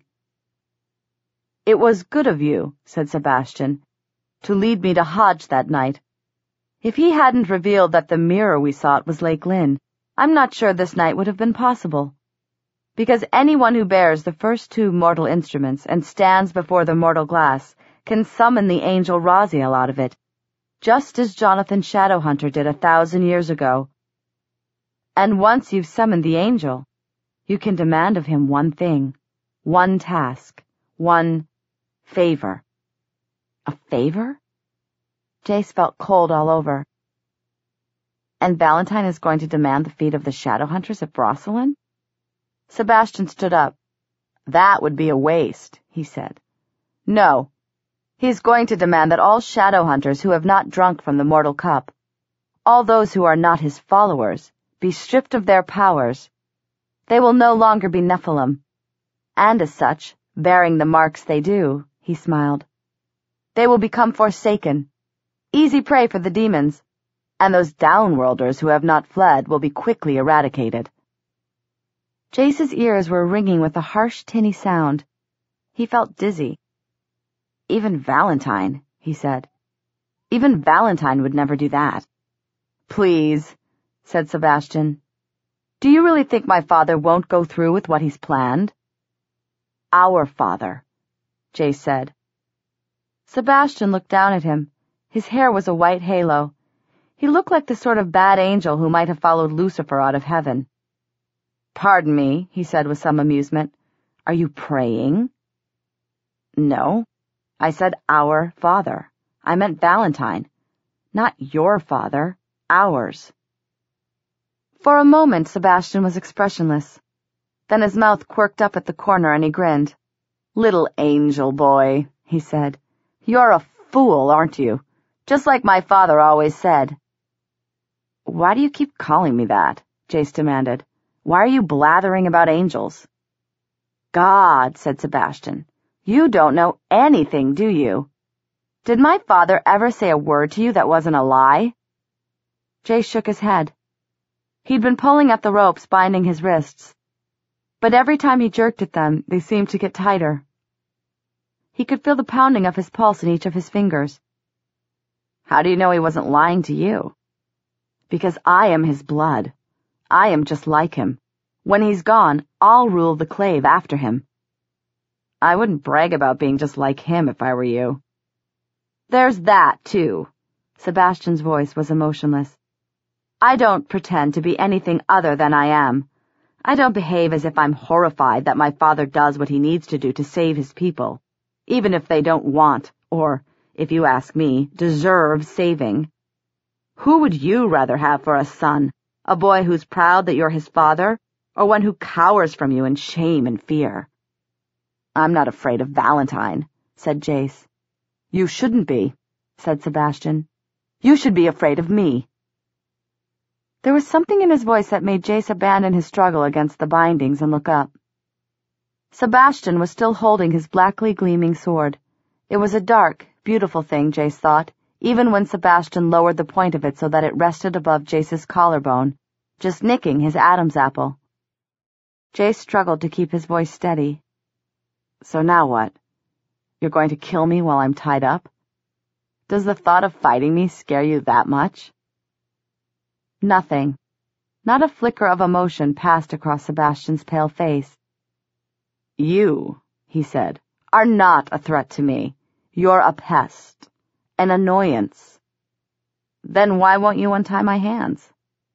Speaker 1: "It was good of you," said Sebastian, "to lead me to Hodge that night. If he hadn't revealed that the mirror we sought was Lake Lynn, I'm not sure this night would have been possible. Because anyone who bears the first two mortal instruments and stands before the mortal glass can summon the angel Raziel out of it, just as Jonathan Shadowhunter did a thousand years ago. And once you've summoned the angel, you can demand of him one thing, one task, one favor." "A favor?" Jace felt cold all over. "And Valentine is going to demand the feet of the Shadowhunters at Brosselin?" Sebastian stood up. "That would be a waste," he said. "No. He's going to demand that all Shadowhunters who have not drunk from the mortal cup, all those who are not his followers, be stripped of their powers. They will no longer be Nephilim. And as such, bearing the marks they do," he smiled, "they will become forsaken, easy prey for the demons, and those downworlders who have not fled will be quickly eradicated." Jace's ears were ringing with a harsh, tinny sound. He felt dizzy. "Even Valentine," he said. "Even Valentine would never do that." "Please," said Sebastian. "Do you really think my father won't go through with what he's planned?" "Our father," Jace said. Sebastian looked down at him. His hair was a white halo. He looked like the sort of bad angel who might have followed Lucifer out of heaven. "Pardon me," he said with some amusement. "Are you praying?" "No. I said our father. I meant Valentine. Not your father. Ours." For a moment Sebastian was expressionless. Then his mouth quirked up at the corner and he grinned. "Little angel boy," he said. "You're a fool, aren't you? Just like my father always said." "Why do you keep calling me that?" Jace demanded. "Why are you blathering about angels?" "God," said Sebastian, "you don't know anything, do you? Did my father ever say a word to you that wasn't a lie?" Jace shook his head. He'd been pulling at the ropes binding his wrists, but every time he jerked at them, they seemed to get tighter. He could feel the pounding of his pulse in each of his fingers. "How do you know he wasn't lying to you?" "Because I am his blood. I am just like him. When he's gone, I'll rule the clave after him." "I wouldn't brag about being just like him if I were you." "There's that, too." Sebastian's voice was emotionless. "I don't pretend to be anything other than I am. I don't behave as if I'm horrified that my father does what he needs to do to save his people, even if they don't want, or, if you ask me, deserve saving. Who would you rather have for a son? A boy who's proud that you're his father, or one who cowers from you in shame and fear?" "I'm not afraid of Valentine," said Jace. "You shouldn't be," said Sebastian. "You should be afraid of me." There was something in his voice that made Jace abandon his struggle against the bindings and look up. Sebastian was still holding his blackly gleaming sword, It was a dark, beautiful thing, Jace thought, even when Sebastian lowered the point of it so that it rested above Jace's collarbone, just nicking his Adam's apple. Jace struggled to keep his voice steady. So now what? You're going to kill me while I'm tied up? Does the thought of fighting me scare you that much? Nothing. Not a flicker of emotion passed across Sebastian's pale face. You, he said, are not a threat to me. You're a pest. An annoyance. Then why won't you untie my hands?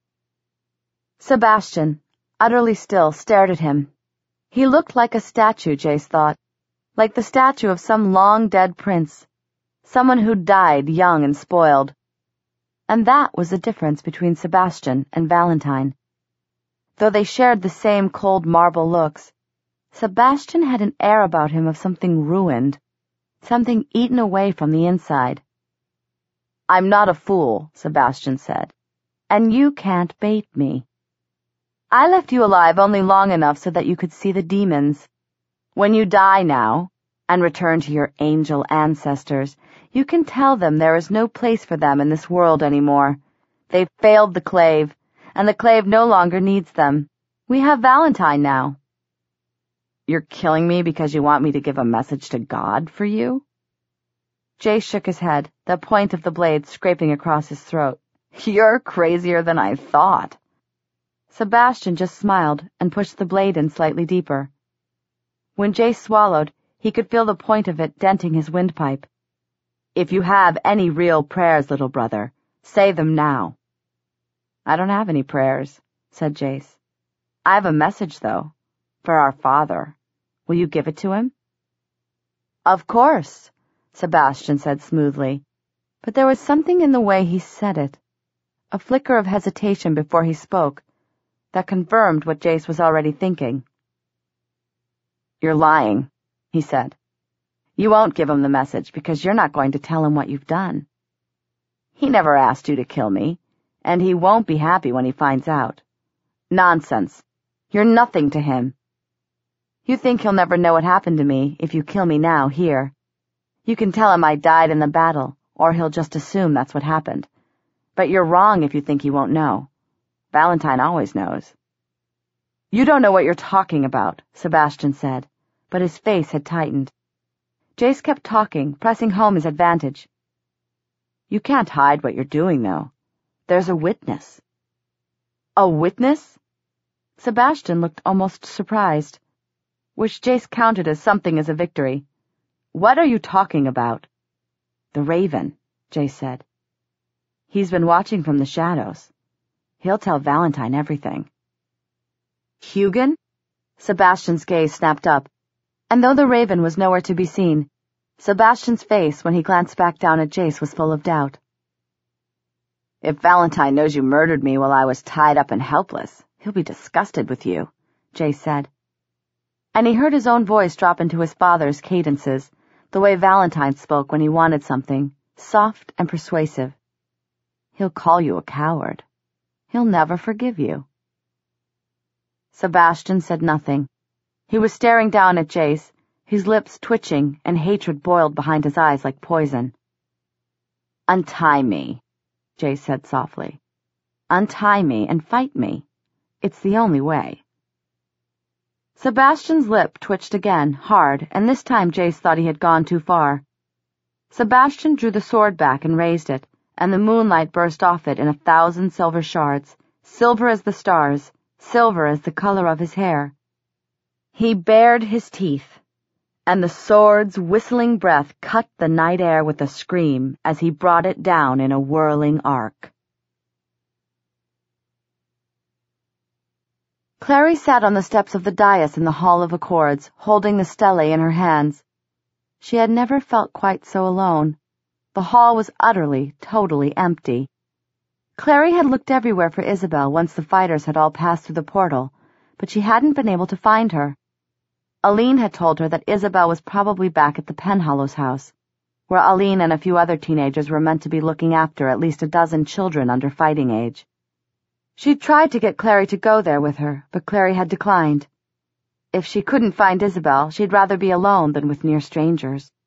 Speaker 1: Sebastian, utterly still, stared at him. He looked like a statue, Jace thought, like the statue of some long-dead prince, someone who died young and spoiled. And that was the difference between Sebastian and Valentine. Though they shared the same cold marble looks, Sebastian had an air about him of something ruined, something eaten away from the inside. I'm not a fool, Sebastian said, and you can't bait me. I left you alive only long enough so that you could see the demons. When you die now, and return to your angel ancestors, you can tell them there is no place for them in this world anymore. They've failed the Clave, and the Clave no longer needs them. We have Valentine now. You're killing me because you want me to give a message to God for you? Jace shook his head, the point of the blade scraping across his throat. You're crazier than I thought. Sebastian just smiled and pushed the blade in slightly deeper. When Jace swallowed, he could feel the point of it denting his windpipe. If you have any real prayers, little brother, say them now. I don't have any prayers, said Jace. I have a message, though, for our father. Will you give it to him? Of course, Sebastian said smoothly, but there was something in the way he said it, a flicker of hesitation before he spoke, that confirmed what Jace was already thinking. You're lying, he said. You won't give him the message because you're not going to tell him what you've done. He never asked you to kill me, and he won't be happy when he finds out. Nonsense. You're nothing to him. You think he'll never know what happened to me if you kill me now, here. You can tell him I died in the battle, or he'll just assume that's what happened. But you're wrong if you think he won't know. Valentine always knows. You don't know what you're talking about, Sebastian said, but his face had tightened. Jace kept talking, pressing home his advantage. You can't hide what you're doing, though. There's a witness. A witness? Sebastian looked almost surprised, which Jace counted as something as a victory. What are you talking about? The Raven, Jace said. He's been watching from the shadows. He'll tell Valentine everything. Hugin? Sebastian's gaze snapped up, and though the Raven was nowhere to be seen, Sebastian's face when he glanced back down at Jace was full of doubt. If Valentine knows you murdered me while I was tied up and helpless, he'll be disgusted with you, Jace said. And he heard his own voice drop into his father's cadences, the way Valentine spoke when he wanted something, soft and persuasive. He'll call you a coward. He'll never forgive you. Sebastian said nothing. He was staring down at Jace, his lips twitching and hatred boiled behind his eyes like poison. Untie me, Jace said softly. Untie me and fight me. It's the only way. Sebastian's lip twitched again, hard, and this time Jace thought he had gone too far. Sebastian drew the sword back and raised it, and the moonlight burst off it in a thousand silver shards, silver as the stars, silver as the color of his hair. He bared his teeth, and the sword's whistling breath cut the night air with a scream as he brought it down in a whirling arc. Clary sat on the steps of the dais in the Hall of Accords, holding the stele in her hands. She had never felt quite so alone. The hall was utterly, totally empty. Clary had looked everywhere for Isabel once the fighters had all passed through the portal, but she hadn't been able to find her. Aline had told her that Isabel was probably back at the Penhallows house, where Aline and a few other teenagers were meant to be looking after at least a dozen children under fighting age. She'd tried to get Clary to go there with her, but Clary had declined. If she couldn't find Isabel, she'd rather be alone than with near strangers.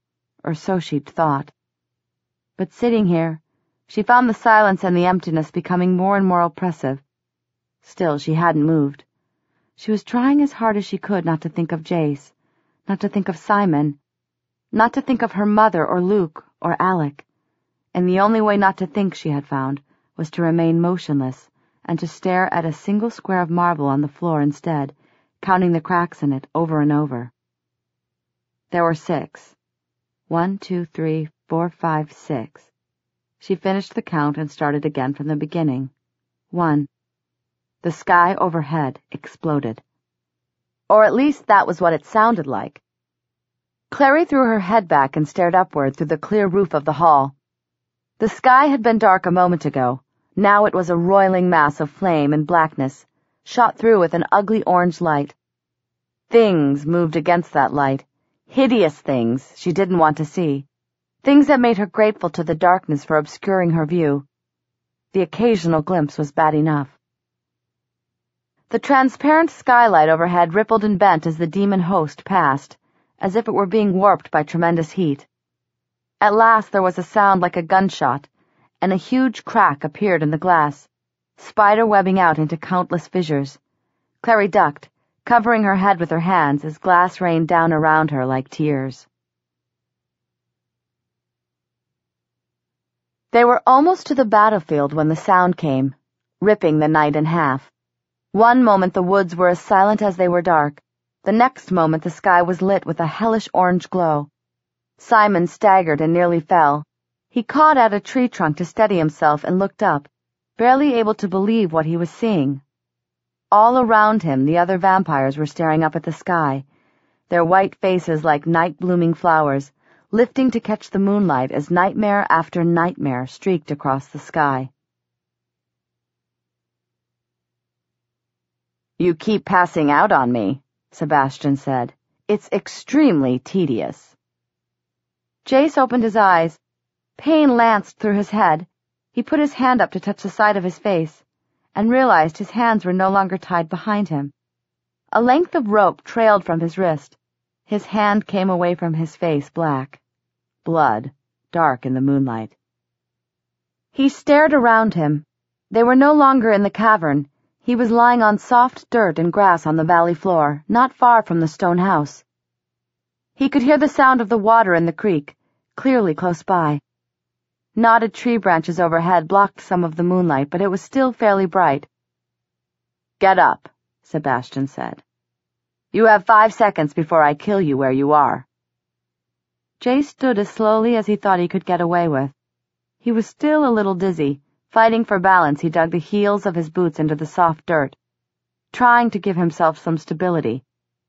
Speaker 1: or so she'd thought. But sitting here, she found the silence and the emptiness becoming more and more oppressive. Still, she hadn't moved. She was trying as hard as she could not to think of Jace, not to think of Simon, not to think of her mother or Luke or Alec, and the only way not to think, she had found, was to remain motionless and to stare at a single square of marble on the floor instead, counting the cracks in it over and over. There were six. One, two, three, four, five, six. She finished the count and started again from the beginning. One. The sky overhead exploded. Or at least that was what it sounded like. Clary threw her head back and stared upward through the clear roof of the hall. The sky had been dark a moment ago. Now it was a roiling mass of flame and blackness, shot through with an ugly orange light. Things moved against that light, hideous things she didn't want to see, things that made her grateful to the darkness for obscuring her view. The occasional glimpse was bad enough. The transparent skylight overhead rippled and bent as the demon host passed, as if it were being warped by tremendous heat. At last there was a sound like a gunshot, and a huge crack appeared in the glass, spider webbing out into countless fissures. Clary ducked, covering her head with her hands as glass rained down around her like tears. They were almost to the battlefield when the sound came, ripping the night in half. One moment the woods were as silent as they were dark. The next moment the sky was lit with a hellish orange glow. Simon staggered and nearly fell. He caught at a tree trunk to steady himself and looked up, barely able to believe what he was seeing. All around him the other vampires were staring up at the sky, their white faces like night-blooming flowers, lifting to catch the moonlight as nightmare after nightmare streaked across the sky. "You keep passing out on me," Sebastian said. "It's extremely tedious." Jace opened his eyes. Pain lanced through his head. He put his hand up to touch the side of his face, and realized his hands were no longer tied behind him. A length of rope trailed from his wrist. His hand came away from his face black. Blood, dark in the moonlight. He stared around him. They were no longer in the cavern. He was lying on soft dirt and grass on the valley floor, not far from the stone house. He could hear the sound of the water in the creek, clearly close by. Knotted tree branches overhead blocked some of the moonlight, but it was still fairly bright. "Get up," Sebastian said. "You have five seconds before I kill you where you are." Jace stood as slowly as he thought he could get away with. He was still a little dizzy. Fighting for balance, he dug the heels of his boots into the soft dirt, trying to give himself some stability.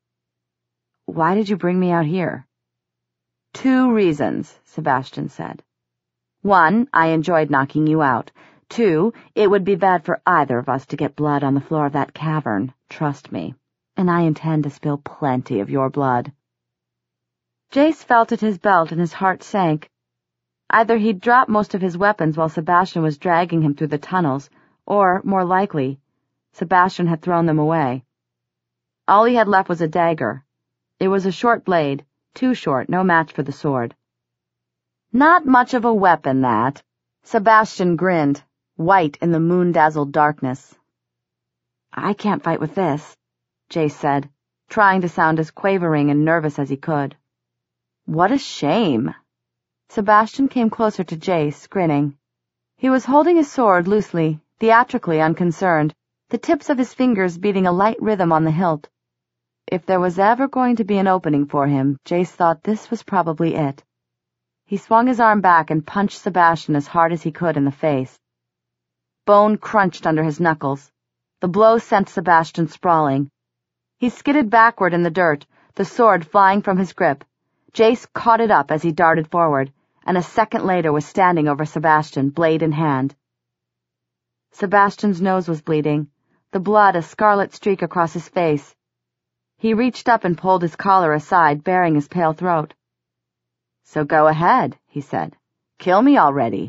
Speaker 1: "Why did you bring me out here?" "Two reasons," Sebastian said. "One, I enjoyed knocking you out. Two, it would be bad for either of us to get blood on the floor of that cavern, trust me. And I intend to spill plenty of your blood." Jace felt at his belt and his heart sank. Either he'd dropped most of his weapons while Sebastian was dragging him through the tunnels, or, more likely, Sebastian had thrown them away. All he had left was a dagger. It was a short blade, too short, no match for the sword. "Not much of a weapon, that." Sebastian grinned, white in the moon-dazzled darkness. "I can't fight with this," Jace said, trying to sound as quavering and nervous as he could. "What a shame." Sebastian came closer to Jace, grinning. He was holding his sword loosely, theatrically unconcerned, the tips of his fingers beating a light rhythm on the hilt. If there was ever going to be an opening for him, Jace thought this was probably it. He swung his arm back and punched Sebastian as hard as he could in the face. Bone crunched under his knuckles. The blow sent Sebastian sprawling. He skidded backward in the dirt, the sword flying from his grip. Jace caught it up as he darted forward, and a second later was standing over Sebastian, blade in hand. Sebastian's nose was bleeding, the blood a scarlet streak across his face. He reached up and pulled his collar aside, baring his pale throat. "So go ahead," he said. "Kill me already."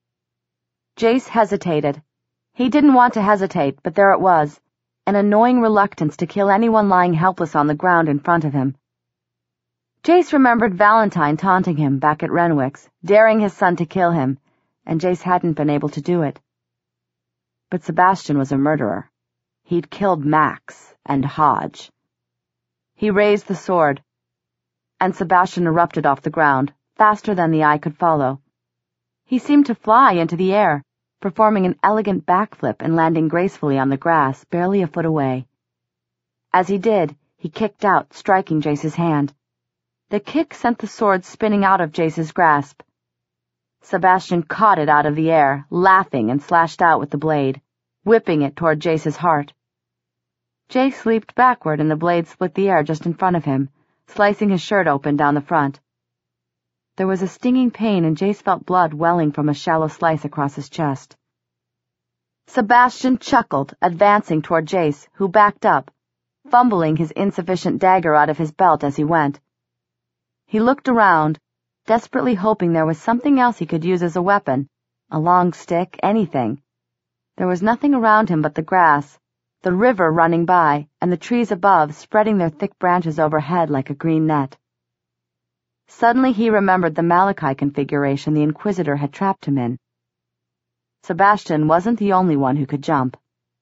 Speaker 1: Jace hesitated. He didn't want to hesitate, but there it was, an annoying reluctance to kill anyone lying helpless on the ground in front of him.
Speaker 2: Jace remembered Valentine taunting him back at Renwick's, daring his son to kill him, and Jace hadn't been able to do it. But Sebastian was a murderer. He'd killed Max and Hodge. He raised the sword, and Sebastian erupted off the ground, faster than the eye could follow. He seemed to fly into the air, performing an elegant backflip and landing gracefully on the grass, barely a foot away. As he did, he kicked out, striking Jace's hand. The kick sent the sword spinning out of Jace's grasp. Sebastian caught it out of the air, laughing, and slashed out with the blade, whipping it toward Jace's heart. Jace leaped backward and the blade split the air just in front of him, slicing his shirt open down the front. There was a stinging pain and Jace felt blood welling from a shallow slice across his chest. Sebastian chuckled, advancing toward Jace, who backed up, fumbling his insufficient dagger out of his belt as he went. He looked around, desperately hoping there was something else he could use as a weapon, a long stick, anything. There was nothing around him but the grass, the river running by, and the trees above spreading their thick branches overhead like a green net. Suddenly he remembered the Malachi configuration the Inquisitor had trapped him in. Sebastian wasn't the only one who could jump.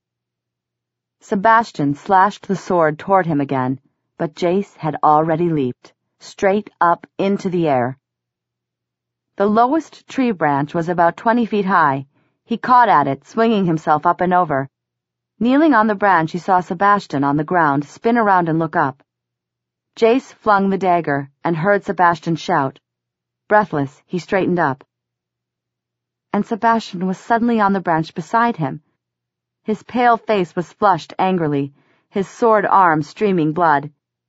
Speaker 2: Sebastian slashed the sword toward him again, but Jace had already leaped, straight up into the air. The lowest tree branch was about twenty feet high. He caught at it, swinging himself up and over. Kneeling on the branch, he saw Sebastian on the ground spin around and look up. Jace flung the dagger and heard Sebastian shout. Breathless, he straightened up. And Sebastian was suddenly on the branch beside him. His pale face was flushed angrily, his sword arm streaming blood.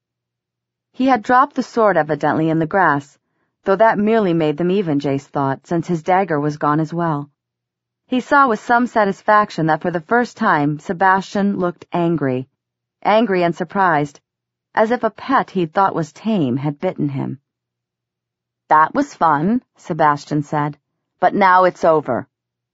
Speaker 2: He had dropped the sword evidently in the grass, though that merely made them even, Jace thought, since his dagger was gone as well. He saw with some satisfaction that for the first time Sebastian looked angry, angry and surprised, as if a pet he'd thought was tame had bitten him. "That was fun," Sebastian said, "but now it's over."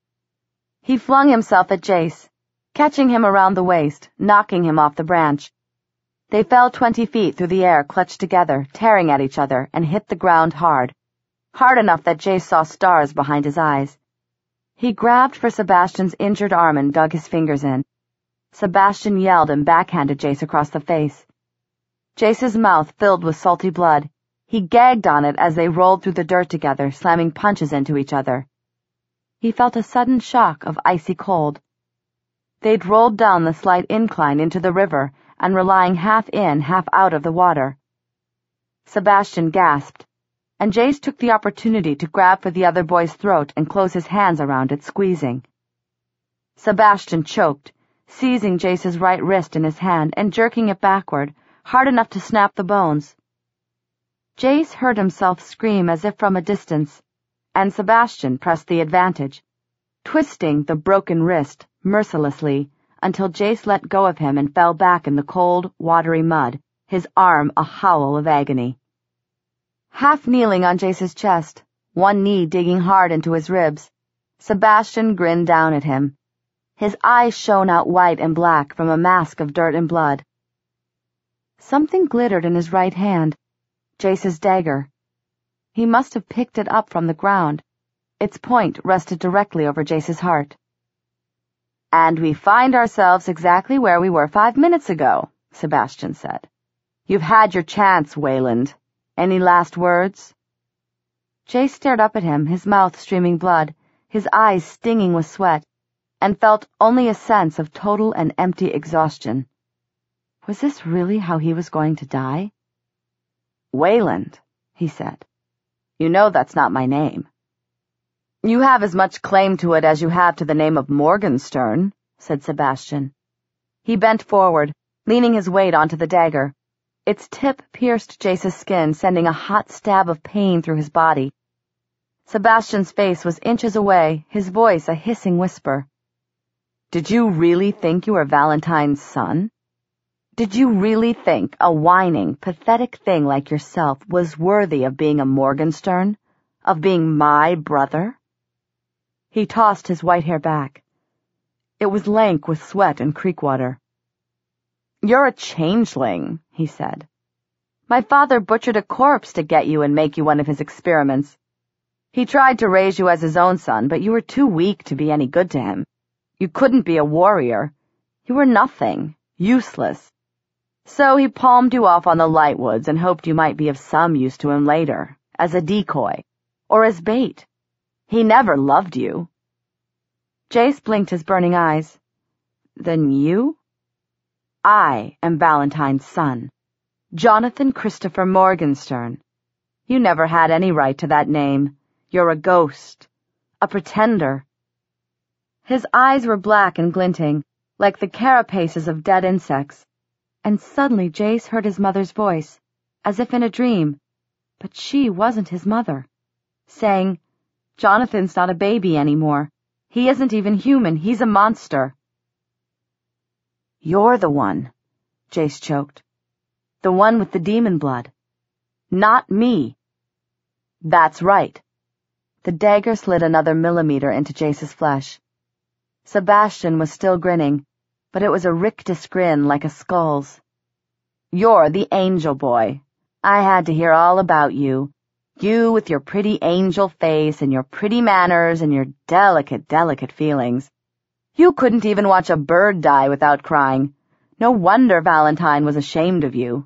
Speaker 2: He flung himself at Jace, catching him around the waist, knocking him off the branch. They fell twenty feet through the air, clutched together, tearing at each other, and hit the ground hard, hard enough that Jace saw stars behind his eyes. He grabbed for Sebastian's injured arm and dug his fingers in. Sebastian yelled and backhanded Jace across the face. Jace's mouth filled with salty blood. He gagged on it as they rolled through the dirt together, slamming punches into each other. He felt a sudden shock of icy cold. They'd rolled down the slight incline into the river and were lying half in, half out of the water. Sebastian gasped, and Jace took the opportunity to grab for the other boy's throat and close his hands around it, squeezing. Sebastian choked, seizing Jace's right wrist in his hand and jerking it backward, hard enough to snap the bones. Jace heard himself scream as if from a distance, and Sebastian pressed the advantage, twisting the broken wrist mercilessly until Jace let go of him and fell back in the cold, watery mud, his arm a howl of agony. Half kneeling on Jace's chest, one knee digging hard into his ribs, Sebastian grinned down at him. His eyes shone out white and black from a mask of dirt and blood. Something glittered in his right hand, Jace's dagger. He must have picked it up from the ground. Its point rested directly over Jace's heart. "And we find ourselves exactly where we were five minutes ago," Sebastian said. "You've had your chance, Wayland. Any last words?" Jace stared up at him, his mouth streaming blood, his eyes stinging with sweat, and felt only a sense of total and empty exhaustion. Was this really how he was going to die? "Wayland," he said. "You know that's not my name." "You have as much claim to it as you have to the name of Morgenstern," said Sebastian. He bent forward, leaning his weight onto the dagger. Its tip pierced Jace's skin, sending a hot stab of pain through his body. Sebastian's face was inches away, his voice a hissing whisper. "Did you really think you were Valentine's son? Did you really think a whining, pathetic thing like yourself was worthy of being a Morgenstern? Of being my brother?" He tossed his white hair back. It was lank with sweat and creek water. "You're a changeling," he said.
Speaker 1: My father butchered a corpse to get you and make you one of his experiments. He tried to raise you as his own son, but you were too weak to be any good to him. You couldn't be a warrior. You were nothing, useless. So he palmed you off on the Lightwoods and hoped you might be of some use to him later, as a decoy, or as bait. He never loved you. Jace blinked his burning eyes. Then you? I am Valentine's son, Jonathan Christopher Morgenstern. You never had any right to that name. You're a ghost, a pretender. His eyes were black and glinting, like the carapaces of dead insects. And suddenly Jace heard his mother's voice, as if in a dream, but she wasn't his mother, saying, Jonathan's not a baby anymore. He isn't even human. He's a monster. You're the one, Jace choked. The one with the demon blood. Not me. That's right. The dagger slid another millimeter into Jace's flesh. Sebastian was still grinning, but it was a rictus grin like a skull's. You're the angel boy. I had to hear all about you. You with your pretty angel face and your pretty manners and your delicate, delicate feelings. You couldn't even watch a bird die without crying. No wonder Valentine was ashamed of you.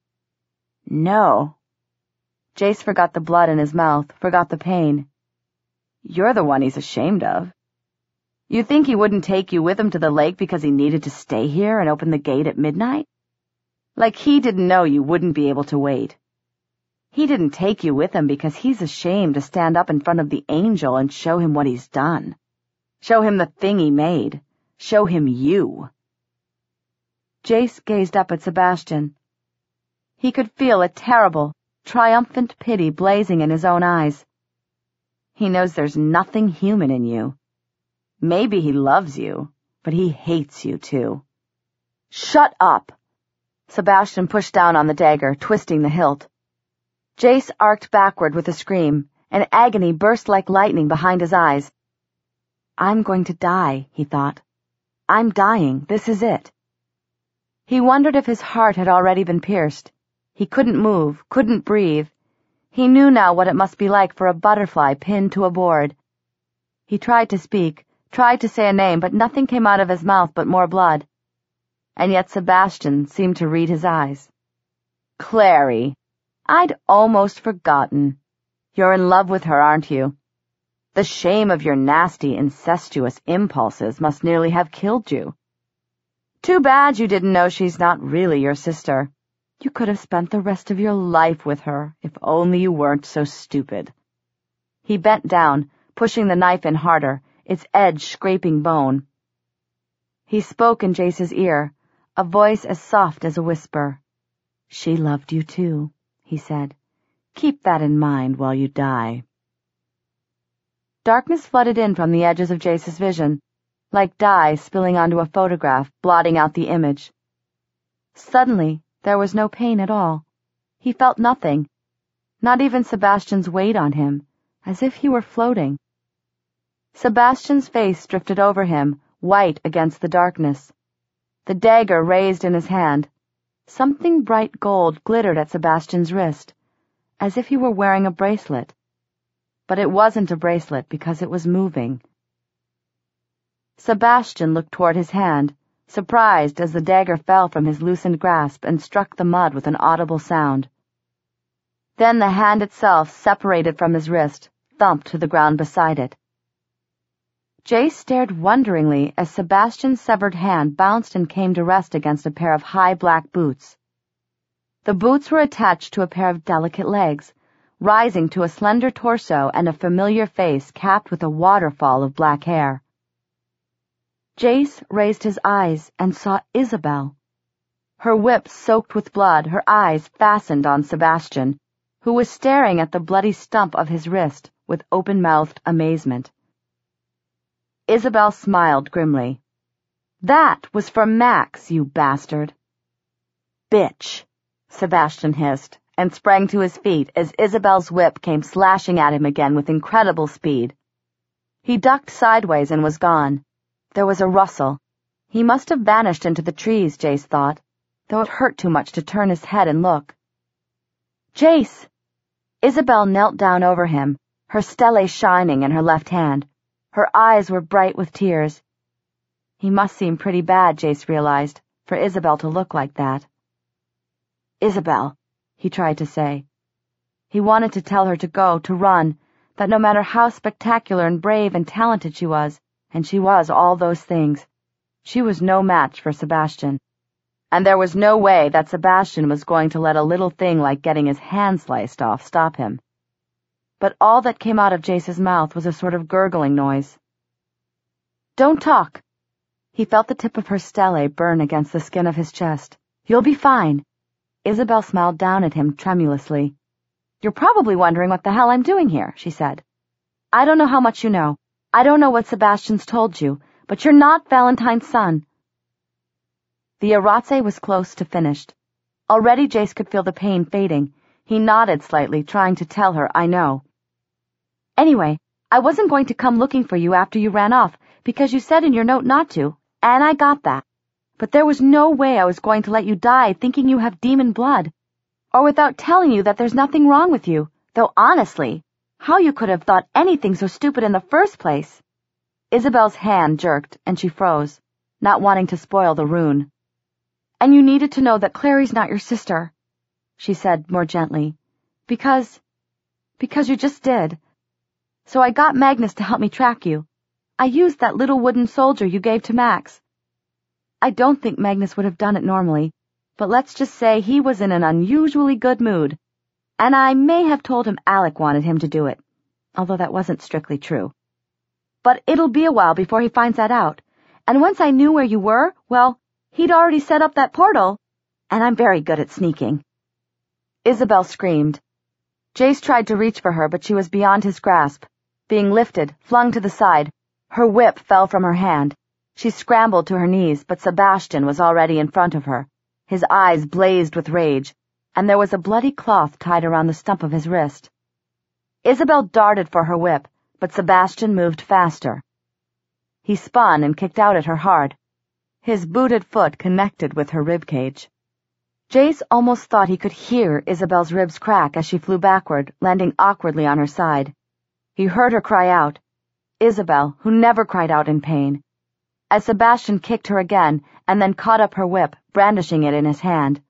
Speaker 1: No. Jace forgot the blood in his mouth, forgot the pain. You're the one he's ashamed of. You think he wouldn't take you with him to the lake because he needed to stay here and open the gate at midnight? Like he didn't know you wouldn't be able to wait. He didn't take you with him because he's ashamed to stand up in front of the angel and show him what he's done. Show him the thing he made. Show him you. Jace gazed up at Sebastian. He could feel a terrible, triumphant pity blazing in his own eyes. He knows there's nothing human in you. Maybe he loves you, but he hates you too. Shut up! Sebastian pushed down on the dagger, twisting the hilt. Jace arced backward with a scream, and agony burst like lightning behind his eyes. I'm going to die, he thought. I'm dying. This is it. He wondered if his heart had already been pierced. He couldn't move, couldn't breathe. He knew now what it must be like for a butterfly pinned to a board. He tried to speak, tried to say a name, but nothing came out of his mouth but more blood. And yet Sebastian seemed to read his eyes. Clary, I'd almost forgotten. You're in love with her, aren't you? The shame of your nasty, incestuous impulses must nearly have killed you. Too bad you didn't know she's not really your sister. You could have spent the rest of your life with her, if only you weren't so stupid. He bent down, pushing the knife in harder, its edge scraping bone. He spoke in Jace's ear, a voice as soft as a whisper. She loved you too, he said. Keep that in mind while you die. Darkness flooded in from the edges of Jace's vision, like dye spilling onto a photograph, blotting out the image. Suddenly, there was no pain at all. He felt nothing, not even Sebastian's weight on him, as if he were floating. Sebastian's face drifted over him, white against the darkness. The dagger raised in his hand. Something bright gold glittered at Sebastian's wrist, as if he were wearing a bracelet. But it wasn't a bracelet because it was moving. Sebastian looked toward his hand, surprised as the dagger fell from his loosened grasp and struck the mud with an audible sound. Then the hand itself separated from his wrist, thumped to the ground beside it. Jace stared wonderingly as Sebastian's severed hand bounced and came to rest against a pair of high black boots. The boots were attached to a pair of delicate legs, rising to a slender torso and a familiar face capped with a waterfall of black hair. Jace raised his eyes and saw Isabel. Her whip soaked with blood, her eyes fastened on Sebastian, who was staring at the bloody stump of his wrist with open-mouthed amazement. Isabel smiled grimly. That was for Max, you bastard. Bitch, Sebastian hissed, and sprang to his feet as Isabel's whip came slashing at him again with incredible speed. He ducked sideways and was gone. There was a rustle. He must have vanished into the trees, Jace thought, though it hurt too much to turn his head and look.
Speaker 2: Jace! Isabel knelt down over him, her stele shining in her left hand. Her eyes were bright with tears. He must seem pretty bad, Jace realized, for Isabel to look like that. Isabel, he tried to say. He wanted to tell her to go, to run, that no matter how spectacular and brave and talented she was, and she was all those things, she was no match for Sebastian. And there was no way that Sebastian was going to let a little thing like getting his hand sliced off stop him. But all that came out of Jace's mouth was a sort of gurgling noise. Don't talk. He felt the tip of her stele burn against the skin of his chest. You'll be fine. Isabel smiled down at him tremulously. You're probably wondering what the hell I'm doing here, she said. I don't know how much you know. I don't know what Sebastian's told you, but you're not Valentine's son. The Aratse was close to finished. Already Jace could feel the pain fading. He nodded slightly, trying to tell her, I know. Anyway, I wasn't going to come looking for you after you ran off, because you said in your note not to, and I got that. But there was no way I was going to let you die thinking you have demon blood, or without telling you that there's nothing wrong with you, though honestly, how you could have thought anything so stupid in the first place. Isabel's hand jerked, and she froze, not wanting to spoil the rune. And you needed to know that Clary's not your sister, she said more gently, because, because you just did. So I got Magnus to help me track you. I used that little wooden soldier you gave to Max. I don't think Magnus would have done it normally, but let's just say he was in an unusually good mood, and I may have told him Alec wanted him to do it, although that wasn't strictly true. But it'll be a while before he finds that out, and once I knew where you were, well, he'd already set up that portal, and I'm very good at sneaking. Isabel screamed. Jace tried to reach for her, but she was beyond his grasp. Being lifted, flung to the side, her whip fell from her hand. She scrambled to her knees, but Sebastian was already in front of her. His eyes blazed with rage, and there was a bloody cloth tied around the stump of his wrist. Isabel darted for her whip, but Sebastian moved faster. He spun and kicked out at her hard. His booted foot connected with her ribcage. Jace almost thought he could hear Isabel's ribs crack as she flew backward, landing awkwardly on her side. He heard her cry out, Isabel, who never cried out in pain, as Sebastian kicked her again and then caught up her whip, brandishing it in his hand.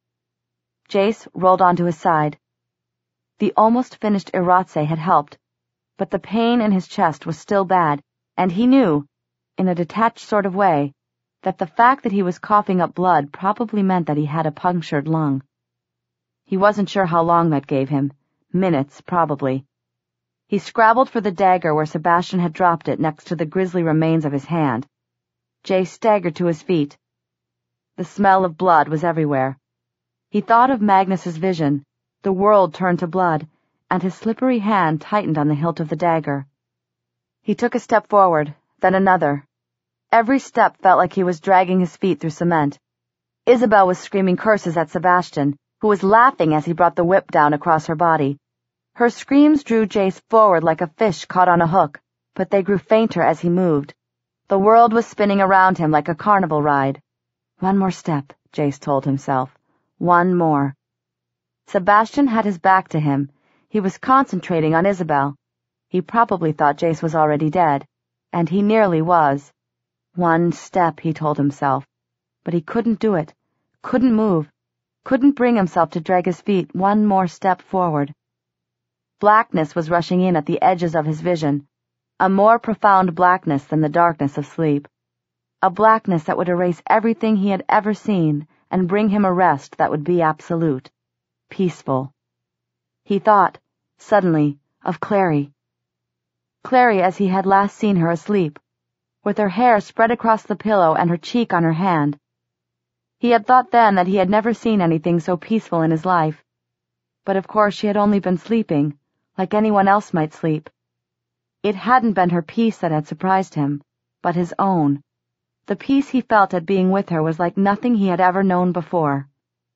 Speaker 2: Jace rolled onto his side. The almost finished Aratse had helped, but the pain in his chest was still bad, and he knew, in a detached sort of way, that the fact that he was coughing up blood probably meant that he had a punctured lung. He wasn't sure how long that gave him. Minutes, probably. He scrabbled for the dagger where Sebastian had dropped it next to the grisly remains of his hand. Jace staggered to his feet. The smell of blood was everywhere. He thought of Magnus's vision. The world turned to blood, and his slippery hand tightened on the hilt of the dagger. He took a step forward, then another. Every step felt like he was dragging his feet through cement. Isabel was screaming curses at Sebastian, who was laughing as he brought the whip down across her body. Her screams drew Jace forward like a fish caught on a hook, but they grew fainter as he moved. The world was spinning around him like a carnival ride. One more step, Jace told himself. One more. Sebastian had his back to him. He was concentrating on Isabel. He probably thought Jace was already dead, and he nearly was. One step, he told himself. But he couldn't do it, couldn't move, couldn't bring himself to drag his feet one more step forward. Blackness was rushing in at the edges of his vision, a more profound blackness than the darkness of sleep, a blackness that would erase everything he had ever seen and bring him a rest that would be absolute, peaceful. He thought, suddenly, of Clary. Clary as he had last seen her asleep, with her hair spread across the pillow and her cheek on her hand. He had thought then that he had never seen anything so peaceful in his life. But of course she had only been sleeping, like anyone else might sleep. It hadn't been her peace that had surprised him, but his own. The peace he felt at being with her was like nothing he had ever known before.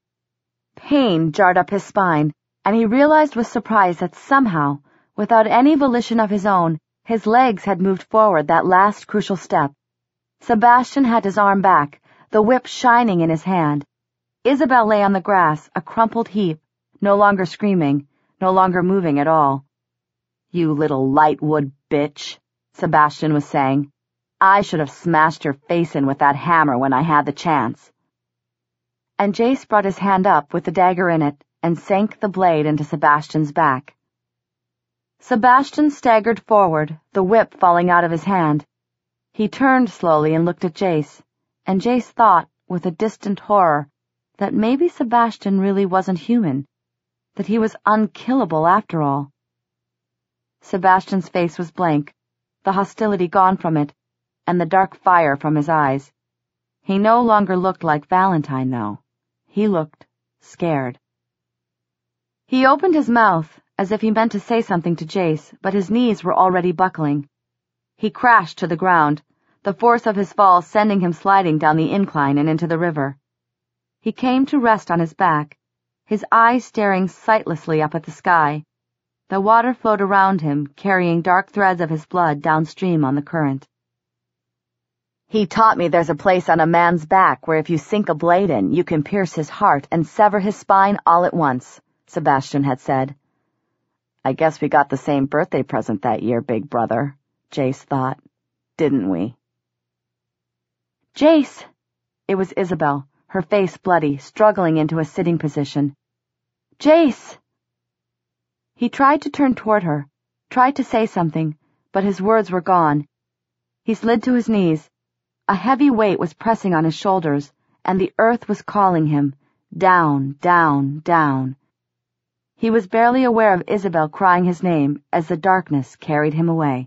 Speaker 2: Pain jarred up his spine, and he realized with surprise that somehow, without any volition of his own, his legs had moved forward that last crucial step. Sebastian had his arm back, the whip shining in his hand. Isabel lay on the grass, a crumpled heap,
Speaker 1: no longer screaming, no longer moving at all. "You little lightwood bitch," Sebastian was saying. "I should have smashed your face in with that hammer when I had the chance." And Jace brought his hand up with the dagger in it and sank the blade into Sebastian's back. Sebastian staggered forward, the whip falling out of his hand. He turned slowly and looked at Jace, and Jace thought, with a distant horror, that maybe Sebastian really wasn't human, that he was unkillable after all. Sebastian's face was blank, the hostility gone from it, and the dark fire from his eyes. He no longer looked like Valentine, though. He looked scared. He opened his mouth, as if he meant to say something to Jace, but his knees were already buckling. He crashed to the ground, the force of his fall sending him sliding down the incline and into the river. He came to rest on his back, his eyes staring sightlessly up at the sky. The water flowed around him, carrying dark threads of his blood downstream on the current. "He taught me there's a place on a man's back where if you sink a blade in, you can pierce his heart and sever his spine all at once," Sebastian had said. "I guess we got the same birthday present that year, big brother," Jace thought. "Didn't we?" "Jace!" It was Isabel, her face bloody, struggling into a sitting position. "Jace!" He tried to turn toward her, tried to say something, but his words were gone. He slid to his knees. A heavy weight was pressing on his shoulders, and the earth was calling him, down, down, down. He was barely aware of Isabel crying his name as the darkness carried him away.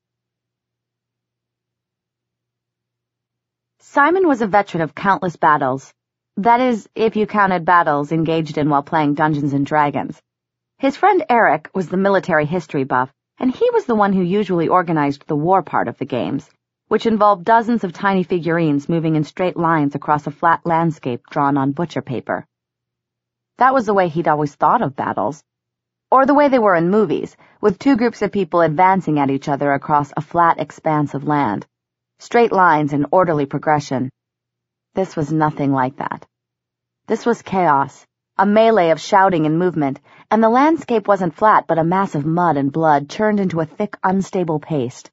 Speaker 1: Simon was a veteran of countless battles. That is, if you counted battles engaged in while playing Dungeons and Dragons. His friend Eric was the military history buff, and he was the one who usually organized the war part of the games, which involved dozens of tiny figurines moving in straight lines across a flat landscape drawn on butcher paper. That was the way he'd always thought of battles. Or the way they were in movies, with two groups of people advancing at each other across a flat expanse of land. Straight lines in orderly progression. This was nothing like that. This was chaos, a melee of shouting and movement, and the landscape wasn't flat but a mass of mud and blood churned into a thick, unstable paste.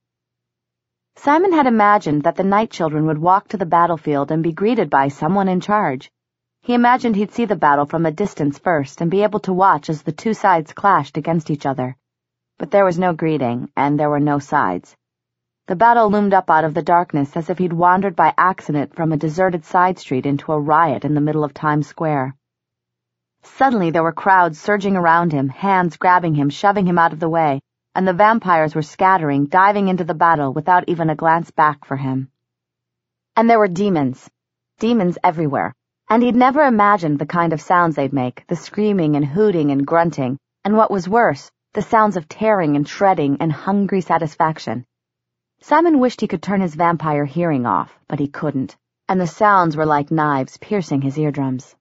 Speaker 1: Simon had imagined that the Night Children would walk to the battlefield and be greeted by someone in charge. He imagined he'd see the battle from a distance first and be able to watch as the two sides clashed against each other. But there was no greeting, and there were no sides. The battle loomed up out of the darkness as if he'd wandered by accident from a deserted side street into a riot in the middle of Times Square. Suddenly there were crowds surging around him, hands grabbing him, shoving him out of the way, and the vampires were scattering, diving into the battle without even a glance back for him. And there were demons. Demons everywhere. And he'd never imagined the kind of sounds they'd make, the screaming and hooting and grunting, and what was worse, the sounds of tearing and shredding and hungry satisfaction. Simon wished he could turn his vampire hearing off, but he couldn't, and the sounds were like knives piercing his eardrums.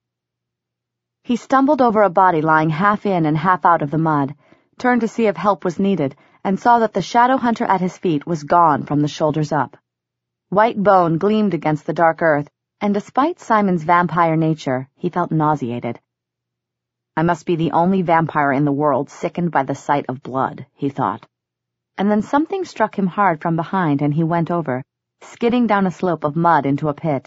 Speaker 1: He stumbled over a body lying half in and half out of the mud, turned to see if help was needed, and saw that the shadow hunter at his feet was gone from the shoulders up. White bone gleamed against the dark earth, and despite Simon's vampire nature, he felt nauseated. "I must be the only vampire in the world sickened by the sight of blood," he thought. And then something struck him hard from behind, and he went over, skidding down a slope of mud into a pit.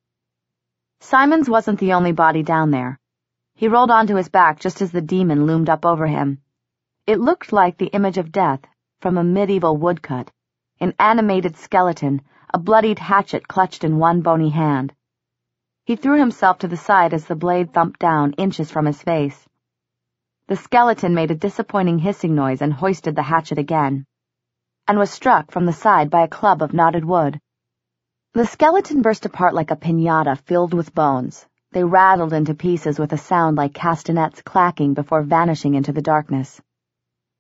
Speaker 1: Simon's wasn't the only body down there. He rolled onto his back just as the demon loomed up over him. It looked like the image of death from a medieval woodcut, an animated skeleton, a bloodied hatchet clutched in one bony hand. He threw himself to the side as the blade thumped down inches from his face. The skeleton made a disappointing hissing noise and hoisted the hatchet again, and was struck from the side by a club of knotted wood. The skeleton burst apart like a piñata filled with bones. They rattled into pieces with a sound like castanets clacking before vanishing into the darkness.